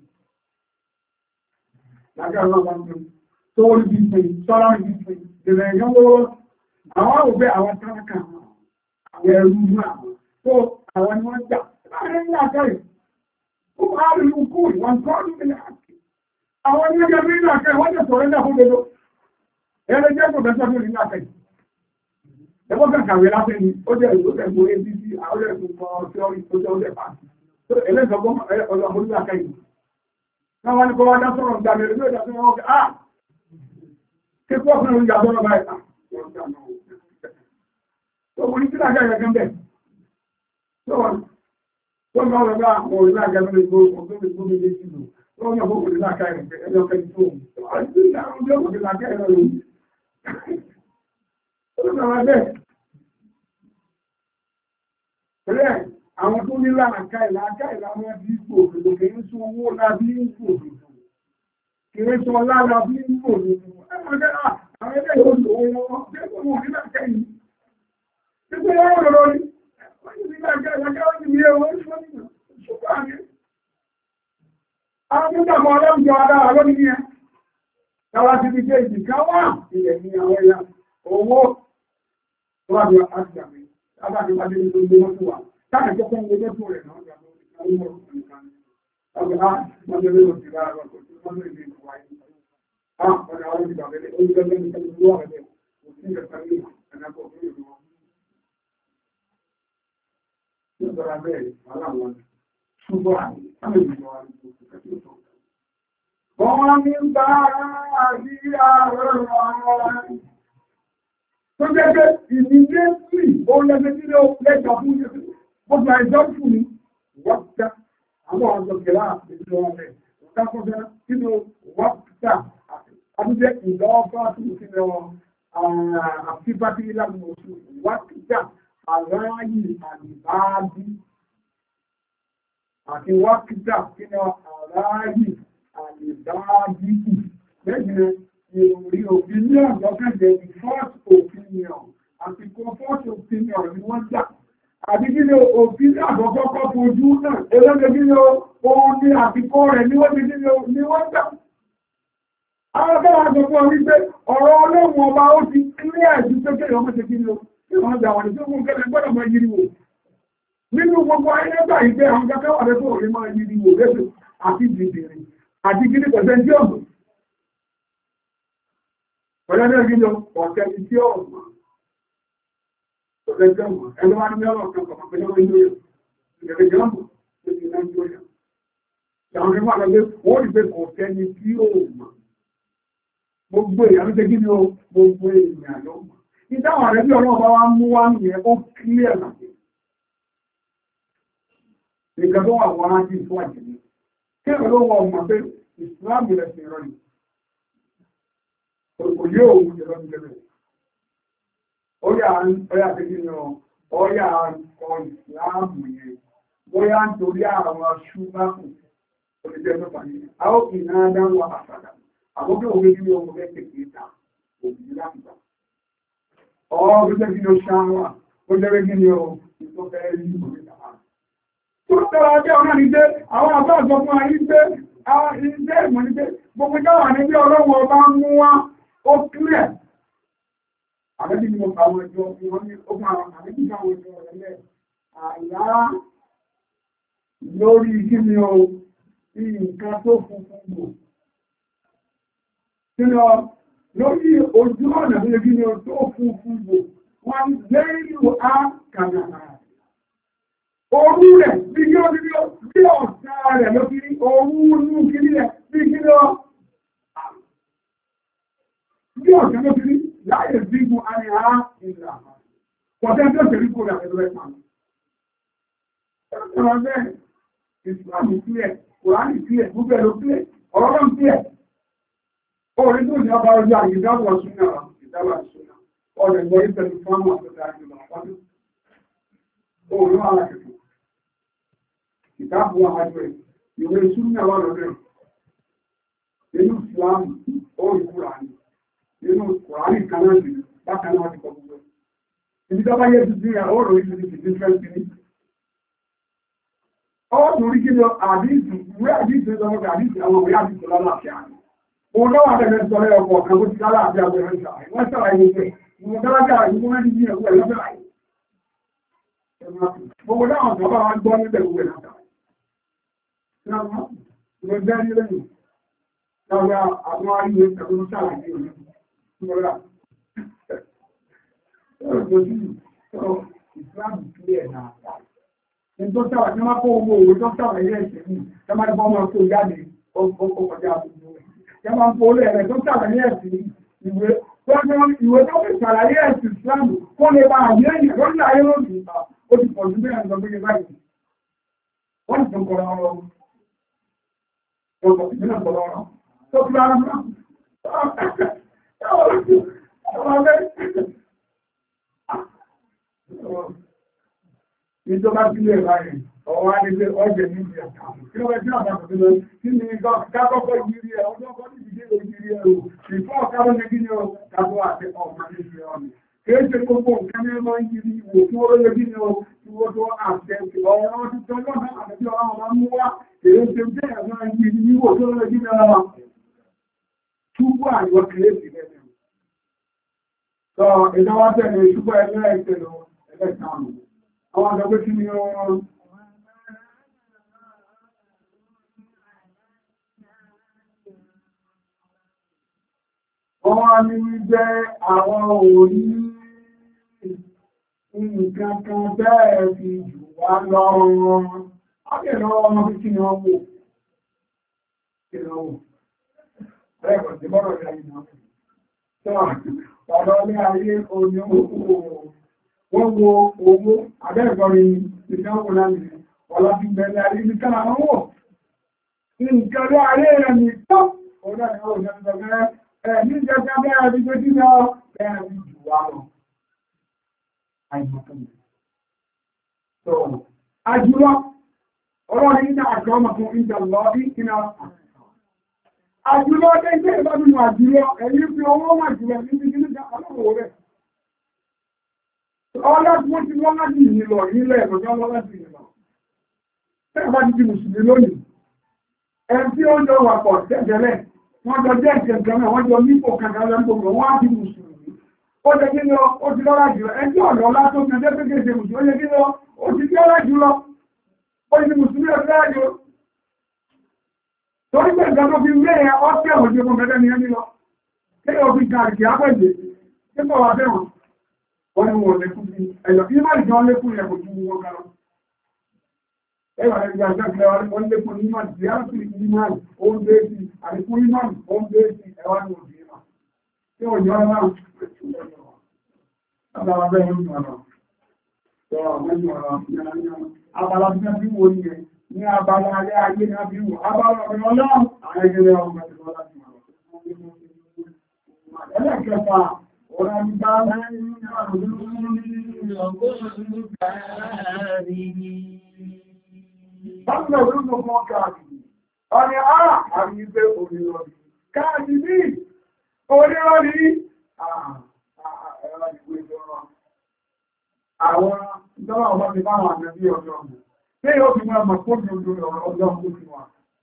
Láàkẹ́ ọlọ́wọ́ bá ń pín tó wọ́n ní ìpè, sọ́lá ní ìpè, ìrẹ̀ ìyánwó àwọn òbẹ́ àwọn tálákà àwọn ẹrú náà tó àwọn ni wọ́n jà láàrin ní àkẹ́rì ó máa rí ukú ìwọ̀n tó ní ilẹ̀ àkẹ́ àwọn ní ẹgbẹ́ ní àkẹ́rì wọ́n jẹ́ sọ̀rọ̀ ẹ̀dà fún gbogbo ẹ̀rẹ́ jẹ́ kò bẹ́sọ̀ ní àkẹ́rì ẹgbọ́ kàkàwé láfẹ́ ni ó jẹ́ ìlú ẹgbò abc àwọn ẹ̀sùn kan tíọ́rì tó jẹ́ ọdẹ pàtì ẹlẹ́sọ̀gbọ́n ọlọ́mọ ní àkẹ́rì náà wọ́n ní kọ́ wọ́n dá sọ̀rọ̀ ìgbàmẹ̀rẹ̀ ló ìdá sọ̀rọ̀ ọkẹ́ ah kíkọ́ fún ìrìn àjọ́rọ̀ báyìí Tó wọ́n ní kí láàá ẹ̀rẹ̀ kan bẹ̀. bá lọ bá àwọn òrìlà gẹ́gẹ́ gbogbo mi lé sílò wọ́n mọ̀ fún òrìlà káyọ̀ pé ẹjọ́ kẹ́ tó àti àwọn ọjọ́ òrìlà káyọ̀ lọ ó sọ̀rọ̀ bẹ́ẹ̀ pẹ̀lẹ́ àwọn tó ní làákàyè láwọn bí ipò òdòdó kì í sún owó lábí ipò òdòdó kì í sún ọlá lábí ipò òdòdó àwọn ẹgbẹ́ yóò lò wọ́n bí ẹgbẹ́ wọn ní làákàyè nígbà wọn rọrọ ní wọ́n ní làákàyè lákàwọ́ ní ilé owó ṣùgbọ́n àmì àwọn tó dàmọ́ ọlọ́jọ́ adára lónìí ní ẹ káwá ti fi jẹ́ ìdìká wà ilẹ̀ ní àwọn ẹ̀yà owó tó wà ní àgbàmì lábàtí wájú ní gbogbo wọn tó wà káàkiri tó kún gbogbo tó rẹ̀ náà gbàgbọ́ àwọn ọmọ òkùnrin kan ọgbà wọ́n jẹ́ lórí òsì lára ọkọ̀ tó wọ́n lè ní ìwà yìí ọ̀nà àwọn ìgbà bẹ̀rẹ̀ ó ń gbẹ́gbẹ́ ní kẹ́lú lọ́wọ́ rẹ̀ òsì ìgbà ní ẹ̀nàkọ̀ fún ìlú wọn. Nígbàrá bẹ́ẹ̀ aláwọ̀ ṣùgbọ́n àwọn ìlú wa ní oṣù kẹ́kẹ́ tó. Wọ́n ní bá àrí àárọ̀ wọn. Tó jẹ́ pé ìdílé sí ó lẹ́gbẹ́ tí ó lẹ́jọ fún ìjọba. Gbogbo àìjọ́ fún ní wọ́pítà. Àwọn ọ̀dọ́ kẹlá ìlú ọ̀rẹ́. Ọ̀kákọ́jọ́ nínú wọ́pítà. Àbújẹ́ ìlọ́ọ̀bá tó ti lọ àfíbátí ìlànà oṣù wọ́pítà. Àráyì àdìbáàbí. Àti wọ́pítà nínú àráyì àdìbáàbí. Lẹ́yìn ìròrí opinion lọ́kẹ́jẹ́ the first opinion àti first opinion ni wọ́n jà àti kí ni opinion àkọ́kọ́ fojú náà ẹlẹ́gbẹ̀ẹ́ kí ni ohun ní àfikọ́ rẹ̀ ni wọ́n ti ní wọ́n jà. Àwọn akẹ́wà sọ fún ọ wípé ọ̀rọ̀ ọlọ́run ọba ó ti clear ju pé kéèyàn ọmọ ṣe kí ni o kí wọ́n jà wọ́n ní tó fún kẹ́lẹ́ gbọ́dọ̀ máa yiri wò. Nínú gbogbo ayé gbà yìí pé àwọn akẹ́wà rẹ̀ tó rí máa yiri wò lẹ́sẹ̀ àti dìdìrì àti kí ni pẹ̀sẹ̀ tí ọ̀gbọ̀n. Ọ̀rẹ́dẹ́ gílò ọ̀tẹ́ tí ó ọ̀gbọ̀n. Ọ̀tẹ́ tí ọ̀gbọ̀n. Ẹni wá ní ọ̀rọ̀ kan kọ̀mọ̀ pẹ̀lú orí lórí ìrẹ̀lẹ̀ jọ́mbù tó ti náà jóyà. Ìyàwó ní wà lọ́gbé, ó rí pé kò tẹ́ni tí ó mọ̀. Gbogbo èèyàn ló tẹ́ kí ni ó gbogbo èèyàn ló mọ̀. Ìdáwọn àrẹ bí ọlọ́ọ̀bá wá mú wá nìyẹn ó kílẹ̀ láti. Nìkan tó wà wọ́n á jí fún àjẹ́lẹ̀. Kí ẹ̀rọ ló wọ ọmọ pé ìsìláàmù rẹ̀ sì rọ̀ nìyẹn. Kò yóò wù jẹ́ lọ́dún lẹ́bẹ̀. Ọya tẹ́jú ní ọya ọkọ̀ ìsìláàmù yẹn, bóyá ń torí àwọn ṣúgbàkù olùjẹ́ mẹ́fà ní. A ó kì náà dáwọ́ àṣàdà. Àbókè òwe ní ọmọ mẹ́fẹ̀ kìí ta, òbí láti gbà. Ọ̀rọ̀ jẹ́ kí ni ó ṣáwà, ó jẹ́ kí ni ó tó fẹ́ rí orí tàbá. Tó tẹ́ra jẹ́ ọ̀nà ní pé àwọn àbá àjọ fún ayé pé àwọn ilé ìmọ̀ ní pé gbogbo jáwà ní bí ọlọ́wọ́ ọba ń mú wá ó kílẹ̀. Àbẹ́bí ni mo pa àwọn ẹjọ́ wọn ní ó máa àbẹ́bí ní àwọn ẹjọ́ rẹ̀ lẹ̀. Àyá lórí kí ni o fi nǹkan tó funfun gbò. Kí ni ọ lórí ojú ọ̀nà tó yẹ kí ni o tó funfun gbò. Wọ́n lé ìlú á kànàkà. Orú rẹ̀ bí yóò bí ọ̀sá rẹ̀ ló fi rí orú inú kí ni rẹ̀ bí kí ni ọ. Bí ọ̀sẹ̀ ló fi rí láyé bíbu àríhá ìlà. Pọ̀tẹ́ tó tẹ̀lé kó rẹ̀ ẹ̀lọ́ ẹ̀pà. Ẹ̀rọ bẹ́ẹ̀, ìsìlámù sílẹ̀, Kùránì sílẹ̀, gbogbo ẹ̀lọ́ sílẹ̀, ọ̀rọ̀ lọ́n sílẹ̀. Orin tó ní ọba ọjọ́ àyè ìdáwọ̀ súnà ìdáwọ̀ súnà. Ọ̀rẹ̀ gbọ́ ìpẹ̀lú fáwọn àtọ́ta ìjọba àpapọ̀. Orin wà lákẹ̀kọ̀. Ìdáàbò àjọ ìwé súnà wà lọ́rẹ̀. Nínú ìsìlámù, ó ìkúrà ní. Nínú Kùránì kanáà jù bákan náà ti kọ gbogbo. Ibi tó bá yẹ ti dín àwọn ọ̀rọ̀ ìṣẹ́ ti dín fẹ́ sí ní. Ọ̀rọ̀ orí kí lọ àdíìsì, ìwé àdíìsì lọ́wọ́ àdíìsì àwọn òwe àdíìsì lálàáfíà ni. Òun lọ́wọ́ àtẹ̀lẹ́ sọ̀rọ̀ ọkọ̀ ọ̀kan bó ti lálàáfíà bẹ̀rẹ̀ ìṣàlàyé. Wọ́n ṣàlàyé pé ìwọ̀n dárájà ìwọ̀n mẹ́rin ní ẹ̀wọ̀ ẹ̀lọ́fẹ́ láyé. Gbogbo dáwọn tó bá wá gbọ́ níbẹ̀ gbogbo ẹ̀lọ́fẹ́ láyé. Ìwọ̀n jẹ́ ní lẹ́yìn. Láwọn àwọn aríwé pẹ̀lú ṣàlàyé òní. Ìsìláàmù kílẹ̀ náà. Ní tó sáwà tí wọ́n kó owó owó tó sáwà ilé ẹ̀sẹ̀ ní, ẹ máa bọ́ ọmọ tó jáde ọkọ̀ kọjá gbogbo rẹ̀. Ẹ máa ń kó olè rẹ̀ tó sáwà ilé ẹ̀sẹ̀ ìwé tó fi ṣàlàyé ẹ̀sìn ìsìláàmù kó lè bá àyè èèyàn lórí ayé lónìí ó ti pọ̀ jù bẹ́ẹ̀ lọ gbé báyìí. wọ́n ti kọ̀rọ̀ ọ̀rọ̀ ọ̀pọ̀ ìbílẹ̀ kọ̀rọ̀ ọ̀rọ̀ tó fi lára mọ́ ìjọba sílẹ̀ báyìí ọwọ́ adé ọjẹ́ ní ìdí ẹ̀ka kí ló wẹ́ tí àbákọ̀ tó lọ kí ni kákọ́kọ́ ìrírí ẹ̀ ọjọ́ kọ́ ní ìdílé ìrírí ẹ̀ o ìfọ́ ọ̀kárọ̀ ní kí ni ọ kábọ̀ àti ọmọ ní ìrírí ọ̀nà kìí ṣe gbogbo nǹkan ní ẹmọ ìrírí ìwò fún oróyè kí ni ọ tí wọ́n tó àṣẹ ọ̀rọ̀ ọdún tó lọ́nà àti ọ̀rọ̀ ọmọ mú wá kìí ṣe jẹ́ ẹ̀mọ ìrírí ìwò tó lọ́nà kí ni ọ túbọ̀ àyọ̀ kìí sí lẹ́nu sọ ìdáwà tẹ̀lé túbọ̀ ẹlẹ́ẹ̀kẹ́ lọ ẹlẹ́ẹ̀kẹ́ àwọn àgbẹ̀ kí ni ọ wọ́n ní wípé àwọn òní nǹkan kan bẹ́ẹ̀ fi jù wá lọ́rùn ápẹ̀lọ́ ọmọ fi kí ni wọ́n wò kí ni wọ́n wò bẹ́ẹ̀ kọ̀ sí bọ́rọ̀ ìyá ìná ọ̀rọ̀ ní ayé oní wọ́n wo owó abẹ́ẹ̀kọ́rin ìdánwò láti ọ̀lá fi bẹ̀rẹ̀ ayé ní kánà wọ́n wò nǹkan ló ayé rẹ̀ ní tọ́ ọ̀rọ̀ ìyá ìná ní jẹta bẹ́ẹ̀ àdígbé tí lọ bẹ́ẹ̀ àdí jù wá lọ. Àìmọ̀kànlẹ̀. So, àjúlọ, ọlọ́rin ní àjọ ọmọkùn ìjà lọ bí iná àjúlọ tẹ́jẹ́ ìbábínú àjúlọ, ẹ̀yí fi owó wà jùlọ ní ibi nígbà ọlọ́wọ́ rẹ̀. Ọlọ́pù ti wọ́n láti ìlọ nílẹ̀ ìrọ̀jọ́ lọ́láti ìlọ. Tẹ́ẹ̀ bá ti di Mùsùlùmí lónìí, ẹ tí ó jọ wà pọ̀ tẹ́jẹ̀lẹ̀ wọ́n jọ jẹ́ ìkẹ̀kẹ́ náà wọ́n jọ nípò kankan lẹ́gbọ̀gbọ̀ wọ́n á ti mùsùlùmí ó jẹ́ kí lọ ó ti lọ́lá jùlọ ẹjọ́ ọ̀lọ́lá tó kẹ́ jẹ́ pẹ́kẹ́ ṣe mùsùlùmí ó jẹ́ kí lọ ó ti lọ́lá jùlọ ó ti mùsùlùmí ọ̀fẹ́ àjò torí pé ìgbà tó fi lé ẹ ọ́tẹ́ òjò ọmọ mẹ́rẹ́ ni ẹni lọ kí lọ fi ga ìkì ápẹ́jẹ tí kò wá bẹ́wọ̀n wọ́n ni wọ́n lékún sí ẹ̀yọ̀ kí má ìjọ lékún yẹ kò tún wọn kan lọ ẹwà ẹgbẹ́ àjọ́kẹ́ wọ́n lékún ní ìmọ̀ tí a sì ní ìmọ̀ oúnjẹ sí àríkún ìmọ̀ oúnjẹ sí ẹwà ní òbí ìmọ̀ tí ó yọ náà àbára bẹ́ẹ̀ ń mọ̀rọ̀ abala bí wọ́n bí wo ní ẹ ní abala alẹ́ ayé ní abí wò abala ọ̀rọ̀ ọlọ́run àwọn ẹgbẹ́ ọmọ ẹgbẹ́ ọlá ti mọ̀rọ̀ ẹlẹ́kẹfà ọ̀rọ̀ ìgbà Bákan ọdún tó mọ́ káàkiri, ọ̀nà àrí ìgbé orílọ́rí. Káàkiri ní orílọ́rí, ẹ̀rọ ìgbé ìjọba. Àwọn ìjọba ọmọ ti bá wọn àjẹ́ bí ọjọ́ ọmọ. Tí yóò fi mọ́ ọmọ fóòdù ojú ọjọ́ ọmọ ó ti wà.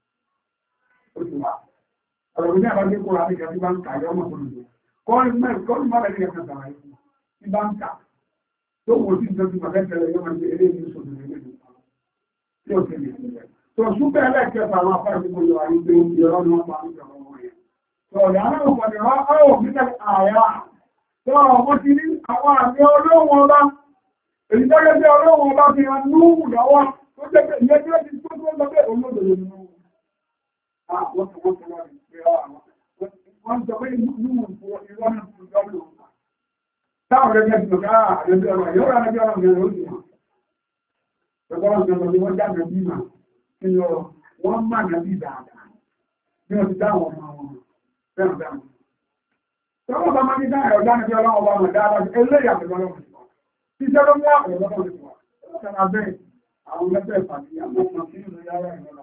Ọ̀rọ̀ ìgbé àbájé kó rárí kẹ́ tí bá ń kà yọ́ ọmọ fóòdù. Kọ́rin mọ́rẹ̀ ní ẹ̀kẹ́ sàrà ikú. Tí bá ń kà, tó wò sí ìjọba mọ̀lẹ́kẹ̀lẹ̀ yọ́ máa ń eré ní ìṣòdù tí ó tẹ̀lé ìpínlẹ̀. Tó ṣúgbẹ́ ẹlẹ́kẹta àwọn afẹ́ ìgbò yọ àyíké ìrọ́ ni wọ́n pa ní ọmọ wọn yẹn. Tó ọ̀dá náà pọ̀dẹ̀ wọ́n ó pínlẹ̀ àyà. Tó ọmọ ti ní àwọn àmì olóhùn ọba. Èyí tó yẹ pé olóhùn ọba fi hàn núhù lọ́wọ́ tó jẹ́ pé ìyẹn tí ó ti tó tó lọ pé olódòdó nínú. Wọ́n ti wọ́n ti wọ́n ti pé wọ́n sọ pé núhù ìrọ́ náà ti lọ́lọ́. Táwọn rẹ̀ ti lọ́gá àrẹ́bí ọ̀rọ̀ yóò rà rẹ̀ ọ̀rọ̀ Ẹgbọ́n ìjọba ni wọ́n jáde bí mà kí ni ọ̀rọ̀ wọ́n máa nà bí dáadáa bí wọ́n ti dáwọn ọmọ wọn fẹ́ràn dáwọn. Tọ́wọ́ bá máa ní dáa ẹ̀rọ dáa ní bí ọlọ́wọ́ bá mọ̀ dáadáa eléyà pẹ̀lú ọlọ́wọ́ ti wà. Tí iṣẹ́ ló mú àwọn ọlọ́wọ́ ti wà. Ó kẹ́ra bẹ́ẹ̀ àwọn mẹ́fẹ́ ìpàdé àwọn ọmọ sí ìlú yára ìrọ̀lá.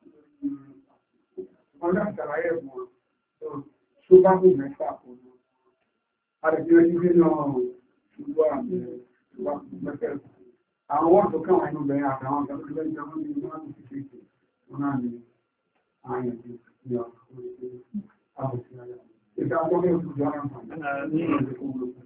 Wọ́n náà ṣàlàyé ẹ̀fún wọn. Tó bá kú mẹ́fà kò lọ. Àdìsí ẹni bí náà ṣùgbọ́n àmì mẹ́fẹ́ ìpàdé. Àwọn wọ́n tó káwọn ẹnu bẹ̀rẹ̀ àtàwọn ọ̀gá tó lẹ́jọ́ wọ́n ní wọ́n ti fi ṣe wọ́n náà ní ààyè tí ní ọ̀pọ̀ àbòsí ayọ̀. Ìta ọgbọ́n ní oṣù jọ náà fún ní ìrìnlẹ̀ fún olókùn.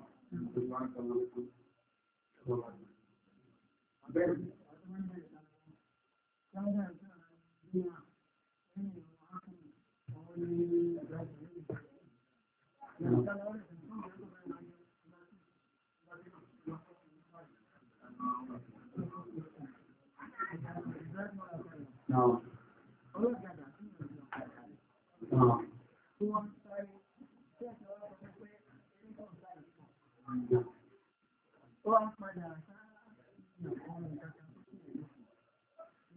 No. No.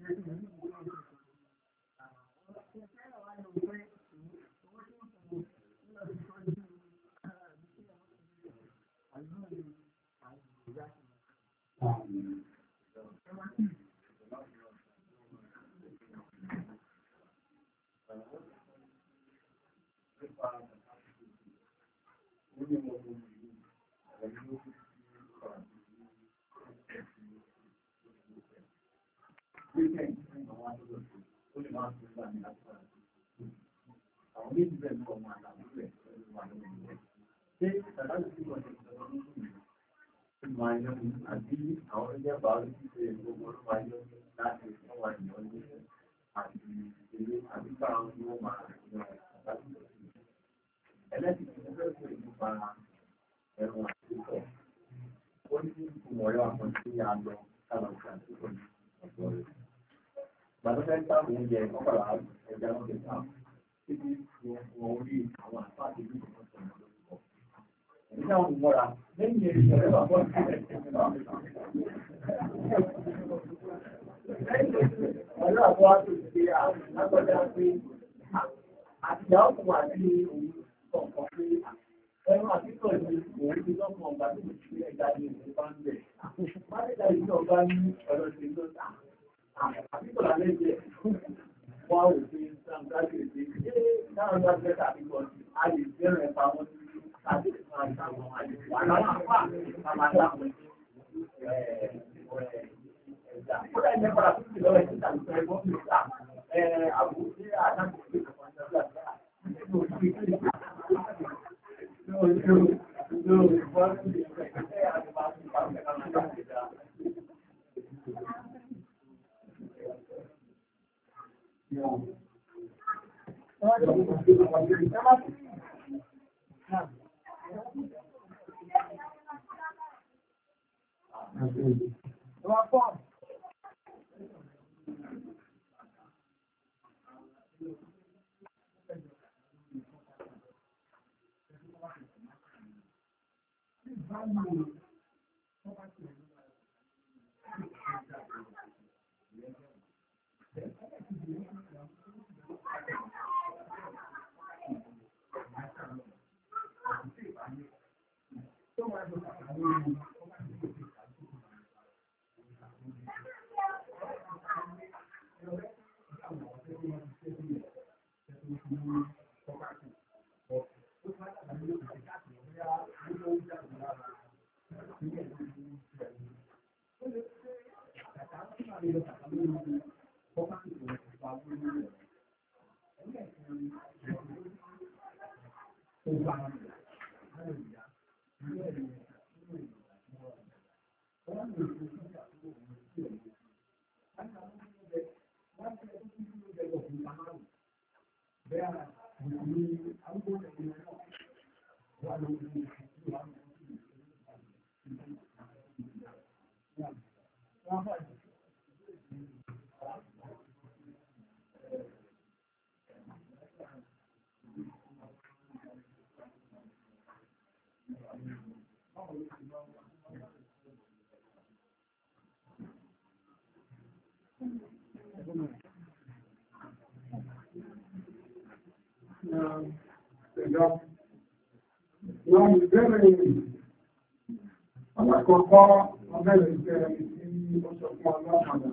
Àkọ́kọ́ ọmọbẹ̀rẹ̀ jẹ́ tí ó sọ fún ọlọ́pàá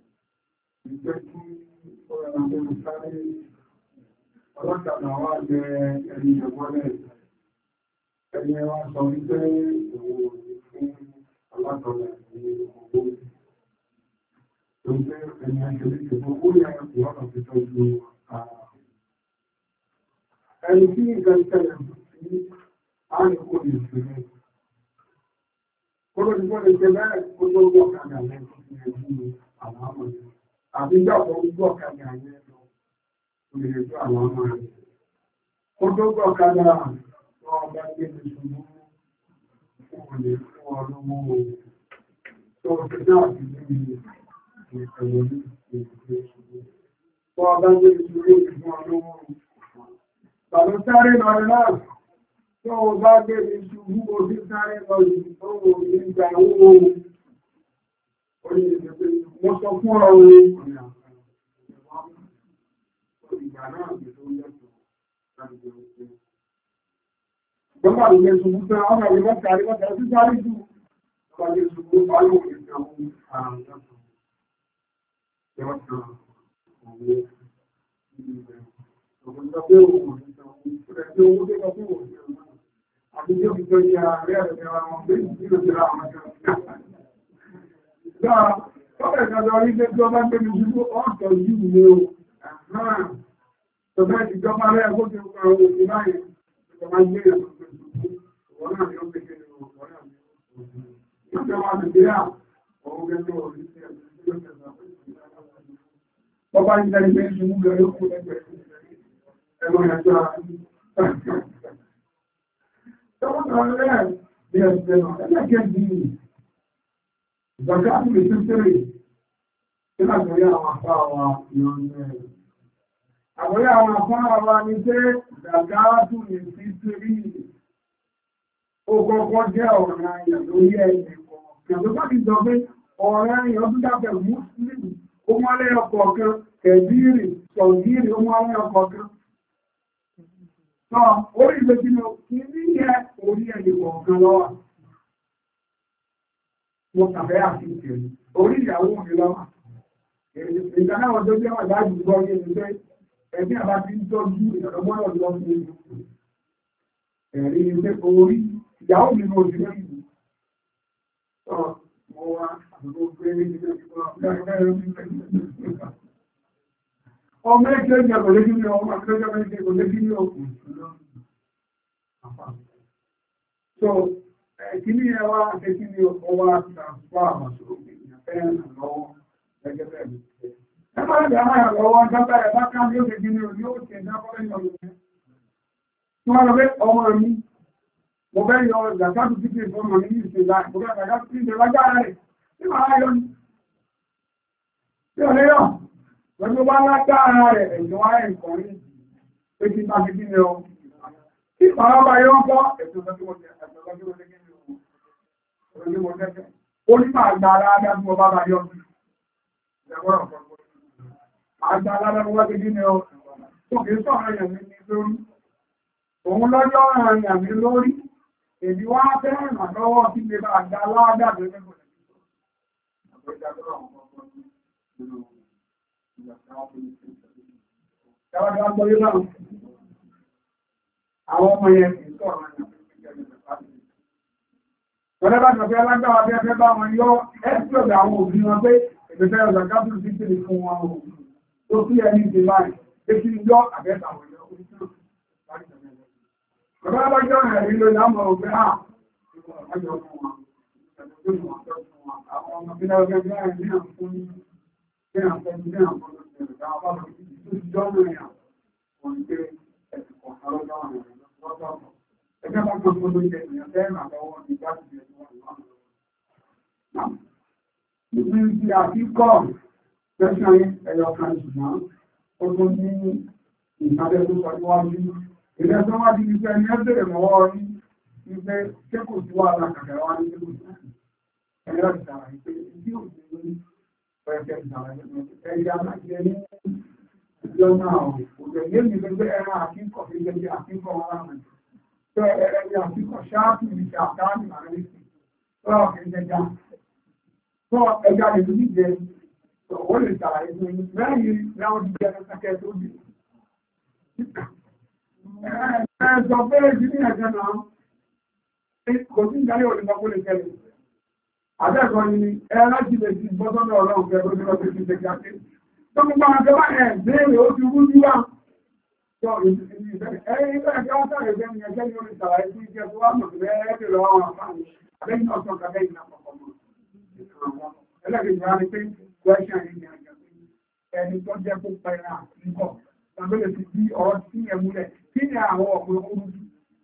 ìjẹ́ kí ó rẹ̀ àwọn sáré ọlọ́pàá wá jẹ ẹni ìjọmọ́lẹ̀ ẹni ẹwà sọ wípé òun fún alákọ̀ọ́lẹ̀ ní owó tó jẹ́ ẹni ẹgbẹ̀rẹ̀ ìjọba owó yẹ ìwọ́nà fi tọ́jú ẹni tí ìgbẹ̀ntẹ̀lẹ̀ sí àríkò ìṣẹ̀lẹ̀ Kọ́lọ́ ti gbọ́ lè jẹ bẹ́ẹ̀ kó tó gbọ́ kàmì àyẹ́ tó fi ẹ̀jú àwọn ọmọ rẹ̀. Àbí ìjọba gbọ́ kàmì àyẹ́ lọ, ó lè tó àwọn ọmọ rẹ̀. Kó tó gbọ́ kàmì àyẹ́ lọ ọba gbé ní ṣùgbọ́n fún olè fún ọlọ́wọ́ tó ti náà ti ní ìpẹ̀wọ̀ ní ìpẹ̀wọ̀ ṣùgbọ́n. Kó ọba gbé ní ṣùgbọ́n fún ọlọ́wọ́. Bàbá sáré lọ náà. Tó o bá gbé ìṣubú ojú sáré lọ yìí tó o ní ìgbà owó orí ìgbẹ̀gbẹ̀ mo sọ fún ọ orí ìgbà náà gbé tó lẹ́tọ̀ọ́ láti jẹ́ òkú. Gbọ́nà àdúgbò ìṣòwò tán, ọmọ ìwé mọ́ta àríwọ́ta sí sáré jù, ọmọ ìwé ìṣòwò parí òkè sí àwọn àrùn lẹ́tọ̀ọ́. Yọ́ta òwe ìgbẹ̀. Ọ̀pọ̀ ìjọ pé òun ò ní sọ òun, ó rẹ̀ tí owó tó sọ fún òun ní ọmọ. Àti tí ó fi tó yẹ ààrẹ ẹ̀rẹ̀ àwọn pé ìdílé ti ra àwọn ọjọ́. Tọ́pẹ̀ ìjọba orí pé tí ó bá gbé mi ṣubú ọ̀tọ̀ yìí ni ó. Tọ́pẹ̀ ìjọba rẹ̀ kó ti kọ àwọn òfin báyìí. Ìjọba gbé ìyàtọ̀ tó ṣubú. Ìwọ̀n náà ni ó gbé kéde ọ̀pọ̀ náà ni ó ṣubú. Ìjọba Nàìjíríà, òun gẹ́gẹ́ orí sí ẹ̀sìn tí ó tẹ̀sán pé ọba ìjẹ́ ilé ìṣubú lórí òkú lẹ́gbẹ̀ẹ́ ẹ̀rọ ìrìnàjò ara ní. Tọ́pọ̀ rẹ̀ bí ẹ̀sìn ẹ̀lẹ́gẹ̀ẹ́ bí ìgbàgbà lè tún tẹ́rẹ̀ tí lágbàrí àwọn àpá wa ìrọ̀lẹ́. Àgbàrí àwọn àpá wa ní pé ìgbàgbà tún lè fi tẹ́rẹ̀ ó kọ́kọ́ jẹ́ ọ̀rọ̀ ayẹ̀ lórí ẹ̀yẹ̀ kọ̀ọ̀kan. Tó bá ti sọ pé ọ̀rọ̀ ayẹ̀ ọdún dábẹ̀ Mùsùlùmí ó mọ́lẹ́ ọkọ̀ kan, kẹ̀bírì, sọ̀gírì ó mọ́lẹ́ ọkọ̀ kan. Sọ orí ìgbẹ́ tí mo kí ní yẹ orí ẹ̀yẹ̀ kọ̀ọ̀kan lọ́wọ́. Mo kàfẹ́ àti ìkẹ̀lú. Orí ìyàwó mi lọ́wọ́. Ìdánáwọ̀ tó jẹ́ wà láàájú gbọ́ ní ẹni pé ẹbí àbá ti ń tọ́jú ìrọ̀lọ́gbọ́nà lọ sí ẹni. Ẹ̀rí ni pé orí ìyàwó mi mo ti lẹ́yìn. Sọ mo wá àbúrò pé ní ìdílé ọmọ ẹgbẹ́ ìjẹ́ kò lé kí ní ọmọ akẹ́kọ̀ọ́ ẹgbẹ́ kò lé kí ní ọkùn. So, kìíní ẹwà àti kìíní ọwà àtàkùn àmàṣòro ìyàn fẹ́ràn lọ́wọ́ gẹ́gẹ́ bẹ̀rẹ̀. Ẹgbẹ́ ẹgbẹ́ àmàyà lọ́wọ́ jábá ẹ̀bá ká ní ó ṣe kìíní ò ní ó ṣe ìdáfọ́lẹ́ ìyọ̀lọ́ rẹ̀. Tí wọ́n lọ pé ọmọ mi, mo fẹ́ yọ ìgbàkáàtù títí ìfọ́mọ mi ní ìṣẹ̀lá, mo fẹ́ ìgbàkáàtù títí ìṣẹ̀lágbára rẹ̀, tí màá yọ ní. Tí ò lè yọ, pẹ̀lú bá lágbára rẹ̀ ẹ̀jọ̀ wá ẹ̀kọ́ rí, pé kí bá fi kí ni ọ. Tí màá bá yọ ń kọ́, ẹ̀sùn lọ́jọ́ ó ní máa gba aláàdá tí mo bá bá yọ àgbà aláàdá mo wá ti dí ní ọ tó kìí sọ̀rọ̀ èèyàn mi ní lórí òun lọ́jọ́ èèyàn mi lórí èdè wá fẹ́ràn lọ́wọ́ tí lè bá àgbà aláàdá tó lẹ́gbẹ̀ẹ́ àwọn ọmọ yẹn kìí sọ̀rọ̀ èèyàn Ọ̀rẹ́ bá tọ̀fẹ́ alágbàwà bí ẹfẹ́ bá wọn yọ ẹ́sìlọ̀dà àwọn òbí wọn pé ìgbẹ̀fẹ́ ọ̀dà kápùlù sí kìrì fún wọn o. Tó kí ẹni ti láì, pé kí ní yọ àbẹ́ta wọn yọ orí náà. Ọ̀rẹ́ bá jọ rẹ̀ rí ló lámọ̀ òfẹ́ à. Ọjọ́ fún wọn. Àwọn ọmọ bí lọ́gẹ́ bí láì ní àǹfún ní àǹfún ní àǹfún Ẹgbẹ́ bá gbogbo ló jẹ́ ìyàn fẹ́ràn àlọ́wọ́ ní láti jẹ́ ìwọ̀n. Níbi tí a ti kọ́ tẹ́sán ẹyọ kan ṣùgbọ́n ó tó ní ìpàdé tó sọ níwájú. Ilẹ̀ tó wá di iṣẹ́ ní ẹ́bẹ̀rẹ̀ mọ́wọ́ rí wípé ṣé kò sí wà lákàtà wá ní ṣé kò sí. Ẹ̀yọ́ ìṣàlàyé pé tí ò sí ní pẹ̀lẹ́ ìṣàlàyé ẹ̀yà lájẹ ní ìjọ náà òjò yé mi pé ẹran àkíkọ̀ fi jẹ́ àkíkọ̀ wọn láwọn ẹ̀rẹ́ àfikọ̀ ṣáàtì ìṣẹ́ àkáàmì àrísì lọ́wọ́ kìí jẹjá. Tó ẹja lè ní jẹ, ó lè ṣàlàyé fún yí, mẹ́rin láwọn ti jẹ́ ẹ̀kẹ́ tó dì. Ẹ̀ẹ́sọ pé jí ní ẹ̀jẹ́ náà, kò sí ìdáyé òlùmọ́ kó lè tẹ́lẹ̀. Àbẹ́ẹ̀kọ́ ni ẹ̀rẹ́ ti lè ti bọ́sọ́dọ̀ ọlọ́run kẹ́ lójú lọ́pẹ́ ti jẹ́ jáde. Tó gbogbo àwọn akẹ́wà ẹ̀ béèrè ó ti rú níwá. Ẹ̀yìn ìgbẹ́ ẹ̀kẹ́ wọ́n sáré jẹ́ ní ẹjẹ́ ní orí ìtàwà ẹ̀kú ìjẹ́ tó wá mọ̀ sí ẹ̀ẹ́kẹ́ lọ àwọn àfáàní àbẹ́yìn ọ̀sán kàbẹ́ ìlà pọ̀pọ̀ mọ̀. Ẹlẹ́gbẹ̀ẹ́ ìgbà ni pé question yìí ni àjọ ẹni tó jẹ́ kó pẹ̀lá níkọ̀ tàbí lè fi bí ọ̀rọ̀ sí ẹ̀múlẹ̀ kí ni àwọn ọ̀pọ̀ orúkú.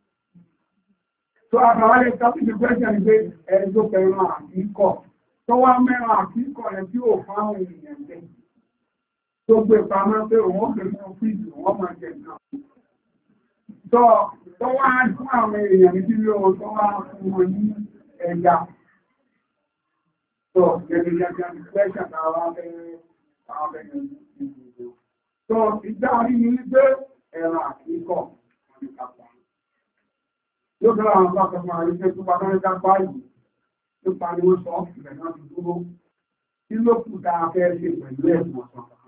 Tó àbáwálẹ̀ tàbí question ni pé ẹni tó pẹ̀lá àkíkọ̀ tó wá mẹ́ràn àkíkọ̀ rẹ̀ tí ò fáwọn ènìyàn jẹ́. Tó gbé pamọ́ pé òun ó gbé fún fíìsì wọ́n máa jẹ náà. Tó wá fún àwọn èèyàn ní bí ó tó wá fún wọn ní ẹ̀dà. tó gẹ́gẹ́ pẹ́ṣà táwọn abẹ́rẹ́ ìgbìyànjú. Tó ìdárí ní pé ẹ̀rọ àkíkọ̀ ní kápá. Yóò fẹ́ràn àwọn bá kọmọ àrífẹ́ tó bá mẹ́rin kápá yìí tó pariwo sọ ìrẹ̀ náà ti dúró. Kí ló kù dáa fẹ́ ṣe pẹ̀lú ẹ̀sùn ọ̀sán kan?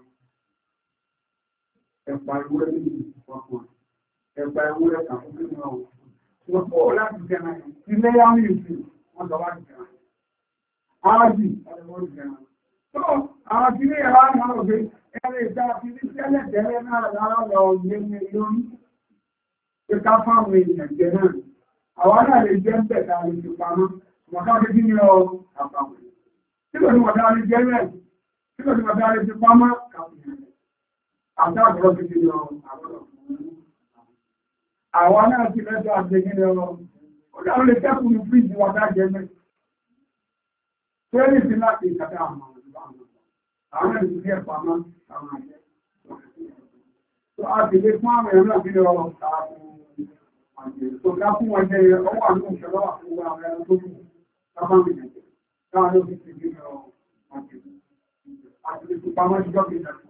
Ẹ̀pà ìwúrẹ́ ní ìfọ̀kùn. Ẹ̀pà ìwúrẹ́ kan fún nínú ọ̀hún. Wọ́n pọ̀ láti jẹun ilé yáwó ìsìn wọ́n sọ láti jẹun. Áàjì ọ̀rẹ́wọ́n jẹun. Tó àwọn tí ní ẹ̀rọ àwọn òfin ẹ̀rẹ́ ìta fi ní tẹ́lẹ̀ tẹ́lẹ̀ náà lára lọ gbé ní lórí. Pé ká fáwọn èèyàn jẹ náà. Àwọn náà lè jẹ́ ń bẹ̀ta lè fi pamọ́. Wọ́n ká fi kí ni ọ àpapọ̀. Tí kò ní wọ̀dá lè jẹ́ rẹ̀. Tí kò ní wọ̀dá lè fi pamọ́ kàfihàn. Àti àgbọ̀rọ̀ fi kí ni ọ àgbọ̀rọ̀ fún àwọn náà ti lẹ́jọ́ àgbẹ̀gẹ́ lọ́wọ́. Ó dáwọn lè tẹ́kùn ní fíjì wọ́n dájẹ́ mẹ́. Tẹ́lẹ̀ sí láti ìkàtà àwọn àwọn ẹ̀rù sí ẹ̀pà máa àwọn àjẹ́. Tó a ti lè fún àwọn ẹ̀rọ náà bí lọ àjẹ́. Tó ká fún wọn jẹ́ ọwọ́ àánú ìṣẹ́lọ́wà fún àwọn ẹ̀rọ tó kù lábá mi jẹ́. Táwọn ló fi ti bí lọ àjẹ́. Àti lè fi pamọ́ ìjọ́ kejì àti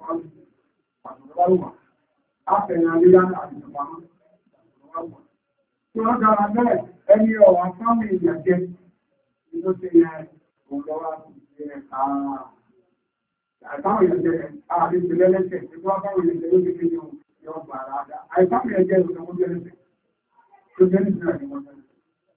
tí wọ́n dára bẹ́ẹ̀ ẹni ọ̀wà fáwọn èèyàn jẹ́ inú tí yẹ òǹdọ́wà jẹ́ àìfáwọn èèyàn jẹ́ ààrẹ ìpìlẹ̀ lẹ́sẹ̀ tí wọ́n fáwọn èèyàn jẹ́ lórí kí ni yọ gbà ráadá àìfáwọn èèyàn jẹ́ ìrọ̀lọ́wọ́ jẹ́ lẹ́sẹ̀ tó jẹ́ nìsílẹ̀ ni wọ́n jẹ́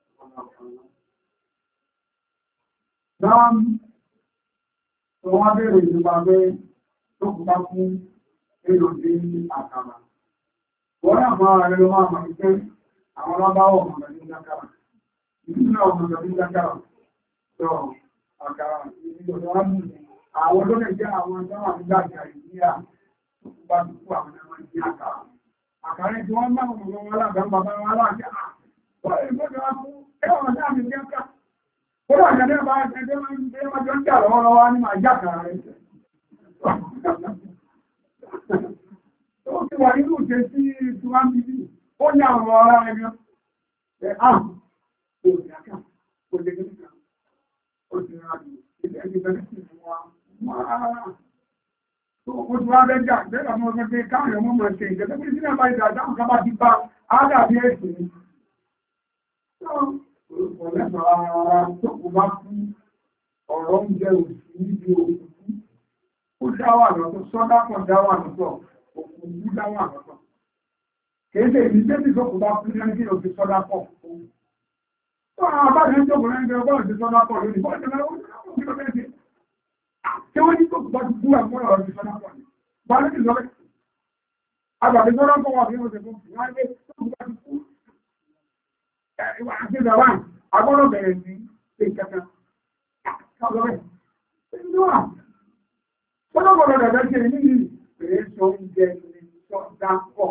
náà tó wọ́n bèèrè ìjọba pé tó kù bá fún èèyàn dé àkàrà wọ́n yà máa rẹ̀ lọ máa mọ̀ pé àwọn alábáwọ̀ ọmọdé ní lákàrà. Ìdíjìnà ọmọdé ní lákàrà. Sọ àkàrà ìdíjọba wá mú àwọn tó lè jẹ́ àwọn ìjọba ní láàrín àìyíyà tó kú bá ti kú àwọn ẹmọ ìdí àkàrà. Àkàrà tí wọ́n máa mọ̀ wọn aláàbẹ̀ bàbá wọn aláàbẹ̀ wọ́n lè gbọ́dọ̀ wá fún ẹwọ̀n dáàbì ní ọkà. Ó wà ní ẹgbẹ́ máa jọ ń jà lọ́wọ́lọ́wọ́ ní máa jà kàrà rẹ̀. Ó ti wà nínú ìṣe sí ìtura bíbí. Ó ní àwọn ará ẹgbẹ́ ẹ̀ ààrùn tó ní àkà ó lè gẹ́gẹ́ ó ti rà ní ilẹ̀ ẹgbẹ́ bẹ̀rẹ̀ sí wọn máa tó ó ti wá bẹ́jà bẹ́ẹ̀ mọ́ gẹ́gẹ́ káwọn ọmọ máa ṣe ìjẹ́ tó bí sílẹ̀ bá ìdá àdáhùn ká bá ti bá àádàbí ẹ̀sìn ni. Ọ̀lẹ́sọ̀ ara tó kò bá kú ọ̀rọ̀ oúnjẹ òsì níbi òkú ó dáwà lọ́tọ̀ sọ́dápọ̀ dáwà lọ́tọ̀ òkú dáwà lọ́tọ̀. Kèéṣe ìdíjẹ́bì tó kò bá kú ní ẹni òfin sọ́dá pọ̀. Tó àwọn abájẹ́ tó kò rẹ̀ ọgbọ́n ti sọ́dá pọ̀ lónìí, bọ́ ìjọba ó ní ọjọ́ ẹ̀ṣẹ́. Tí wọ́n ní tó kò bá ti kú àwọn ọ̀rọ̀ ti sọ́dá pọ̀ ní. Bá ní ti sọ́dá. Àgbàdì sọ́dá pọ̀ wà fún ọ̀sẹ̀ fún ìwádìí tó kò bá ti kú. Ìwà àti ìdàwà agbọ́dọ̀ bẹ̀rẹ̀ sí ìkẹta. Sọ́dọ̀ gbọ́dọ̀ dàbẹ́ ṣe ní ìrẹ́ sọ oúnjẹ sọ́dá pọ̀.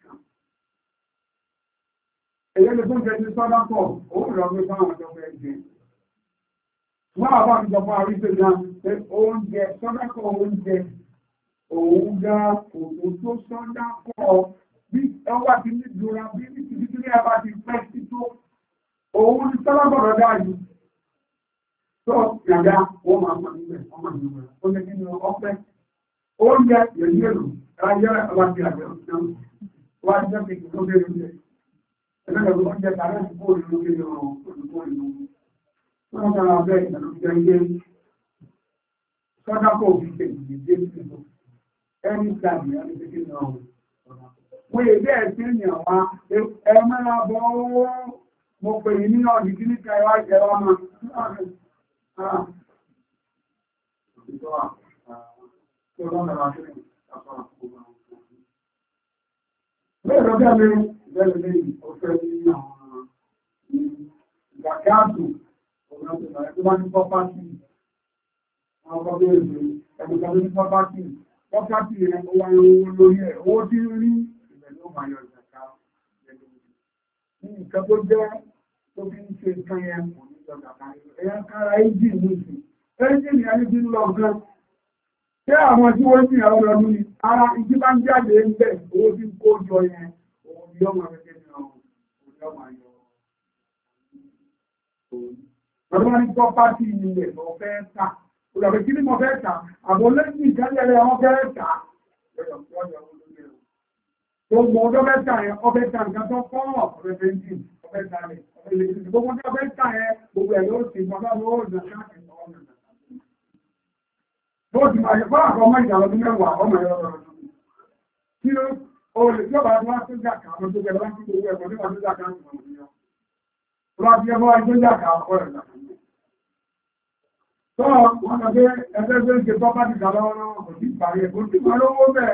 Èyí lè fún jẹ́ sọ́dá pọ̀, òun rọ̀ pé fáwọn ọjọ́ ẹgbẹ́. Wọ́n àbá ti jọ fún àríṣẹ́ náà pé oúnjẹ sọ́dá pọ̀ oúnjẹ òun gá òun tó sọ́dá pọ̀ bí ọwá ti ní ìdúra bí ní ti títí ní ẹbá ti pẹ́ sí tó òun ní sọ́dá pọ̀ dájú. Tó yàgá wọ́n máa pọ̀ níbẹ̀ ọmọ ìgbà ó lè nínú ọpẹ́. Oúnjẹ yẹ̀yẹ́ èrò ráyẹ́ ọba ti àgbẹ̀ òṣìṣẹ́ wá jẹ́ pé kò tó bẹ̀rẹ̀ ẹgbẹ́ ọdún jẹ́ tààrẹ ìpò ìlú kéré ọ̀rọ̀ olùkọ́ ìlú. Wọ́n tààrà bẹ́ ìtàlú jẹ́ ilé sọ́dápọ̀ òfìsẹ̀ ìdíje ìlú. Ẹni ìtàbí ẹni kékeré ọ̀rọ̀. Wọ́n èdè ẹ̀sìn ènìyàn wá ẹ mẹ́ra bọ́ owó mo pè ní ọdún kí nípa ẹwà ìjẹwà máa. Bẹ́ẹ̀ ni ọ̀fẹ́ ní àwọn ìgbàkáàtò ọ̀nà tó bá ní pọ́pátì. Àwọn ọkọ̀ bẹ́ẹ̀ ni ẹgbẹ̀ta ní pọ́pátì. Pọ́pátì rẹ̀ ó wáyé owó lórí ẹ̀. Owó tí ń rí ìbẹ̀ ló máa yọ ìjàká. Ní nǹkan tó jẹ́ tó fi ń ṣe nǹkan yẹn kò ní jọ kàkà. Ẹ̀yà kára ẹ́jì ní ìsìn. Ẹ́jì ni a ní bí ń lọ gan. Ṣé àwọn tí wọ́n ń sìn àwọn ọdún ni ara ìdí bá ń jáde ń bẹ̀ owó tí ń kó jọ yẹn. Yọ́ máa rẹ̀ ní ọ̀rọ̀ yọ́ máa yọ òun. Ọdún wọn ní pọ́pátì ilẹ̀ lọ fẹ́ tà. Olùdàbẹ̀ kí ni mo fẹ́ tà? Àbò lẹ́yìn ìkẹ́lẹ̀ wọn fẹ́ tà. Tó mọ ọjọ́ mẹ́ta yẹn, ọbẹ̀ tà nǹkan tó kọ́ ọ̀fẹ́ fẹ́ntì, ọbẹ̀ tà rẹ̀, ọbẹ̀ lè fi gbogbo ọjọ́ mẹ́ta yẹn, gbogbo ẹ̀ ló ti bàbá ló dà káàkiri ọ̀nà. Bó ti máa yẹ fún àkọ́mọ́ ìdàlọ́dún mẹ́wàá, ọmọ ẹ̀rọ ọ̀rọ̀ kí ló olè tí ó bá wá tó jà kà àwọn tó gẹ̀rọ láti gbogbo ẹ̀kọ́ nípa tó jà kà àwọn ọmọ ìyá. Tó bá fi ẹgbọ́ ẹgbẹ́ jà kà ọkọ̀ rẹ̀ jà kà. Tó wọ́n lọ pé ẹgbẹ́ tó ń ṣe tọ́ bá ti dà lọ́wọ́ lọ́wọ́ kò sí ìparí ẹ̀ kò sí ìparí owó bẹ́ẹ̀.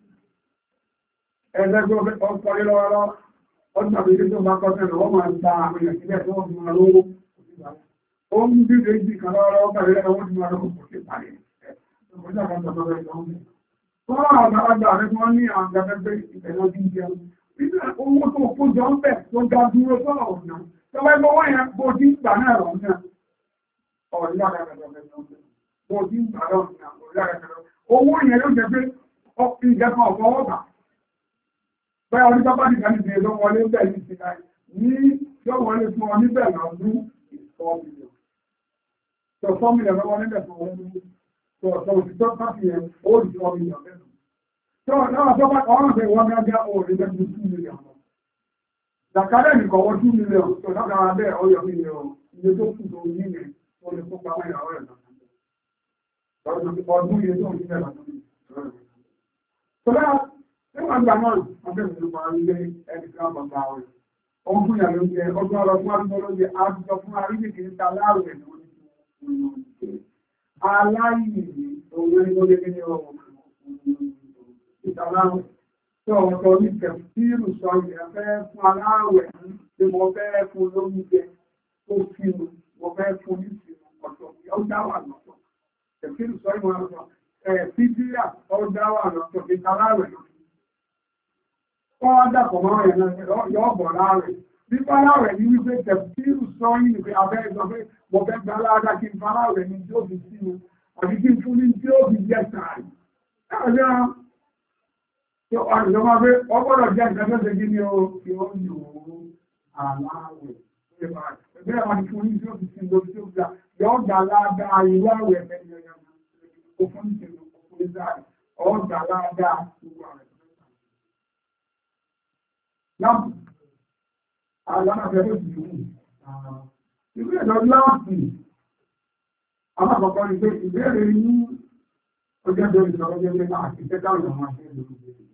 Ẹgbẹ́ tó ń kọ́lé lọ́wọ́ lọ́wọ́ ọdún àbí tó bá kọ́ sẹ́nu wọ́n máa ń ta àwọn èèyàn sílẹ̀ tó wọ́n fi máa lówó. Ó ń bí méjì kan lọ́wọ́ lọ́wọ́ bẹ̀rẹ̀ lẹ́wọ́ wọ́n ti máa lówó kò sí ìparí ẹ̀. Fọ́nà àgbàlagbà rẹ̀ wọ́n ní àwọn gẹ́gẹ́ ìtẹ̀lọ́ bí jẹun. Nígbà owó tó kó jọ ń bẹ̀ tó ga dúró sọ́nà ọ̀nà. Tọ́wọ́ ẹgbẹ́ wọ́n yẹn bó ti ń gbà náà rọ̀ náà. Ọ̀rẹ́ owó yẹn ló jẹ́ pé ìjẹ́kan ọ̀pọ̀ ọ̀bà. Bẹ́ẹ̀ ọdún tó bá dìgbà ní ìdílé ló wọlé bẹ̀ ní ìsìnká ní yóò wọlé fún ọ níbẹ̀ lọ́dún 4 million. Tó 4 million lọ́wọ́ níbẹ̀ fún ọdún. Tó òṣìṣẹ́ pàtì ẹ̀ ó rí 4 million lẹ́nu. Tó náà tó bá ọ̀rọ̀ fẹ́ wọ́n gágá ó rí lẹ́nu 2 million. Dàkálẹ̀ nìkan wọ́n 2 million tó dákàrà bẹ́ẹ̀ ọyọ̀ mílíọ̀n iye tó kù tó ní ẹ̀ tó lè kó pamọ́ ìyàwó ẹ̀ lọ́dún iye tó ń ṣiṣẹ́ lọ́dún. Tọ́lá níwọ̀n gbà náà ọbẹ̀ ìlú máa ń lé ẹni kan bàbá rẹ̀. Ó ń fún ìyàwó jẹ ọdún ọlọ́ fún àdúgbò lóde àdúgbò fún àríyìn kì í ta láàrẹ̀ lórí aláìní òun ẹni tó lé ní ọ̀rọ̀ ìtàláwẹ̀. Tó ọ̀tọ̀ ní tẹ̀síìrù sọ ìyẹ̀fẹ́ fún aláwẹ̀ tí mo fẹ́ fún lóúnjẹ tó fínú, mo fẹ́ fún ní ìsinmi ọ̀tọ̀ ó dáwà lọ́tọ̀. Tẹ̀síìrù sọ ìwọ̀n ọ̀tọ̀ fídíà ó dáwà lọ́tọ̀ ìtàláwẹ̀ lọ́tọ̀. Wọ́n dàpọ̀ mọ́ ẹ̀ náà yọ́ bọ̀ láàrẹ̀. Nípa láàrẹ̀ ní wípé tẹ̀síìrù sọ yìí pé abẹ́ ìjọ pé mo fẹ́ gba aláàdá kí n fa láàrẹ̀ ní tí ó fi sínú àbí kí n fún ní tí ó fi jẹ́ sàárì. Àjọba pé ọgbọ́dọ̀ jẹ́ nǹkan tó ṣe kí ní o tí ó ń yòó aláwẹ̀. Ẹgbẹ́ àwọn ìfún ní tí ó fi sin lórí tí ó gbà yọ́ gbà láàdá ìwé àwẹ̀ ẹ̀mẹ́yẹ̀yẹ̀ ó fún ìṣẹ̀lẹ̀ òkú ìzáàrí ọgbà láàdá ìwé àwẹ̀. Láàpù, aláàfẹ́ ló jù ú. Ìwé ẹ̀lọ láàpù, alákọ̀ọ́kọ́ ni pé ìbéèrè ní ọjọ́ ìjọba jẹ́ pé láti tẹ́ká ìjọba ṣe lórí ìbéèrè.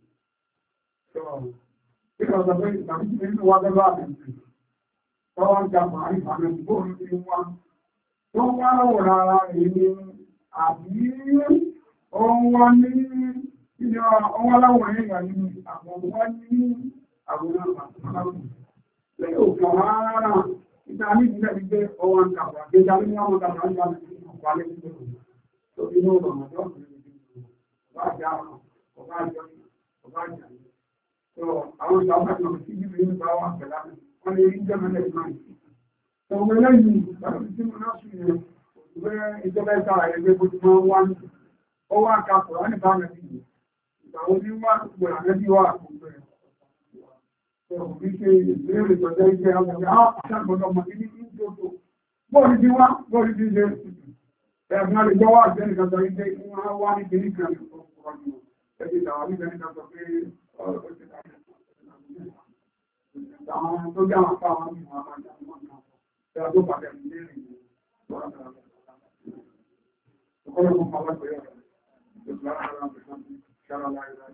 Ìgbà ọ̀sọ̀ pé ìgbàmí ti nínú wá gẹ́gẹ́ àbẹ̀sì, tọ́wọ́n jà máa rí fàmẹ́ ìgbóhùn tí wá. Tó wá lọ́wọ́ rárá rẹ̀ ní àbí ohun wá ní ìjọ ọwọ́ láwọ̀ ẹ̀yà ní àwọn wá ní àwòrán àpapọ̀. Lẹ́yìn òkè rárá, ìta ní ìjìnlẹ̀ ìgbé ọwọ́ ń kàwà, gbéjà ní àwọn kàwà ń gbàmì ọ̀pàá lé sí ọ̀rọ̀. Tó inú ọ̀rọ̀ ọ̀dọ́ ọ̀pá àjá ọ̀pá àjọ ọ̀pá àjá. Àwọn ìjọba kan sí ibi ìlú bá wà pẹ̀lá wọn lè rí jẹ́mẹ́lẹ̀ ìmáà. Ọmọ ẹlẹ́yìn ìgbàlódé tí mo náà sùn yẹn, ìwé ìjọba ìta ẹgbẹ́ bó ti máa ń wá ní ọwọ́ àkàkọ̀ láti bá rẹ̀ sí ìgbà wo ní wá gbogbo àrẹ́bí wà gbogbo ẹ̀. Bí ṣe ìbéèrè tọ́jọ́ iṣẹ́ àwọn ọmọ àṣàgbọ́dọ̀ mọ̀ ní ìjọ́tò. Bọ́ọ̀lù ti wá, bọ́ọ̀lù ti ṣe ẹ̀gbọ́n lè gbọ́ wà jẹ́ nìkan sọ ilé wọn wá ní kìíní kan ní ọkùnrin ẹgbẹ́ ìtàwà ní ìgbẹ́ sọ pé ọ̀rọ̀ ti ká àwọn tó jẹ́ àwọn afá wọn ní àwọn àmàjà wọn náà ẹ̀rọ tó pàdé ní ilé ìrìn ọ̀pọ̀lọpọ̀ pàwọ́ pẹ̀lú ọ̀rọ̀